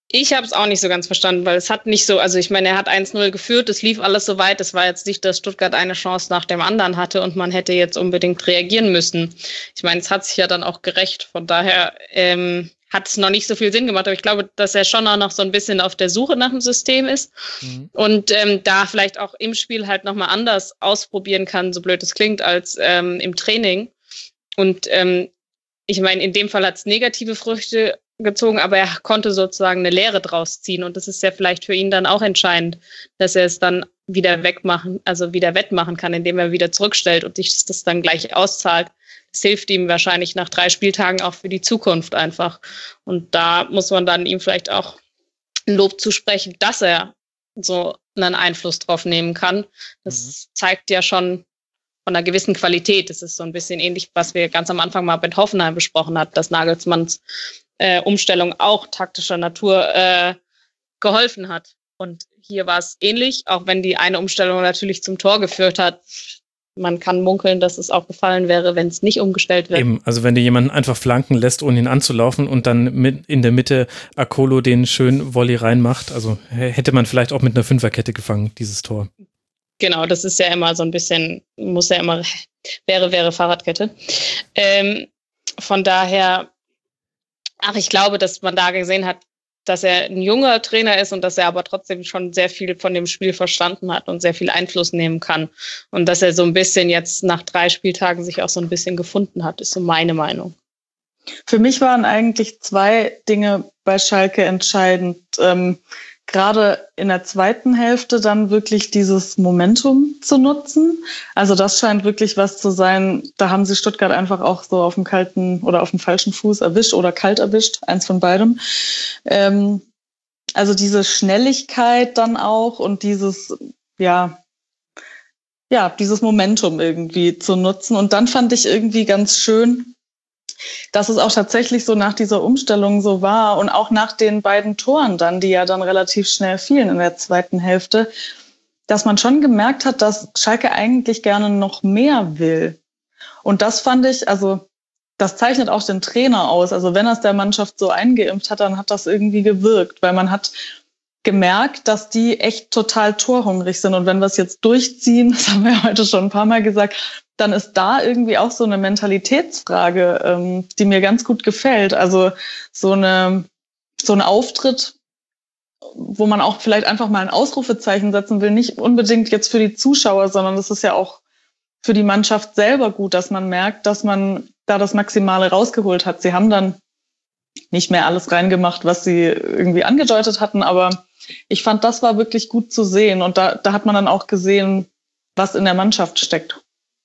Ich habe es auch nicht so ganz verstanden, weil es hat nicht so, also ich meine, er hat 1-0 geführt, es lief alles so weit, es war jetzt nicht, dass Stuttgart eine Chance nach dem anderen hatte und man hätte jetzt unbedingt reagieren müssen. Ich meine, es hat sich ja dann auch gerecht, von daher hat es noch nicht so viel Sinn gemacht, aber ich glaube, dass er schon auch noch so ein bisschen auf der Suche nach dem System ist und da vielleicht auch im Spiel halt nochmal anders ausprobieren kann, so blöd es klingt, als im Training. Und ich meine, in dem Fall hat es negative Früchte gezogen, aber er konnte sozusagen eine Lehre draus ziehen und das ist ja vielleicht für ihn dann auch entscheidend, dass er es dann wieder wettmachen kann, indem er wieder zurückstellt und sich das dann gleich auszahlt. Das hilft ihm wahrscheinlich nach 3 Spieltagen auch für die Zukunft einfach. Und da muss man dann ihm vielleicht auch ein Lob zusprechen, dass er so einen Einfluss drauf nehmen kann. Das zeigt ja schon von einer gewissen Qualität. Das ist so ein bisschen ähnlich, was wir ganz am Anfang mal mit Hoffenheim besprochen hatten, dass Nagelsmanns Umstellung auch taktischer Natur geholfen hat. Und hier war es ähnlich, auch wenn die eine Umstellung natürlich zum Tor geführt hat. Man kann munkeln, dass es auch gefallen wäre, wenn es nicht umgestellt wäre.
Eben, also wenn du jemanden einfach flanken lässt, ohne ihn anzulaufen und dann in der Mitte Akolo den schönen Volley reinmacht, also hätte man vielleicht auch mit einer Fünferkette gefangen, dieses Tor.
Genau, das ist ja immer so ein bisschen, wäre Fahrradkette. Von daher, ich glaube, dass man da gesehen hat, dass er ein junger Trainer ist und dass er aber trotzdem schon sehr viel von dem Spiel verstanden hat und sehr viel Einfluss nehmen kann. Und dass er so ein bisschen jetzt nach 3 Spieltagen sich auch so ein bisschen gefunden hat, ist so meine Meinung.
Für mich waren eigentlich 2 Dinge bei Schalke entscheidend. Gerade in der zweiten Hälfte dann wirklich dieses Momentum zu nutzen. Also das scheint wirklich was zu sein. Da haben sie Stuttgart einfach auch so auf dem kalten oder auf dem falschen Fuß erwischt oder kalt erwischt, eins von beidem. Also diese Schnelligkeit dann auch und dieses Momentum irgendwie zu nutzen. Und dann fand ich irgendwie ganz schön, dass es auch tatsächlich so nach dieser Umstellung so war und auch nach den beiden Toren dann, die ja dann relativ schnell fielen in der zweiten Hälfte, dass man schon gemerkt hat, dass Schalke eigentlich gerne noch mehr will. Und das fand ich, also das zeichnet auch den Trainer aus. Also wenn er es der Mannschaft so eingeimpft hat, dann hat das irgendwie gewirkt, weil man hat gemerkt, dass die echt total torhungrig sind. Und wenn wir es jetzt durchziehen, das haben wir heute schon ein paar Mal gesagt, dann ist da irgendwie auch so eine Mentalitätsfrage, die mir ganz gut gefällt. Also so ein Auftritt, wo man auch vielleicht einfach mal ein Ausrufezeichen setzen will, nicht unbedingt jetzt für die Zuschauer, sondern das ist ja auch für die Mannschaft selber gut, dass man merkt, dass man da das Maximale rausgeholt hat. Sie haben dann nicht mehr alles reingemacht, was sie irgendwie angedeutet hatten, aber ich fand, das war wirklich gut zu sehen. Und da hat man dann auch gesehen, was in der Mannschaft steckt.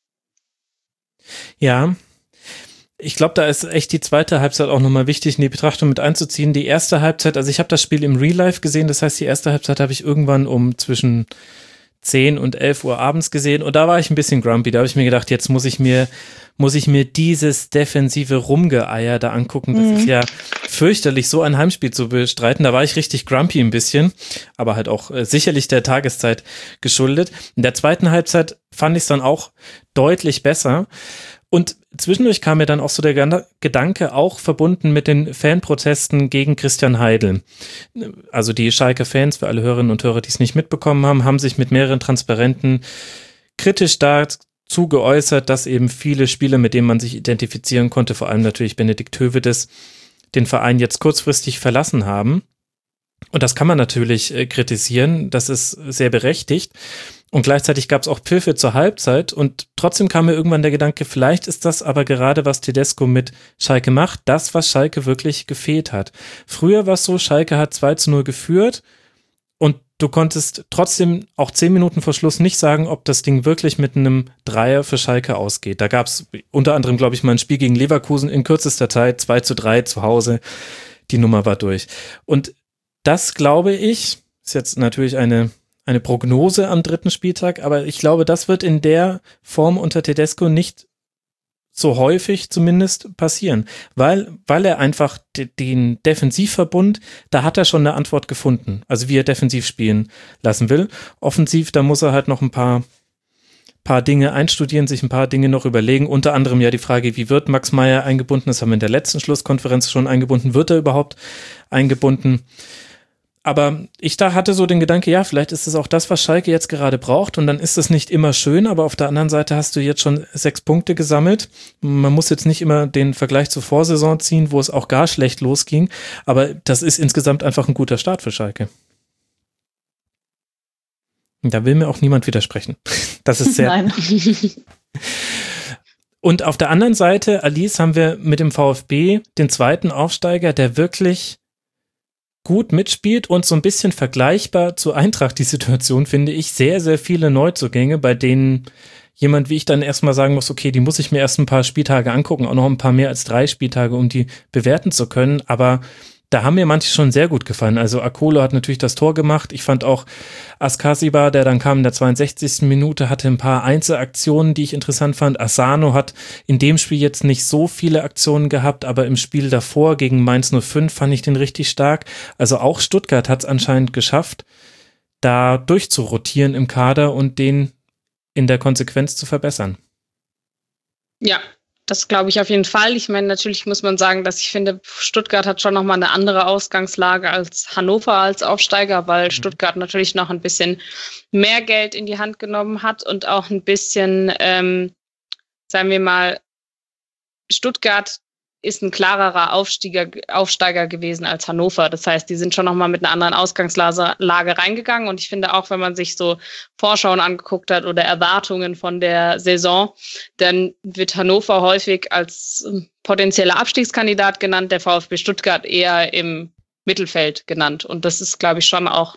Ja, ich glaube, da ist echt die zweite Halbzeit auch nochmal wichtig in die Betrachtung mit einzuziehen. Die erste Halbzeit, also ich habe das Spiel im Real Life gesehen, das heißt, die erste Halbzeit habe ich irgendwann um zwischen 10 und 11 Uhr abends gesehen und da war ich ein bisschen grumpy, da habe ich mir gedacht, jetzt muss ich mir dieses defensive Rumgeeier da angucken, das ist ja fürchterlich, so ein Heimspiel zu bestreiten, da war ich richtig grumpy ein bisschen, aber halt auch sicherlich der Tageszeit geschuldet. In der zweiten Halbzeit fand ich es dann auch deutlich besser und zwischendurch kam mir dann auch so der Gedanke, auch verbunden mit den Fanprotesten gegen Christian Heidel. Also die Schalke-Fans, für alle Hörerinnen und Hörer, die es nicht mitbekommen haben, haben sich mit mehreren Transparenten kritisch dazu geäußert, dass eben viele Spieler, mit denen man sich identifizieren konnte, vor allem natürlich Benedikt Höwedes, den Verein jetzt kurzfristig verlassen haben. Und das kann man natürlich kritisieren, das ist sehr berechtigt. Und gleichzeitig gab es auch Pfiffe zur Halbzeit und trotzdem kam mir irgendwann der Gedanke, vielleicht ist das aber gerade, was Tedesco mit Schalke macht, das, was Schalke wirklich gefehlt hat. Früher war es so, Schalke hat 2-0 geführt und du konntest trotzdem auch 10 Minuten vor Schluss nicht sagen, ob das Ding wirklich mit einem Dreier für Schalke ausgeht. Da gab es unter anderem, glaube ich, mal ein Spiel gegen Leverkusen in kürzester Zeit, 2-3 zu Hause, die Nummer war durch. Und das, glaube ich, ist jetzt natürlich eine Prognose am 3. Spieltag, aber ich glaube, das wird in der Form unter Tedesco nicht so häufig zumindest passieren, weil er einfach den Defensivverbund, da hat er schon eine Antwort gefunden, also wie er defensiv spielen lassen will. Offensiv, da muss er halt noch ein paar Dinge einstudieren, sich ein paar Dinge noch überlegen, unter anderem ja die Frage, wie wird Max Meyer eingebunden, das haben wir in der letzten Schlusskonferenz schon eingebunden, wird er überhaupt eingebunden? Aber ich da hatte so den Gedanke, ja, vielleicht ist es auch das, was Schalke jetzt gerade braucht und dann ist es nicht immer schön, aber auf der anderen Seite hast du jetzt schon 6 Punkte gesammelt. Man muss jetzt nicht immer den Vergleich zur Vorsaison ziehen, wo es auch gar schlecht losging, aber das ist insgesamt einfach ein guter Start für Schalke. Da will mir auch niemand widersprechen. Das ist sehr...
Nein.
Und auf der anderen Seite, Alice, haben wir mit dem VfB den zweiten Aufsteiger, der wirklich gut mitspielt und so ein bisschen vergleichbar zu Eintracht die Situation, finde ich, sehr, sehr viele Neuzugänge, bei denen jemand wie ich dann erstmal sagen muss, okay, die muss ich mir erst ein paar Spieltage angucken, auch noch ein paar mehr als 3 Spieltage, um die bewerten zu können, aber da haben mir manche schon sehr gut gefallen. Also Akolo hat natürlich das Tor gemacht. Ich fand auch Askasiba, der dann kam in der 62. Minute, hatte ein paar Einzelaktionen, die ich interessant fand. Asano hat in dem Spiel jetzt nicht so viele Aktionen gehabt, aber im Spiel davor gegen Mainz 05 fand ich den richtig stark. Also auch Stuttgart hat es anscheinend geschafft, da durchzurotieren im Kader und den in der Konsequenz zu verbessern.
Ja, das glaube ich auf jeden Fall. Ich meine, natürlich muss man sagen, dass ich finde, Stuttgart hat schon nochmal eine andere Ausgangslage als Hannover als Aufsteiger, weil Stuttgart natürlich noch ein bisschen mehr Geld in die Hand genommen hat und auch ein bisschen, sagen wir mal, Stuttgart ist ein klarerer Aufsteiger gewesen als Hannover. Das heißt, die sind schon nochmal mit einer anderen Ausgangslage reingegangen. Und ich finde auch, wenn man sich so Vorschauen angeguckt hat oder Erwartungen von der Saison, dann wird Hannover häufig als potenzieller Abstiegskandidat genannt, der VfB Stuttgart eher im Mittelfeld genannt. Und das ist, glaube ich, schon auch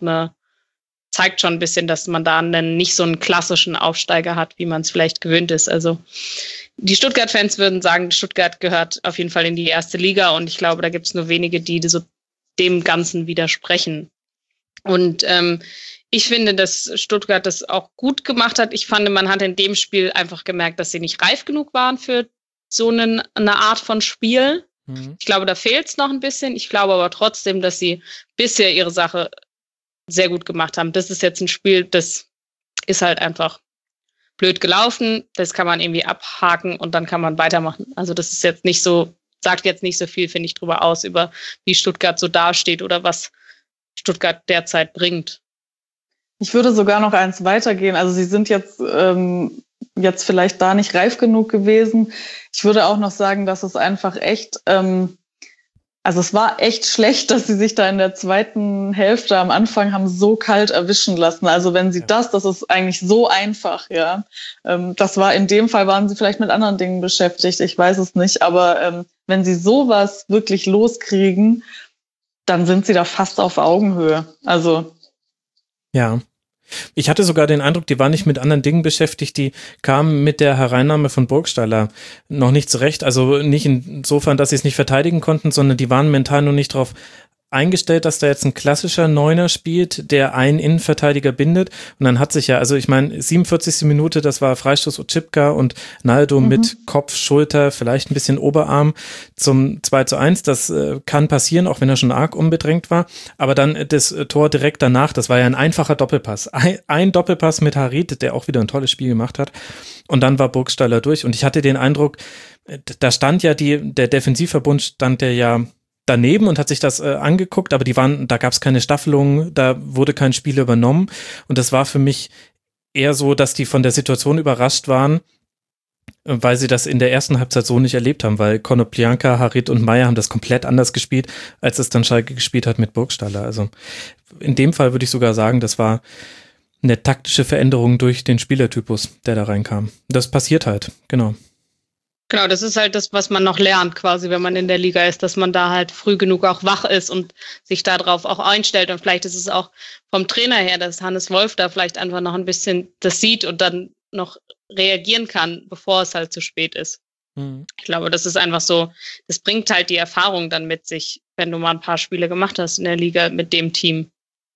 zeigt schon ein bisschen, dass man da nicht so einen klassischen Aufsteiger hat, wie man es vielleicht gewöhnt ist. Also die Stuttgart-Fans würden sagen, Stuttgart gehört auf jeden Fall in die erste Liga und ich glaube, da gibt es nur wenige, die so dem Ganzen widersprechen. Und ich finde, dass Stuttgart das auch gut gemacht hat. Ich fand, man hat in dem Spiel einfach gemerkt, dass sie nicht reif genug waren für so eine Art von Spiel. Ich glaube, da fehlt es noch ein bisschen. Ich glaube aber trotzdem, dass sie bisher ihre Sache sehr gut gemacht haben. Das ist jetzt ein Spiel, das ist halt einfach blöd gelaufen. Das kann man irgendwie abhaken und dann kann man weitermachen. Also das ist jetzt nicht so, sagt jetzt nicht so viel, finde ich, drüber aus, über wie Stuttgart so dasteht oder was Stuttgart derzeit bringt.
Ich würde sogar noch eins weitergehen. Also sie sind jetzt vielleicht da nicht reif genug gewesen. Ich würde auch noch sagen, dass es einfach echt, also es war echt schlecht, dass sie sich da in der zweiten Hälfte am Anfang haben so kalt erwischen lassen. Also wenn sie das ist eigentlich so einfach, ja. Das war in dem Fall, waren sie vielleicht mit anderen Dingen beschäftigt, ich weiß es nicht. Aber wenn sie sowas wirklich loskriegen, dann sind sie da fast auf Augenhöhe. Also
ja. Ich hatte sogar den Eindruck, die waren nicht mit anderen Dingen beschäftigt, die kamen mit der Hereinnahme von Burgstaller noch nicht zurecht. Also nicht insofern, dass sie es nicht verteidigen konnten, sondern die waren mental noch nicht drauf eingestellt, dass da jetzt ein klassischer Neuner spielt, der einen Innenverteidiger bindet. Und dann hat sich ja, also ich meine, 47. Minute, das war Freistoß Otschipka und Naldo mit Kopf, Schulter, vielleicht ein bisschen Oberarm zum 2:1. Das kann passieren, auch wenn er schon arg unbedrängt war. Aber dann das Tor direkt danach, das war ja ein einfacher Doppelpass. Ein Doppelpass mit Harit, der auch wieder ein tolles Spiel gemacht hat. Und dann war Burgstaller durch. Und ich hatte den Eindruck, da stand ja der Defensivverbund stand ja daneben und hat sich das angeguckt, aber da gab es keine Staffelung, da wurde kein Spiel übernommen und das war für mich eher so, dass die von der Situation überrascht waren, weil sie das in der ersten Halbzeit so nicht erlebt haben, weil Konoplyanka, Harit und Meyer haben das komplett anders gespielt, als es dann Schalke gespielt hat mit Burgstaller. Also in dem Fall würde ich sogar sagen, das war eine taktische Veränderung durch den Spielertypus, der da reinkam. Das passiert halt, genau.
Genau, das ist halt das, was man noch lernt quasi, wenn man in der Liga ist, dass man da halt früh genug auch wach ist und sich darauf auch einstellt. Und vielleicht ist es auch vom Trainer her, dass Hannes Wolf da vielleicht einfach noch ein bisschen das sieht und dann noch reagieren kann, bevor es halt zu spät ist. Ich glaube, das ist einfach so, das bringt halt die Erfahrung dann mit sich, wenn du mal ein paar Spiele gemacht hast in der Liga mit dem Team.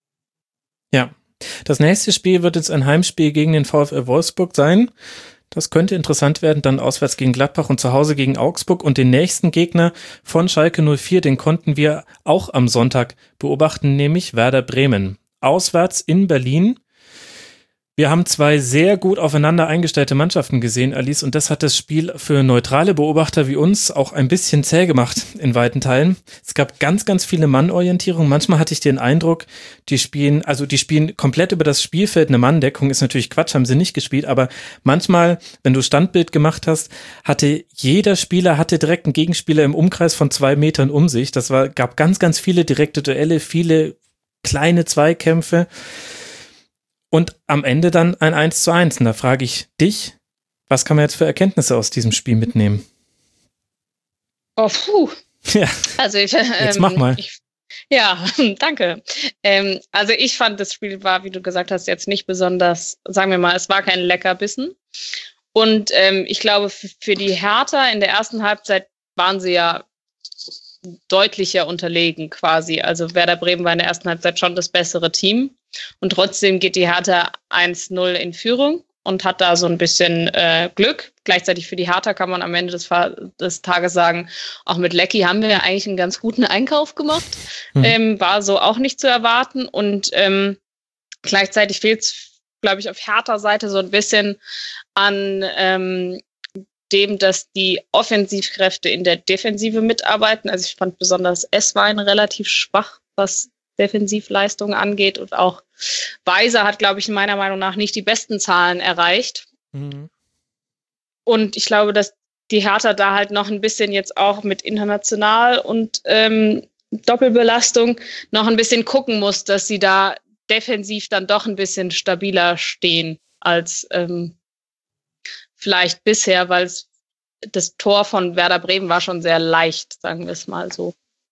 Ja, das nächste Spiel wird jetzt ein Heimspiel gegen den VfL Wolfsburg sein. Das könnte interessant werden, dann auswärts gegen Gladbach und zu Hause gegen Augsburg. Und den nächsten Gegner von Schalke 04, den konnten wir auch am Sonntag beobachten, nämlich Werder Bremen. Auswärts in Berlin. Wir haben zwei sehr gut aufeinander eingestellte Mannschaften gesehen, Alice, und das hat das Spiel für neutrale Beobachter wie uns auch ein bisschen zäh gemacht in weiten Teilen. Es gab ganz, ganz viele Mannorientierungen. Manchmal hatte ich den Eindruck, die spielen komplett über das Spielfeld. Eine Manndeckung ist natürlich Quatsch, haben sie nicht gespielt, aber manchmal, wenn du Standbild gemacht hast, hatte jeder Spieler direkt einen Gegenspieler im Umkreis von 2 Metern um sich. Gab ganz, ganz viele direkte Duelle, viele kleine Zweikämpfe. Und am Ende dann ein 1:1. Und da frage ich dich, was kann man jetzt für Erkenntnisse aus diesem Spiel mitnehmen?
Oh, puh.
Ja,
also
jetzt mach mal.
Danke. Also ich fand, das Spiel war, wie du gesagt hast, jetzt nicht besonders, sagen wir mal, es war kein Leckerbissen. Und ich glaube, für die Hertha in der ersten Halbzeit waren sie ja deutlicher unterlegen quasi. Also Werder Bremen war in der ersten Halbzeit schon das bessere Team. Und trotzdem geht die Hertha 1:0 in Führung und hat da so ein bisschen Glück. Gleichzeitig für die Hertha kann man am Ende des Tages sagen, auch mit Lecky haben wir ja eigentlich einen ganz guten Einkauf gemacht. War so auch nicht zu erwarten. Und gleichzeitig fehlt es, glaube ich, auf Hertha-Seite so ein bisschen an dem, dass die Offensivkräfte in der Defensive mitarbeiten. Also ich fand besonders Esswein relativ schwach, was Defensivleistungen angeht. Und auch Weiser hat, glaube ich, meiner Meinung nach nicht die besten Zahlen erreicht. Mhm. Und ich glaube, dass die Hertha da halt noch ein bisschen jetzt auch mit international und Doppelbelastung noch ein bisschen gucken muss, dass sie da defensiv dann doch ein bisschen stabiler stehen als vielleicht bisher, weil das Tor von Werder Bremen war schon sehr leicht, sagen wir es mal so.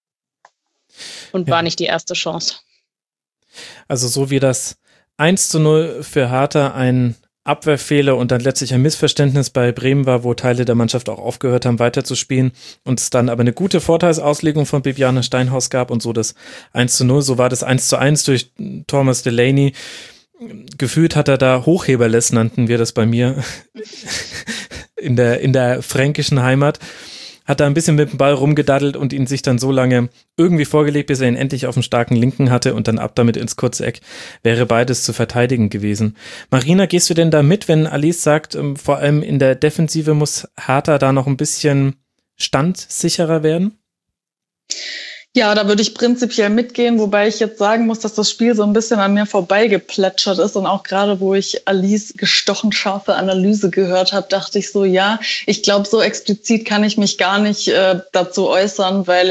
Und war nicht die erste Chance.
Also so wie das 1:0 für Hertha ein Abwehrfehler und dann letztlich ein Missverständnis bei Bremen war, wo Teile der Mannschaft auch aufgehört haben, weiterzuspielen und es dann aber eine gute Vorteilsauslegung von Bibiana Steinhaus gab und so das 1:0, so war das 1:1 durch Thomas Delaney. Gefühlt hat er da Hochheberless, nannten wir das bei mir, in der fränkischen Heimat, hat da ein bisschen mit dem Ball rumgedaddelt und ihn sich dann so lange irgendwie vorgelegt, bis er ihn endlich auf dem starken Linken hatte und dann ab damit ins kurze Eck. Wäre beides zu verteidigen gewesen. Marina, gehst du denn da mit, wenn Alice sagt, vor allem in der Defensive muss Hertha da noch ein bisschen standsicherer werden?
Ja, da würde ich prinzipiell mitgehen, wobei ich jetzt sagen muss, dass das Spiel so ein bisschen an mir vorbeigeplätschert ist und auch gerade, wo ich Alice gestochen scharfe Analyse gehört habe, dachte ich so, ja, ich glaube, so explizit kann ich mich gar nicht dazu äußern, weil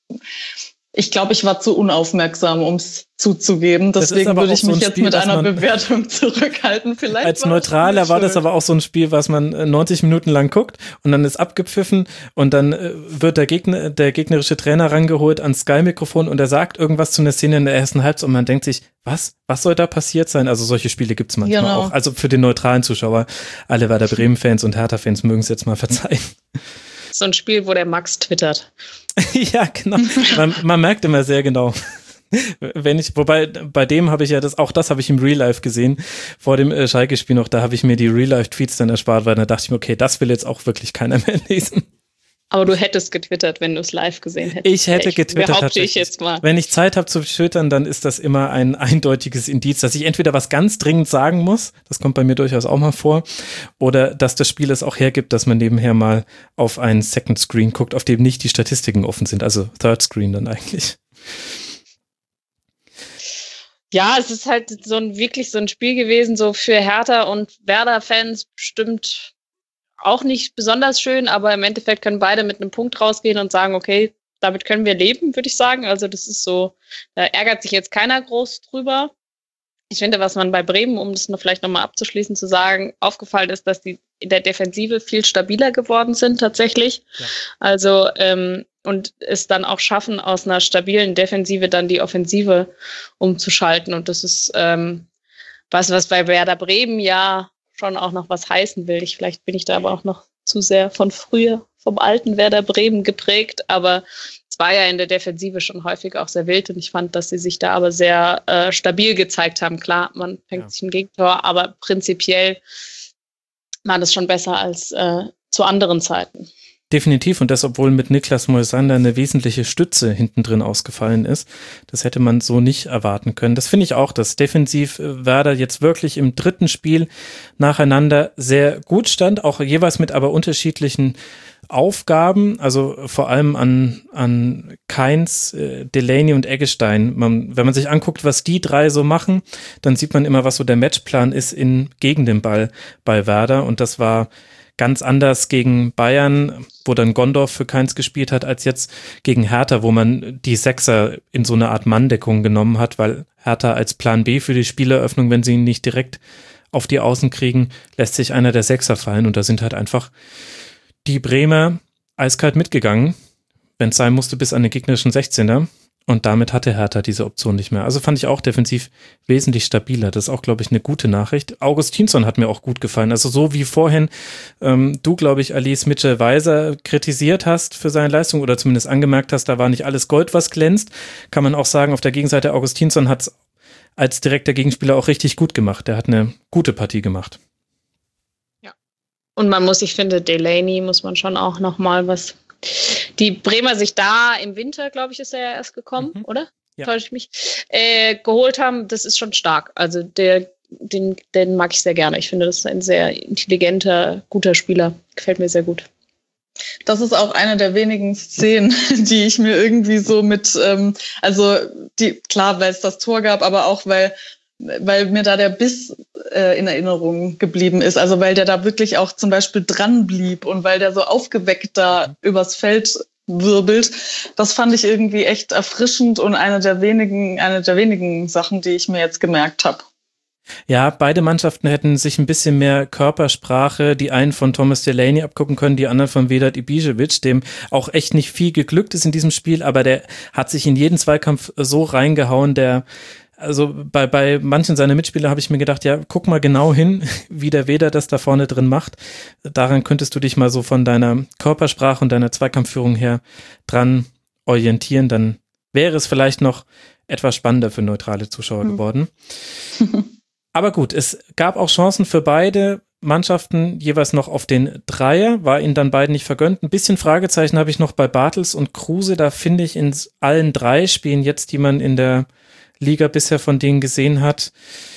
ich glaube, ich war zu unaufmerksam, um es zuzugeben. Deswegen würde ich mich jetzt mit einer Bewertung zurückhalten. Vielleicht
als Neutraler war das aber auch so ein Spiel, was man 90 Minuten lang guckt und dann ist abgepfiffen und dann wird der gegnerische Trainer rangeholt ans Sky-Mikrofon und er sagt irgendwas zu einer Szene in der ersten Halbzeit und man denkt sich, was soll da passiert sein? Also solche Spiele gibt es manchmal auch. Also für den neutralen Zuschauer, alle Werder Bremen-Fans und Hertha-Fans mögen es jetzt mal verzeihen.
So ein Spiel, wo der Max twittert.
Ja, genau. Man merkt immer sehr genau. Wobei, bei dem habe ich ja das habe ich im Real Life gesehen, vor dem Schalke-Spiel noch, da habe ich mir die Real Life Tweets dann erspart, weil da dachte ich mir, okay, das will jetzt auch wirklich keiner mehr lesen.
Aber du hättest getwittert, wenn du es live gesehen hättest.
Ich hätte getwittert.
Behaupte ich jetzt mal.
Wenn ich Zeit habe zu twittern, dann ist das immer ein eindeutiges Indiz, dass ich entweder was ganz dringend sagen muss, das kommt bei mir durchaus auch mal vor, oder dass das Spiel es auch hergibt, dass man nebenher mal auf einen Second Screen guckt, auf dem nicht die Statistiken offen sind, also Third Screen dann eigentlich.
Ja, es ist halt wirklich so ein Spiel gewesen, so für Hertha und Werder-Fans bestimmt auch nicht besonders schön, aber im Endeffekt können beide mit einem Punkt rausgehen und sagen, okay, damit können wir leben, würde ich sagen. Also das ist so, da ärgert sich jetzt keiner groß drüber. Ich finde, was man bei Bremen, um das vielleicht nochmal abzuschließen, zu sagen, aufgefallen ist, dass die in der Defensive viel stabiler geworden sind tatsächlich. Ja. Also und es dann auch schaffen, aus einer stabilen Defensive dann die Offensive umzuschalten. Und das ist was bei Werder Bremen ja schon auch noch was heißen will. Vielleicht bin ich da aber auch noch zu sehr von früher, vom alten Werder Bremen geprägt, aber es war ja in der Defensive schon häufig auch sehr wild und ich fand, dass sie sich da aber sehr stabil gezeigt haben. Klar, man fängt sich ein Gegentor, aber prinzipiell war das schon besser als zu anderen Zeiten.
Definitiv, und das, obwohl mit Niklas Moisander eine wesentliche Stütze hinten drin ausgefallen ist. Das hätte man so nicht erwarten können. Das finde ich auch, dass defensiv Werder jetzt wirklich im dritten Spiel nacheinander sehr gut stand, auch jeweils mit aber unterschiedlichen Aufgaben, also vor allem an Kainz, Delaney und Eggestein. Wenn man sich anguckt, was die drei so machen, dann sieht man immer, was so der Matchplan ist gegen den Ball bei Werder, und das war ganz anders gegen Bayern, wo dann Gondorf für Kainz gespielt hat, als jetzt gegen Hertha, wo man die Sechser in so eine Art Manndeckung genommen hat, weil Hertha als Plan B für die Spieleröffnung, wenn sie ihn nicht direkt auf die Außen kriegen, lässt sich einer der Sechser fallen, und da sind halt einfach die Bremer eiskalt mitgegangen, wenn es sein musste, bis an den gegnerischen 16er. Und damit hatte Hertha diese Option nicht mehr. Also fand ich auch defensiv wesentlich stabiler. Das ist auch, glaube ich, eine gute Nachricht. Augustinsson hat mir auch gut gefallen. Also so wie vorhin du, glaube ich, Alice Mitchell-Weiser kritisiert hast für seine Leistung oder zumindest angemerkt hast, da war nicht alles Gold, was glänzt, kann man auch sagen, auf der Gegenseite Augustinsson hat es als direkter Gegenspieler auch richtig gut gemacht. Der hat eine gute Partie gemacht.
Ja. Und ich finde, Delaney muss man schon auch nochmal was... Die Bremer sich da im Winter, glaube ich, ist er ja erst gekommen, oder? Ja. Täusche ich mich? Geholt haben, das ist schon stark. Also den mag ich sehr gerne. Ich finde, das ist ein sehr intelligenter, guter Spieler. Gefällt mir sehr gut.
Das ist auch eine der wenigen Szenen, die ich mir irgendwie so mit, klar, weil es das Tor gab, aber auch weil mir da der Biss in Erinnerung geblieben ist. Also weil der da wirklich auch zum Beispiel dran blieb und weil der so aufgeweckt da übers Feld wirbelt. Das fand ich irgendwie echt erfrischend und eine der wenigen Sachen, die ich mir jetzt gemerkt habe.
Ja, beide Mannschaften hätten sich ein bisschen mehr Körpersprache, die einen von Thomas Delaney abgucken können, die anderen von Vedat Ibišević, dem auch echt nicht viel geglückt ist in diesem Spiel, aber der hat sich in jeden Zweikampf so reingehauen, also bei manchen seiner Mitspieler habe ich mir gedacht, ja, guck mal genau hin, wie der Vedat das da vorne drin macht. Daran könntest du dich mal so von deiner Körpersprache und deiner Zweikampfführung her dran orientieren, dann wäre es vielleicht noch etwas spannender für neutrale Zuschauer geworden. Aber gut, es gab auch Chancen für beide Mannschaften jeweils noch auf den Dreier, war ihnen dann beiden nicht vergönnt. Ein bisschen Fragezeichen habe ich noch bei Bartels und Kruse, da finde ich in allen drei Spielen jetzt, die man in der Liga bisher von denen gesehen hat,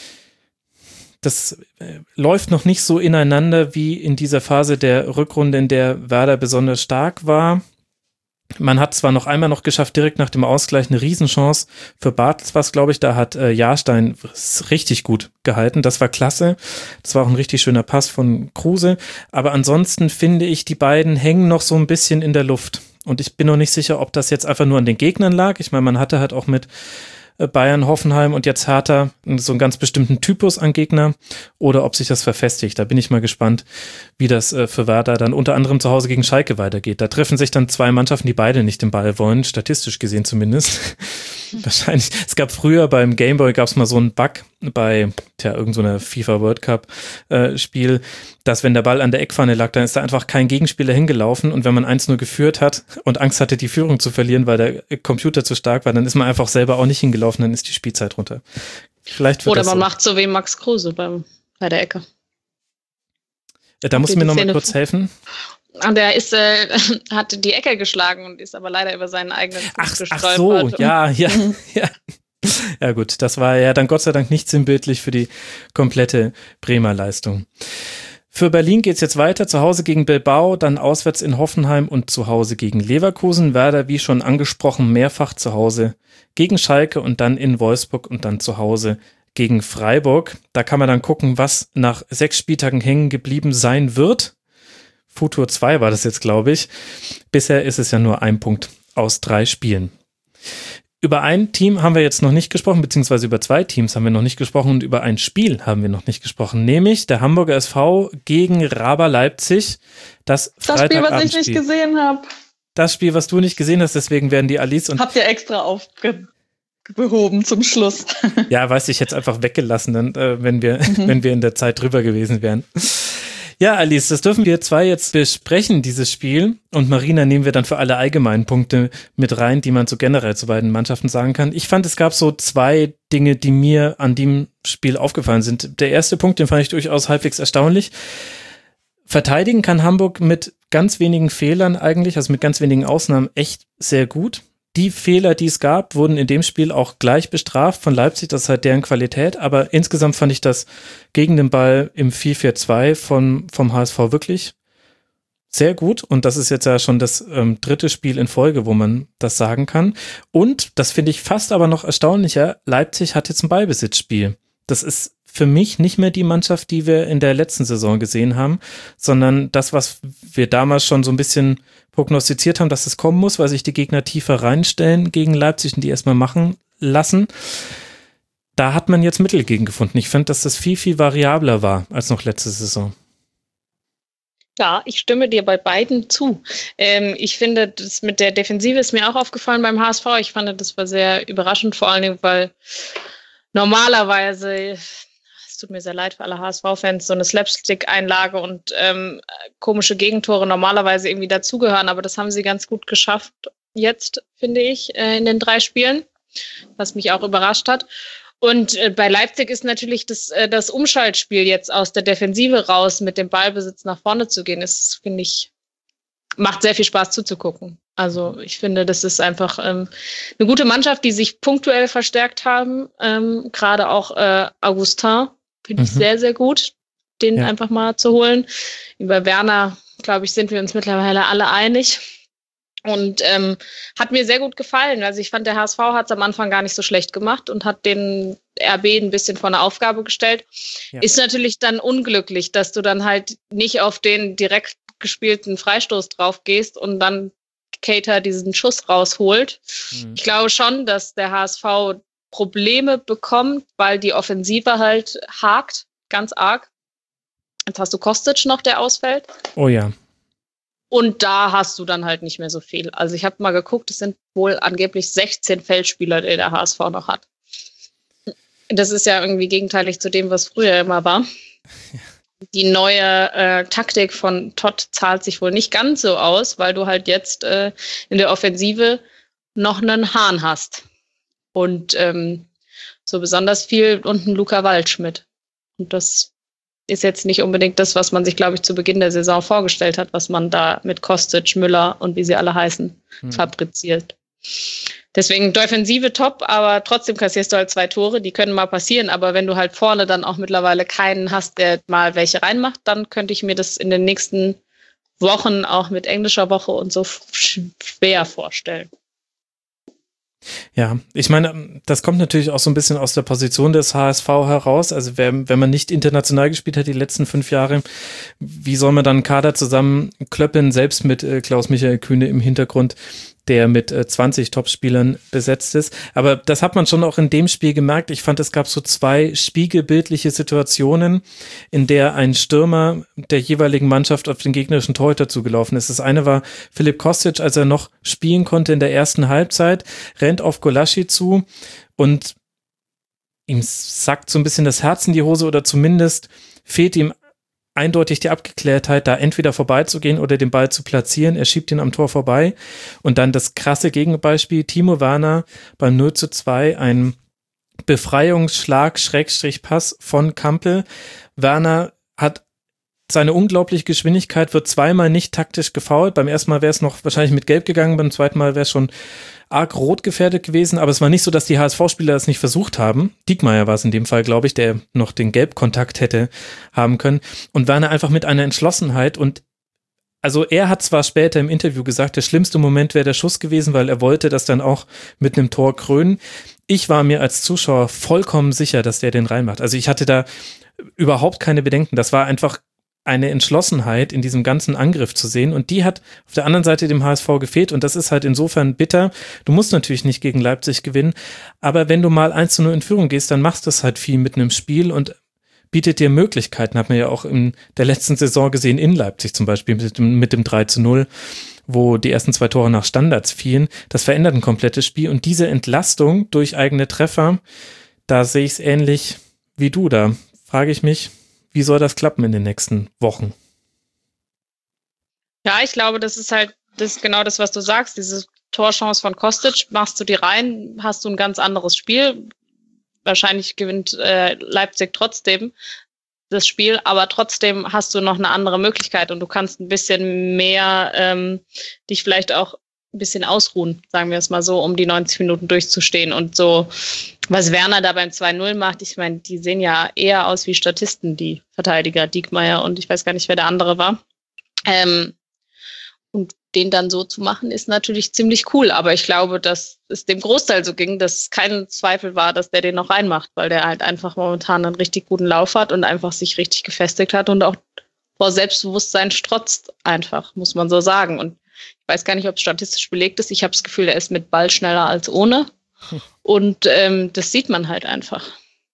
das läuft noch nicht so ineinander wie in dieser Phase der Rückrunde, in der Werder besonders stark war. Man hat zwar noch einmal noch geschafft, direkt nach dem Ausgleich eine Riesenchance für Bartels, was glaube ich, da hat Jahrstein richtig gut gehalten, das war klasse, das war auch ein richtig schöner Pass von Kruse, aber ansonsten finde ich, die beiden hängen noch so ein bisschen in der Luft und ich bin noch nicht sicher, ob das jetzt einfach nur an den Gegnern lag. Ich meine, man hatte halt auch mit Bayern, Hoffenheim und jetzt Hertha so einen ganz bestimmten Typus an Gegner oder ob sich das verfestigt. Da bin ich mal gespannt, wie das für Werder dann unter anderem zu Hause gegen Schalke weitergeht. Da treffen sich dann zwei Mannschaften, die beide nicht den Ball wollen, statistisch gesehen zumindest. Wahrscheinlich. Es gab früher beim Gameboy gab es mal so einen Bug bei irgend so einer FIFA World Cup Spiel, dass wenn der Ball an der Eckfahne lag, dann ist da einfach kein Gegenspieler hingelaufen und wenn man 1-0 geführt hat und Angst hatte, die Führung zu verlieren, weil der Computer zu stark war, dann ist man einfach selber auch nicht hingelaufen, dann ist die Spielzeit runter. Vielleicht
oder man macht so wie Max Kruse bei der Ecke.
Da musst du mir nochmal kurz helfen.
Und der hat die Ecke geschlagen und ist aber leider über seinen eigenen Fuß gestolpert.
Ach so, ja. Ja gut, das war ja dann Gott sei Dank nicht sinnbildlich für die komplette Bremer Leistung. Für Berlin geht's jetzt weiter, zu Hause gegen Bilbao, dann auswärts in Hoffenheim und zu Hause gegen Leverkusen. Werder, wie schon angesprochen, mehrfach zu Hause gegen Schalke und dann in Wolfsburg und dann zu Hause gegen Freiburg. Da kann man dann gucken, was nach 6 Spieltagen hängen geblieben sein wird. Futur 2 war das jetzt, glaube ich. Bisher ist es ja nur 1 Punkt aus 3 Spielen. Über ein Team haben wir jetzt noch nicht gesprochen, beziehungsweise über 2 Teams haben wir noch nicht gesprochen und über ein Spiel haben wir noch nicht gesprochen, nämlich der Hamburger SV gegen RB Leipzig. Das
Spiel, was ich nicht gesehen habe.
Das Spiel, was du nicht gesehen hast, deswegen werden die Alice und...
Habt ihr extra aufgehoben zum Schluss.
Ja, weiß ich, jetzt einfach weggelassen, dann, wenn wir in der Zeit drüber gewesen wären. Ja, Alice, das dürfen wir 2 jetzt besprechen, dieses Spiel. Und Marina nehmen wir dann für alle allgemeinen Punkte mit rein, die man so generell zu beiden Mannschaften sagen kann. Ich fand, es gab so 2 Dinge, die mir an dem Spiel aufgefallen sind. Der erste Punkt, den fand ich durchaus halbwegs erstaunlich. Verteidigen kann Hamburg mit ganz wenigen Fehlern eigentlich, also mit ganz wenigen Ausnahmen, echt sehr gut. Die Fehler, die es gab, wurden in dem Spiel auch gleich bestraft von Leipzig, das ist halt deren Qualität, aber insgesamt fand ich das gegen den Ball im 4-4-2 vom HSV wirklich sehr gut, und das ist jetzt ja schon das dritte Spiel in Folge, wo man das sagen kann. Und, das finde ich fast aber noch erstaunlicher, Leipzig hat jetzt ein Ballbesitzspiel. Das ist für mich nicht mehr die Mannschaft, die wir in der letzten Saison gesehen haben, sondern das, was wir damals schon so ein bisschen prognostiziert haben, dass es kommen muss, weil sich die Gegner tiefer reinstellen gegen Leipzig und die erstmal machen lassen. Da hat man jetzt Mittel gegen gefunden. Ich finde, dass das viel, viel variabler war als noch letzte Saison.
Ja, ich stimme dir bei beiden zu. Ich finde, das mit der Defensive ist mir auch aufgefallen beim HSV. Ich fand, das war sehr überraschend, vor allen Dingen, weil normalerweise, es tut mir sehr leid für alle HSV-Fans, so eine Slapstick-Einlage und komische Gegentore normalerweise irgendwie dazugehören, aber das haben sie ganz gut geschafft jetzt, finde ich, in den 3 Spielen, was mich auch überrascht hat. Und bei Leipzig ist natürlich das Umschaltspiel jetzt aus der Defensive raus mit dem Ballbesitz nach vorne zu gehen, ist, finde ich, macht sehr viel Spaß zuzugucken. Also ich finde, das ist einfach eine gute Mannschaft, die sich punktuell verstärkt haben. Gerade auch Augustin finde ich sehr, sehr gut, den einfach mal zu holen. Über Werner, glaube ich, sind wir uns mittlerweile alle einig. Und hat mir sehr gut gefallen. Also ich fand, der HSV hat es am Anfang gar nicht so schlecht gemacht und hat den RB ein bisschen vor eine Aufgabe gestellt. Ja. Ist natürlich dann unglücklich, dass du dann halt nicht auf den direkt gespielten Freistoß drauf gehst und dann Keita diesen Schuss rausholt. Ich glaube schon, dass der HSV Probleme bekommt, weil die Offensive halt hakt, ganz arg. Jetzt hast du Kostic noch, der ausfällt.
Oh ja.
Und da hast du dann halt nicht mehr so viel. Also ich habe mal geguckt, es sind wohl angeblich 16 Feldspieler, die der HSV noch hat. Das ist ja irgendwie gegenteilig zu dem, was früher immer war. Ja. Die neue Taktik von Todd zahlt sich wohl nicht ganz so aus, weil du halt jetzt in der Offensive noch einen Hahn hast. Und so besonders viel und einen Luca Waldschmidt. Und das ist jetzt nicht unbedingt das, was man sich, glaube ich, zu Beginn der Saison vorgestellt hat, was man da mit Kostic, Müller und wie sie alle heißen, fabriziert. Deswegen Defensive top, aber trotzdem kassierst du halt 2 Tore, die können mal passieren, aber wenn du halt vorne dann auch mittlerweile keinen hast, der mal welche reinmacht, dann könnte ich mir das in den nächsten Wochen auch mit englischer Woche und so schwer vorstellen.
Ja, ich meine, das kommt natürlich auch so ein bisschen aus der Position des HSV heraus. Also wenn man nicht international gespielt hat die letzten 5 Jahre, wie soll man dann einen Kader zusammenklöppeln, selbst mit Klaus-Michael Kühne im Hintergrund, der mit 20 Topspielern besetzt ist. Aber das hat man schon auch in dem Spiel gemerkt. Ich fand, es gab so 2 spiegelbildliche Situationen, in der ein Stürmer der jeweiligen Mannschaft auf den gegnerischen Torhüter zugelaufen ist. Das eine war Filip Kostic, als er noch spielen konnte in der ersten Halbzeit, rennt auf Gulácsi zu und ihm sackt so ein bisschen das Herz in die Hose oder zumindest fehlt ihm eindeutig die Abgeklärtheit, da entweder vorbeizugehen oder den Ball zu platzieren. Er schiebt ihn am Tor vorbei. Und dann das krasse Gegenbeispiel, Timo Werner beim 0:2, ein Befreiungsschlag, Schrägstrich-Pass von Kampel. Werner hat seine unglaubliche Geschwindigkeit, wird 2-mal nicht taktisch gefoult. Beim ersten Mal wäre es noch wahrscheinlich mit Gelb gegangen, beim zweiten Mal wäre es schon arg rot gefährdet gewesen, aber es war nicht so, dass die HSV-Spieler das nicht versucht haben. Diekmeyer war es in dem Fall, glaube ich, der noch den Gelbkontakt hätte haben können. Und Werner einfach mit einer Entschlossenheit und also er hat zwar später im Interview gesagt, der schlimmste Moment wäre der Schuss gewesen, weil er wollte das dann auch mit einem Tor krönen. Ich war mir als Zuschauer vollkommen sicher, dass der den reinmacht. Also ich hatte da überhaupt keine Bedenken. Das war einfach eine Entschlossenheit in diesem ganzen Angriff zu sehen und die hat auf der anderen Seite dem HSV gefehlt und das ist halt insofern bitter. Du musst natürlich nicht gegen Leipzig gewinnen, aber wenn du mal 1:0 in Führung gehst, dann machst du das halt viel mit einem Spiel und bietet dir Möglichkeiten, hat man ja auch in der letzten Saison gesehen, in Leipzig zum Beispiel mit dem 3:0, wo die ersten 2 Tore nach Standards fielen. Das verändert ein komplettes Spiel und diese Entlastung durch eigene Treffer, da sehe ich es ähnlich wie du. Da frage ich mich, wie soll das klappen in den nächsten Wochen?
Ja, ich glaube, das ist halt genau das, was du sagst. Diese Torchance von Kostic, machst du die rein, hast du ein ganz anderes Spiel. Wahrscheinlich gewinnt Leipzig trotzdem. das Spiel, aber trotzdem hast du noch eine andere Möglichkeit und du kannst ein bisschen mehr dich vielleicht auch ein bisschen ausruhen, sagen wir es mal so, um die 90 Minuten durchzustehen. Und so, was Werner da beim 2-0 macht, ich meine, die sehen ja eher aus wie Statisten, die Verteidiger, Diekmeyer und ich weiß gar nicht, wer der andere war. Und den dann so zu machen, ist natürlich ziemlich cool. Aber ich glaube, dass es dem Großteil so ging, dass kein Zweifel war, dass der den noch reinmacht, weil der halt einfach momentan einen richtig guten Lauf hat und einfach sich richtig gefestigt hat und auch vor Selbstbewusstsein strotzt einfach, muss man so sagen. Und ich weiß gar nicht, ob es statistisch belegt ist. Ich habe das Gefühl, er ist mit Ball schneller als ohne. Und das sieht man halt einfach.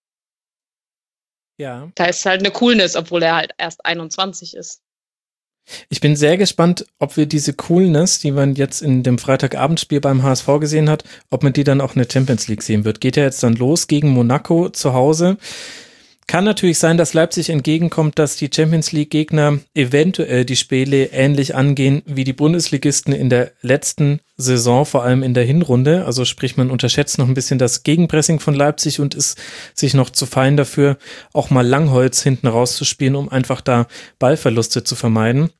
Ja.
Da ist halt eine Coolness, obwohl er halt erst 21 ist.
Ich bin sehr gespannt, ob wir diese Coolness, die man jetzt in dem Freitagabendspiel beim HSV gesehen hat, ob man die dann auch in der Champions League sehen wird. Geht ja jetzt dann los gegen Monaco zu Hause. Kann natürlich sein, dass Leipzig entgegenkommt, dass die Champions League-Gegner eventuell die Spiele ähnlich angehen wie die Bundesligisten in der letzten Saison, vor allem in der Hinrunde. Also sprich, man unterschätzt noch ein bisschen das Gegenpressing von Leipzig und ist sich noch zu fein dafür, auch mal Langholz hinten rauszuspielen, um einfach da Ballverluste zu vermeiden.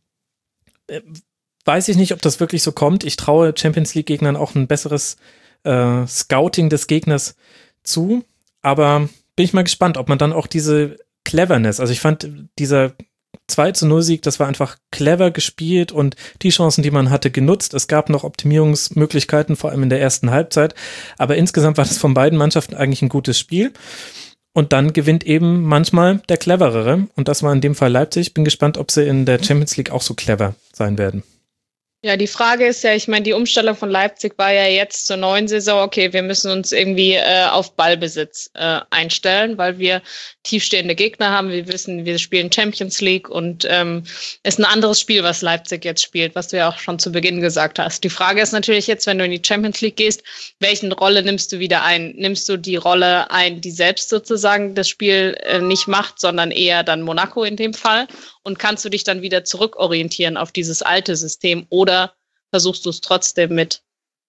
Weiß ich nicht, ob das wirklich so kommt. Ich traue Champions League-Gegnern auch ein besseres Scouting des Gegners zu, aber bin ich mal gespannt, ob man dann auch diese Cleverness, also ich fand dieser 2-0-Sieg, das war einfach clever gespielt und die Chancen, die man hatte, genutzt. Es gab noch Optimierungsmöglichkeiten, vor allem in der ersten Halbzeit, aber insgesamt war das von beiden Mannschaften eigentlich ein gutes Spiel und dann gewinnt eben manchmal der Cleverere und das war in dem Fall Leipzig. Bin gespannt, ob sie in der Champions League auch so clever sein werden.
Ja, die Frage ist ja, ich meine, die Umstellung von Leipzig war ja jetzt zur neuen Saison, okay, wir müssen uns irgendwie auf Ballbesitz einstellen, weil wir tiefstehende Gegner haben. Wir wissen, wir spielen Champions League und ist ein anderes Spiel, was Leipzig jetzt spielt, was du ja auch schon zu Beginn gesagt hast. Die Frage ist natürlich jetzt, wenn du in die Champions League gehst, welche Rolle nimmst du wieder ein? Nimmst du die Rolle ein, die selbst sozusagen das Spiel nicht macht, sondern eher dann Monaco in dem Fall? Und kannst du dich dann wieder zurückorientieren auf dieses alte System oder versuchst du es trotzdem mit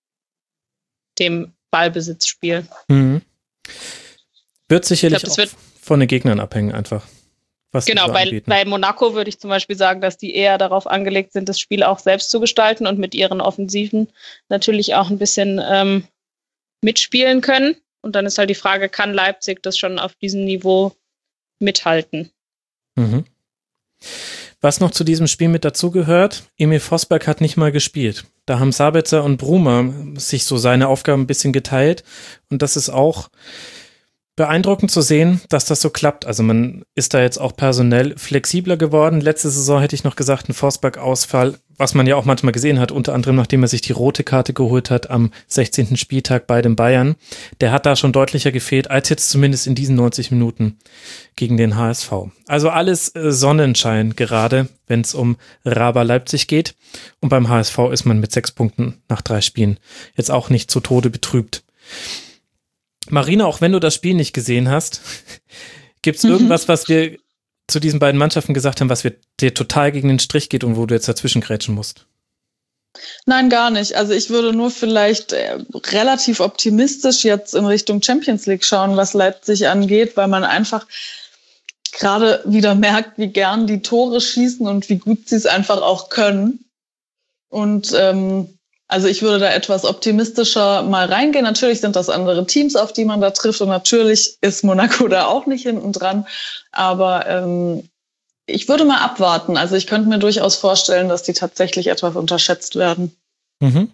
dem Ballbesitzspiel?
Mhm. Wird sicherlich auch von den Gegnern abhängen einfach. Was
genau, bei Monaco würde ich zum Beispiel sagen, dass die eher darauf angelegt sind, das Spiel auch selbst zu gestalten und mit ihren Offensiven natürlich auch ein bisschen mitspielen können. Und dann ist halt die Frage, kann Leipzig das schon auf diesem Niveau mithalten?
Mhm. Was noch zu diesem Spiel mit dazugehört, Emil Vosberg hat nicht mal gespielt. Da haben Sabitzer und Bruma sich so seine Aufgaben ein bisschen geteilt und das ist auch beeindruckend zu sehen, dass das so klappt. Also man ist da jetzt auch personell flexibler geworden. Letzte Saison hätte ich noch gesagt, ein Vosberg-Ausfall, was man ja auch manchmal gesehen hat, unter anderem nachdem er sich die rote Karte geholt hat am 16. Spieltag bei den Bayern. Der hat da schon deutlicher gefehlt, als jetzt zumindest in diesen 90 Minuten gegen den HSV. Also alles Sonnenschein gerade, wenn es um Raba Leipzig geht. Und beim HSV ist man mit 6 Punkten nach 3 Spielen jetzt auch nicht zu Tode betrübt. Marina, auch wenn du das Spiel nicht gesehen hast, gibt es irgendwas, was wir zu diesen beiden Mannschaften gesagt haben, was dir total gegen den Strich geht und wo du jetzt dazwischen grätschen musst?
Nein, gar nicht. Also ich würde nur vielleicht relativ optimistisch jetzt in Richtung Champions League schauen, was Leipzig angeht, weil man einfach gerade wieder merkt, wie gern die Tore schießen und wie gut sie es einfach auch können. Und also ich würde da etwas optimistischer mal reingehen. Natürlich sind das andere Teams, auf die man da trifft und natürlich ist Monaco da auch nicht hinten dran. Aber ich würde mal abwarten. Also ich könnte mir durchaus vorstellen, dass die tatsächlich etwas unterschätzt werden.
Mhm.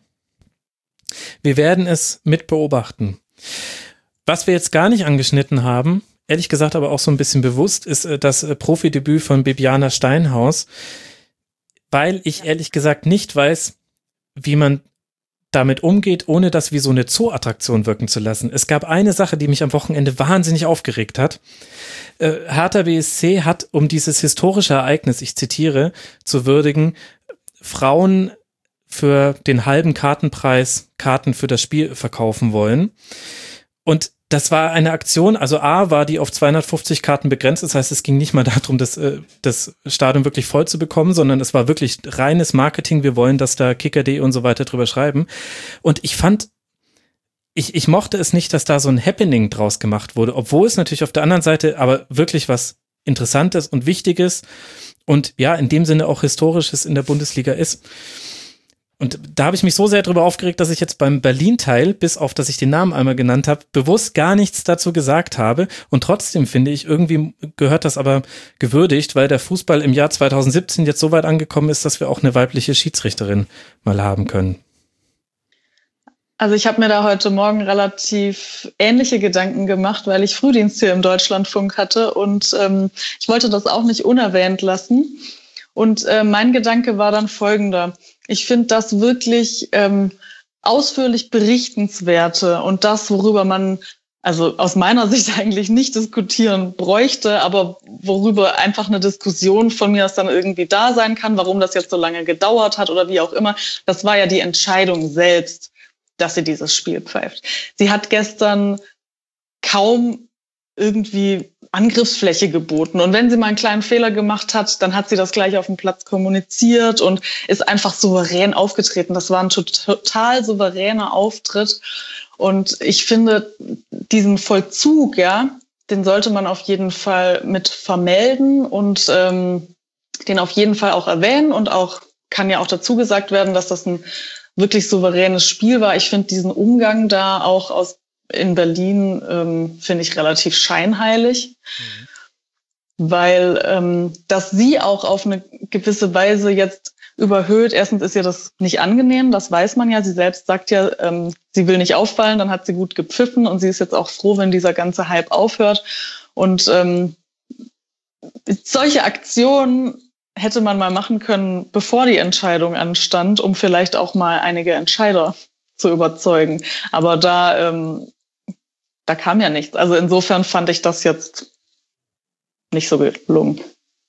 Wir werden es mit beobachten. Was wir jetzt gar nicht angeschnitten haben, ehrlich gesagt aber auch so ein bisschen bewusst, ist das Profidebüt von Bibiana Steinhaus, weil ich ehrlich gesagt nicht weiß, wie man damit umgeht, ohne das wie so eine Zoo-Attraktion wirken zu lassen. Es gab eine Sache, die mich am Wochenende wahnsinnig aufgeregt hat. Hertha BSC hat, um dieses historische Ereignis, ich zitiere, zu würdigen, Frauen für den halben Kartenpreis Karten für das Spiel verkaufen wollen. Und das war eine Aktion, also A, war die auf 250 Karten begrenzt, das heißt, es ging nicht mal darum, das Stadion wirklich voll zu bekommen, sondern es war wirklich reines Marketing, wir wollen, dass da Kicker.de und so weiter drüber schreiben. Und ich fand, ich mochte es nicht, dass da so ein Happening draus gemacht wurde, obwohl es natürlich auf der anderen Seite aber wirklich was Interessantes und Wichtiges und ja, in dem Sinne auch Historisches in der Bundesliga ist. Und da habe ich mich so sehr drüber aufgeregt, dass ich jetzt beim Berlin-Teil, bis auf, dass ich den Namen einmal genannt habe, bewusst gar nichts dazu gesagt habe. Und trotzdem finde ich, irgendwie gehört das aber gewürdigt, weil der Fußball im Jahr 2017 jetzt so weit angekommen ist, dass wir auch eine weibliche Schiedsrichterin mal haben können.
Also ich habe mir da heute Morgen relativ ähnliche Gedanken gemacht, weil ich Frühdienst hier im Deutschlandfunk hatte und ich wollte das auch nicht unerwähnt lassen. Und mein Gedanke war dann folgender. Ich finde das wirklich ausführlich Berichtenswerte und das, worüber man, also aus meiner Sicht eigentlich nicht diskutieren bräuchte, aber worüber einfach eine Diskussion von mir aus dann irgendwie da sein kann, warum das jetzt so lange gedauert hat oder wie auch immer. Das war ja die Entscheidung selbst, dass sie dieses Spiel pfeift. Sie hat gestern kaum irgendwie Angriffsfläche geboten. Und wenn sie mal einen kleinen Fehler gemacht hat, dann hat sie das gleich auf dem Platz kommuniziert und ist einfach souverän aufgetreten. Das war ein total souveräner Auftritt. Und ich finde, diesen Vollzug, ja, den sollte man auf jeden Fall mit vermelden und den auf jeden Fall auch erwähnen. Und auch kann ja auch dazu gesagt werden, dass das ein wirklich souveränes Spiel war. Ich finde diesen Umgang da auch in Berlin finde ich relativ scheinheilig, weil dass sie auch auf eine gewisse Weise jetzt überhöht. Erstens ist ihr das nicht angenehm, das weiß man ja. Sie selbst sagt ja, sie will nicht auffallen, dann hat sie gut gepfiffen und sie ist jetzt auch froh, wenn dieser ganze Hype aufhört. Und solche Aktionen hätte man mal machen können, bevor die Entscheidung anstand, um vielleicht auch mal einige Entscheider zu überzeugen. Aber da kam ja nichts. Also insofern fand ich das jetzt nicht so gelungen.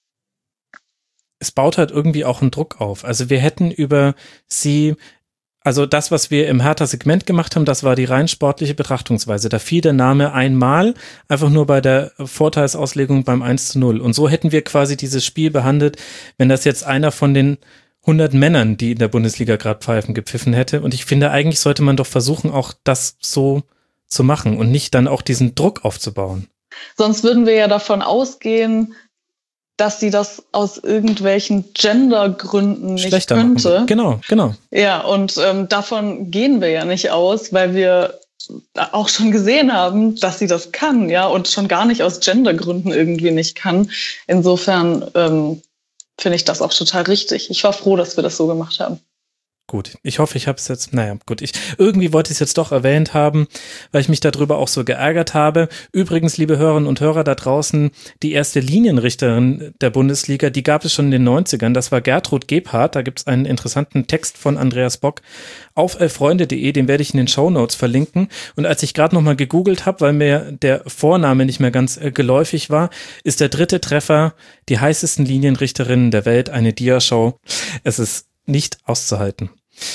Es baut halt irgendwie auch einen Druck auf. Also wir hätten über sie, also das, was wir im Hertha-Segment gemacht haben, das war die rein sportliche Betrachtungsweise. Da fiel der Name einmal, einfach nur bei der Vorteilsauslegung beim 1:0. Und so hätten wir quasi dieses Spiel behandelt, wenn das jetzt einer von den 100 Männern, die in der Bundesliga gerade pfeifen, gepfiffen hätte. Und ich finde, eigentlich sollte man doch versuchen, auch das so zu machen und nicht dann auch diesen Druck aufzubauen.
Sonst würden wir ja davon ausgehen, dass sie das aus irgendwelchen Gendergründen nicht
schlechter
könnte.
Machen. Genau.
Ja, und davon gehen wir ja nicht aus, weil wir auch schon gesehen haben, dass sie das kann, ja, und schon gar nicht aus Gendergründen irgendwie nicht kann. Insofern finde ich das auch total richtig. Ich war froh, dass wir das so gemacht haben.
Gut, ich hoffe, ich habe es jetzt, irgendwie wollte ich es jetzt doch erwähnt haben, weil ich mich darüber auch so geärgert habe. Übrigens, liebe Hörerinnen und Hörer da draußen, die erste Linienrichterin der Bundesliga, die gab es schon in den 90ern, das war Gertrud Gebhardt, da gibt es einen interessanten Text von Andreas Bock auf elffreunde.de, den werde ich in den Shownotes verlinken. Und als ich gerade nochmal gegoogelt habe, weil mir der Vorname nicht mehr ganz geläufig war, ist der dritte Treffer die heißesten Linienrichterinnen der Welt, eine Dia-Show. Es ist nicht auszuhalten.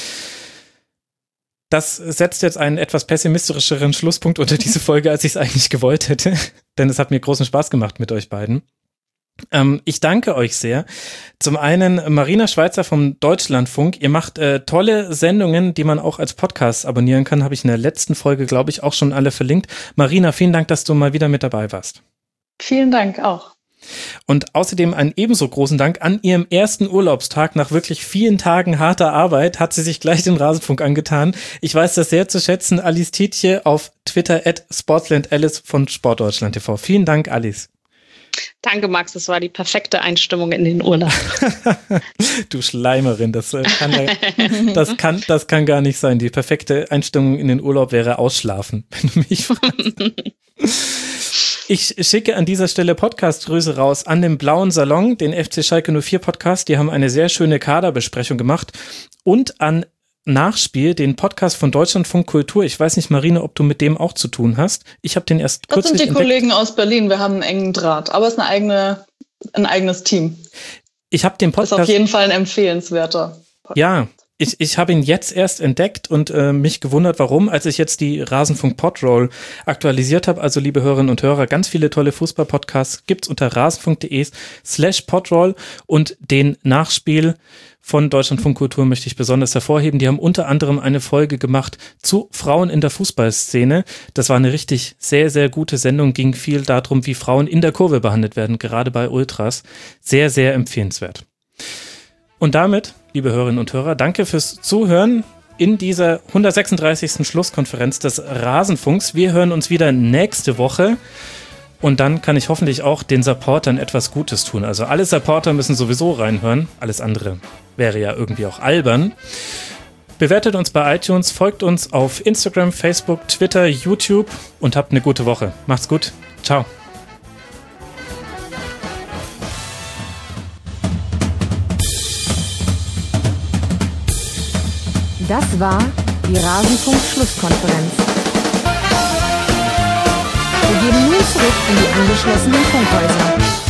Das setzt jetzt einen etwas pessimistischeren Schlusspunkt unter diese Folge, als ich es eigentlich gewollt hätte, denn es hat mir großen Spaß gemacht mit euch beiden. Ich danke euch sehr. Zum einen Marina Schweizer vom Deutschlandfunk. Ihr macht tolle Sendungen, die man auch als Podcast abonnieren kann. Habe ich in der letzten Folge, glaube ich, auch schon alle verlinkt. Marina, vielen Dank, dass du mal wieder mit dabei warst.
Vielen Dank auch.
Und außerdem einen ebenso großen Dank an ihrem ersten Urlaubstag. Nach wirklich vielen Tagen harter Arbeit hat sie sich gleich den Rasenfunk angetan. Ich weiß das sehr zu schätzen. Alice Tietje auf Twitter @sportslandalice von Sportdeutschland TV. Vielen Dank, Alice.
Danke, Max. Das war die perfekte Einstimmung in den Urlaub.
Du Schleimerin, das kann gar nicht sein. Die perfekte Einstimmung in den Urlaub wäre Ausschlafen, wenn du mich fragst. Ich schicke an dieser Stelle Podcast-Grüße raus an den Blauen Salon, den FC Schalke 04 Podcast. Die haben eine sehr schöne Kaderbesprechung gemacht. Und an Nachspiel, den Podcast von Deutschlandfunk Kultur. Ich weiß nicht, Marina, ob du mit dem auch zu tun hast. Ich habe den erst kürzlich
entdeckt. Das sind die
entdeckt.
Kollegen aus Berlin. Wir haben einen engen Draht. Aber es ist ein eigenes Team.
Ich habe den Podcast.
Ist auf jeden Fall ein empfehlenswerter Podcast.
Ja, Ich habe ihn jetzt erst entdeckt und mich gewundert, warum, als ich jetzt die Rasenfunk-Podroll aktualisiert habe. Also liebe Hörerinnen und Hörer, ganz viele tolle Fußball-Podcasts gibt's unter rasenfunk.de/Podroll und den Nachspiel von Deutschlandfunk Kultur möchte ich besonders hervorheben. Die haben unter anderem eine Folge gemacht zu Frauen in der Fußballszene. Das war eine richtig sehr, sehr gute Sendung, ging viel darum, wie Frauen in der Kurve behandelt werden, gerade bei Ultras. Sehr, sehr empfehlenswert. Und damit, liebe Hörerinnen und Hörer, danke fürs Zuhören in dieser 136. Schlusskonferenz des Rasenfunks. Wir hören uns wieder nächste Woche und dann kann ich hoffentlich auch den Supportern etwas Gutes tun. Also alle Supporter müssen sowieso reinhören. Alles andere wäre ja irgendwie auch albern. Bewertet uns bei iTunes, folgt uns auf Instagram, Facebook, Twitter, YouTube und habt eine gute Woche. Macht's gut. Ciao.
Das war die Rasenfunk-Schlusskonferenz. Wir gehen nun zurück in die angeschlossenen Funkhäuser.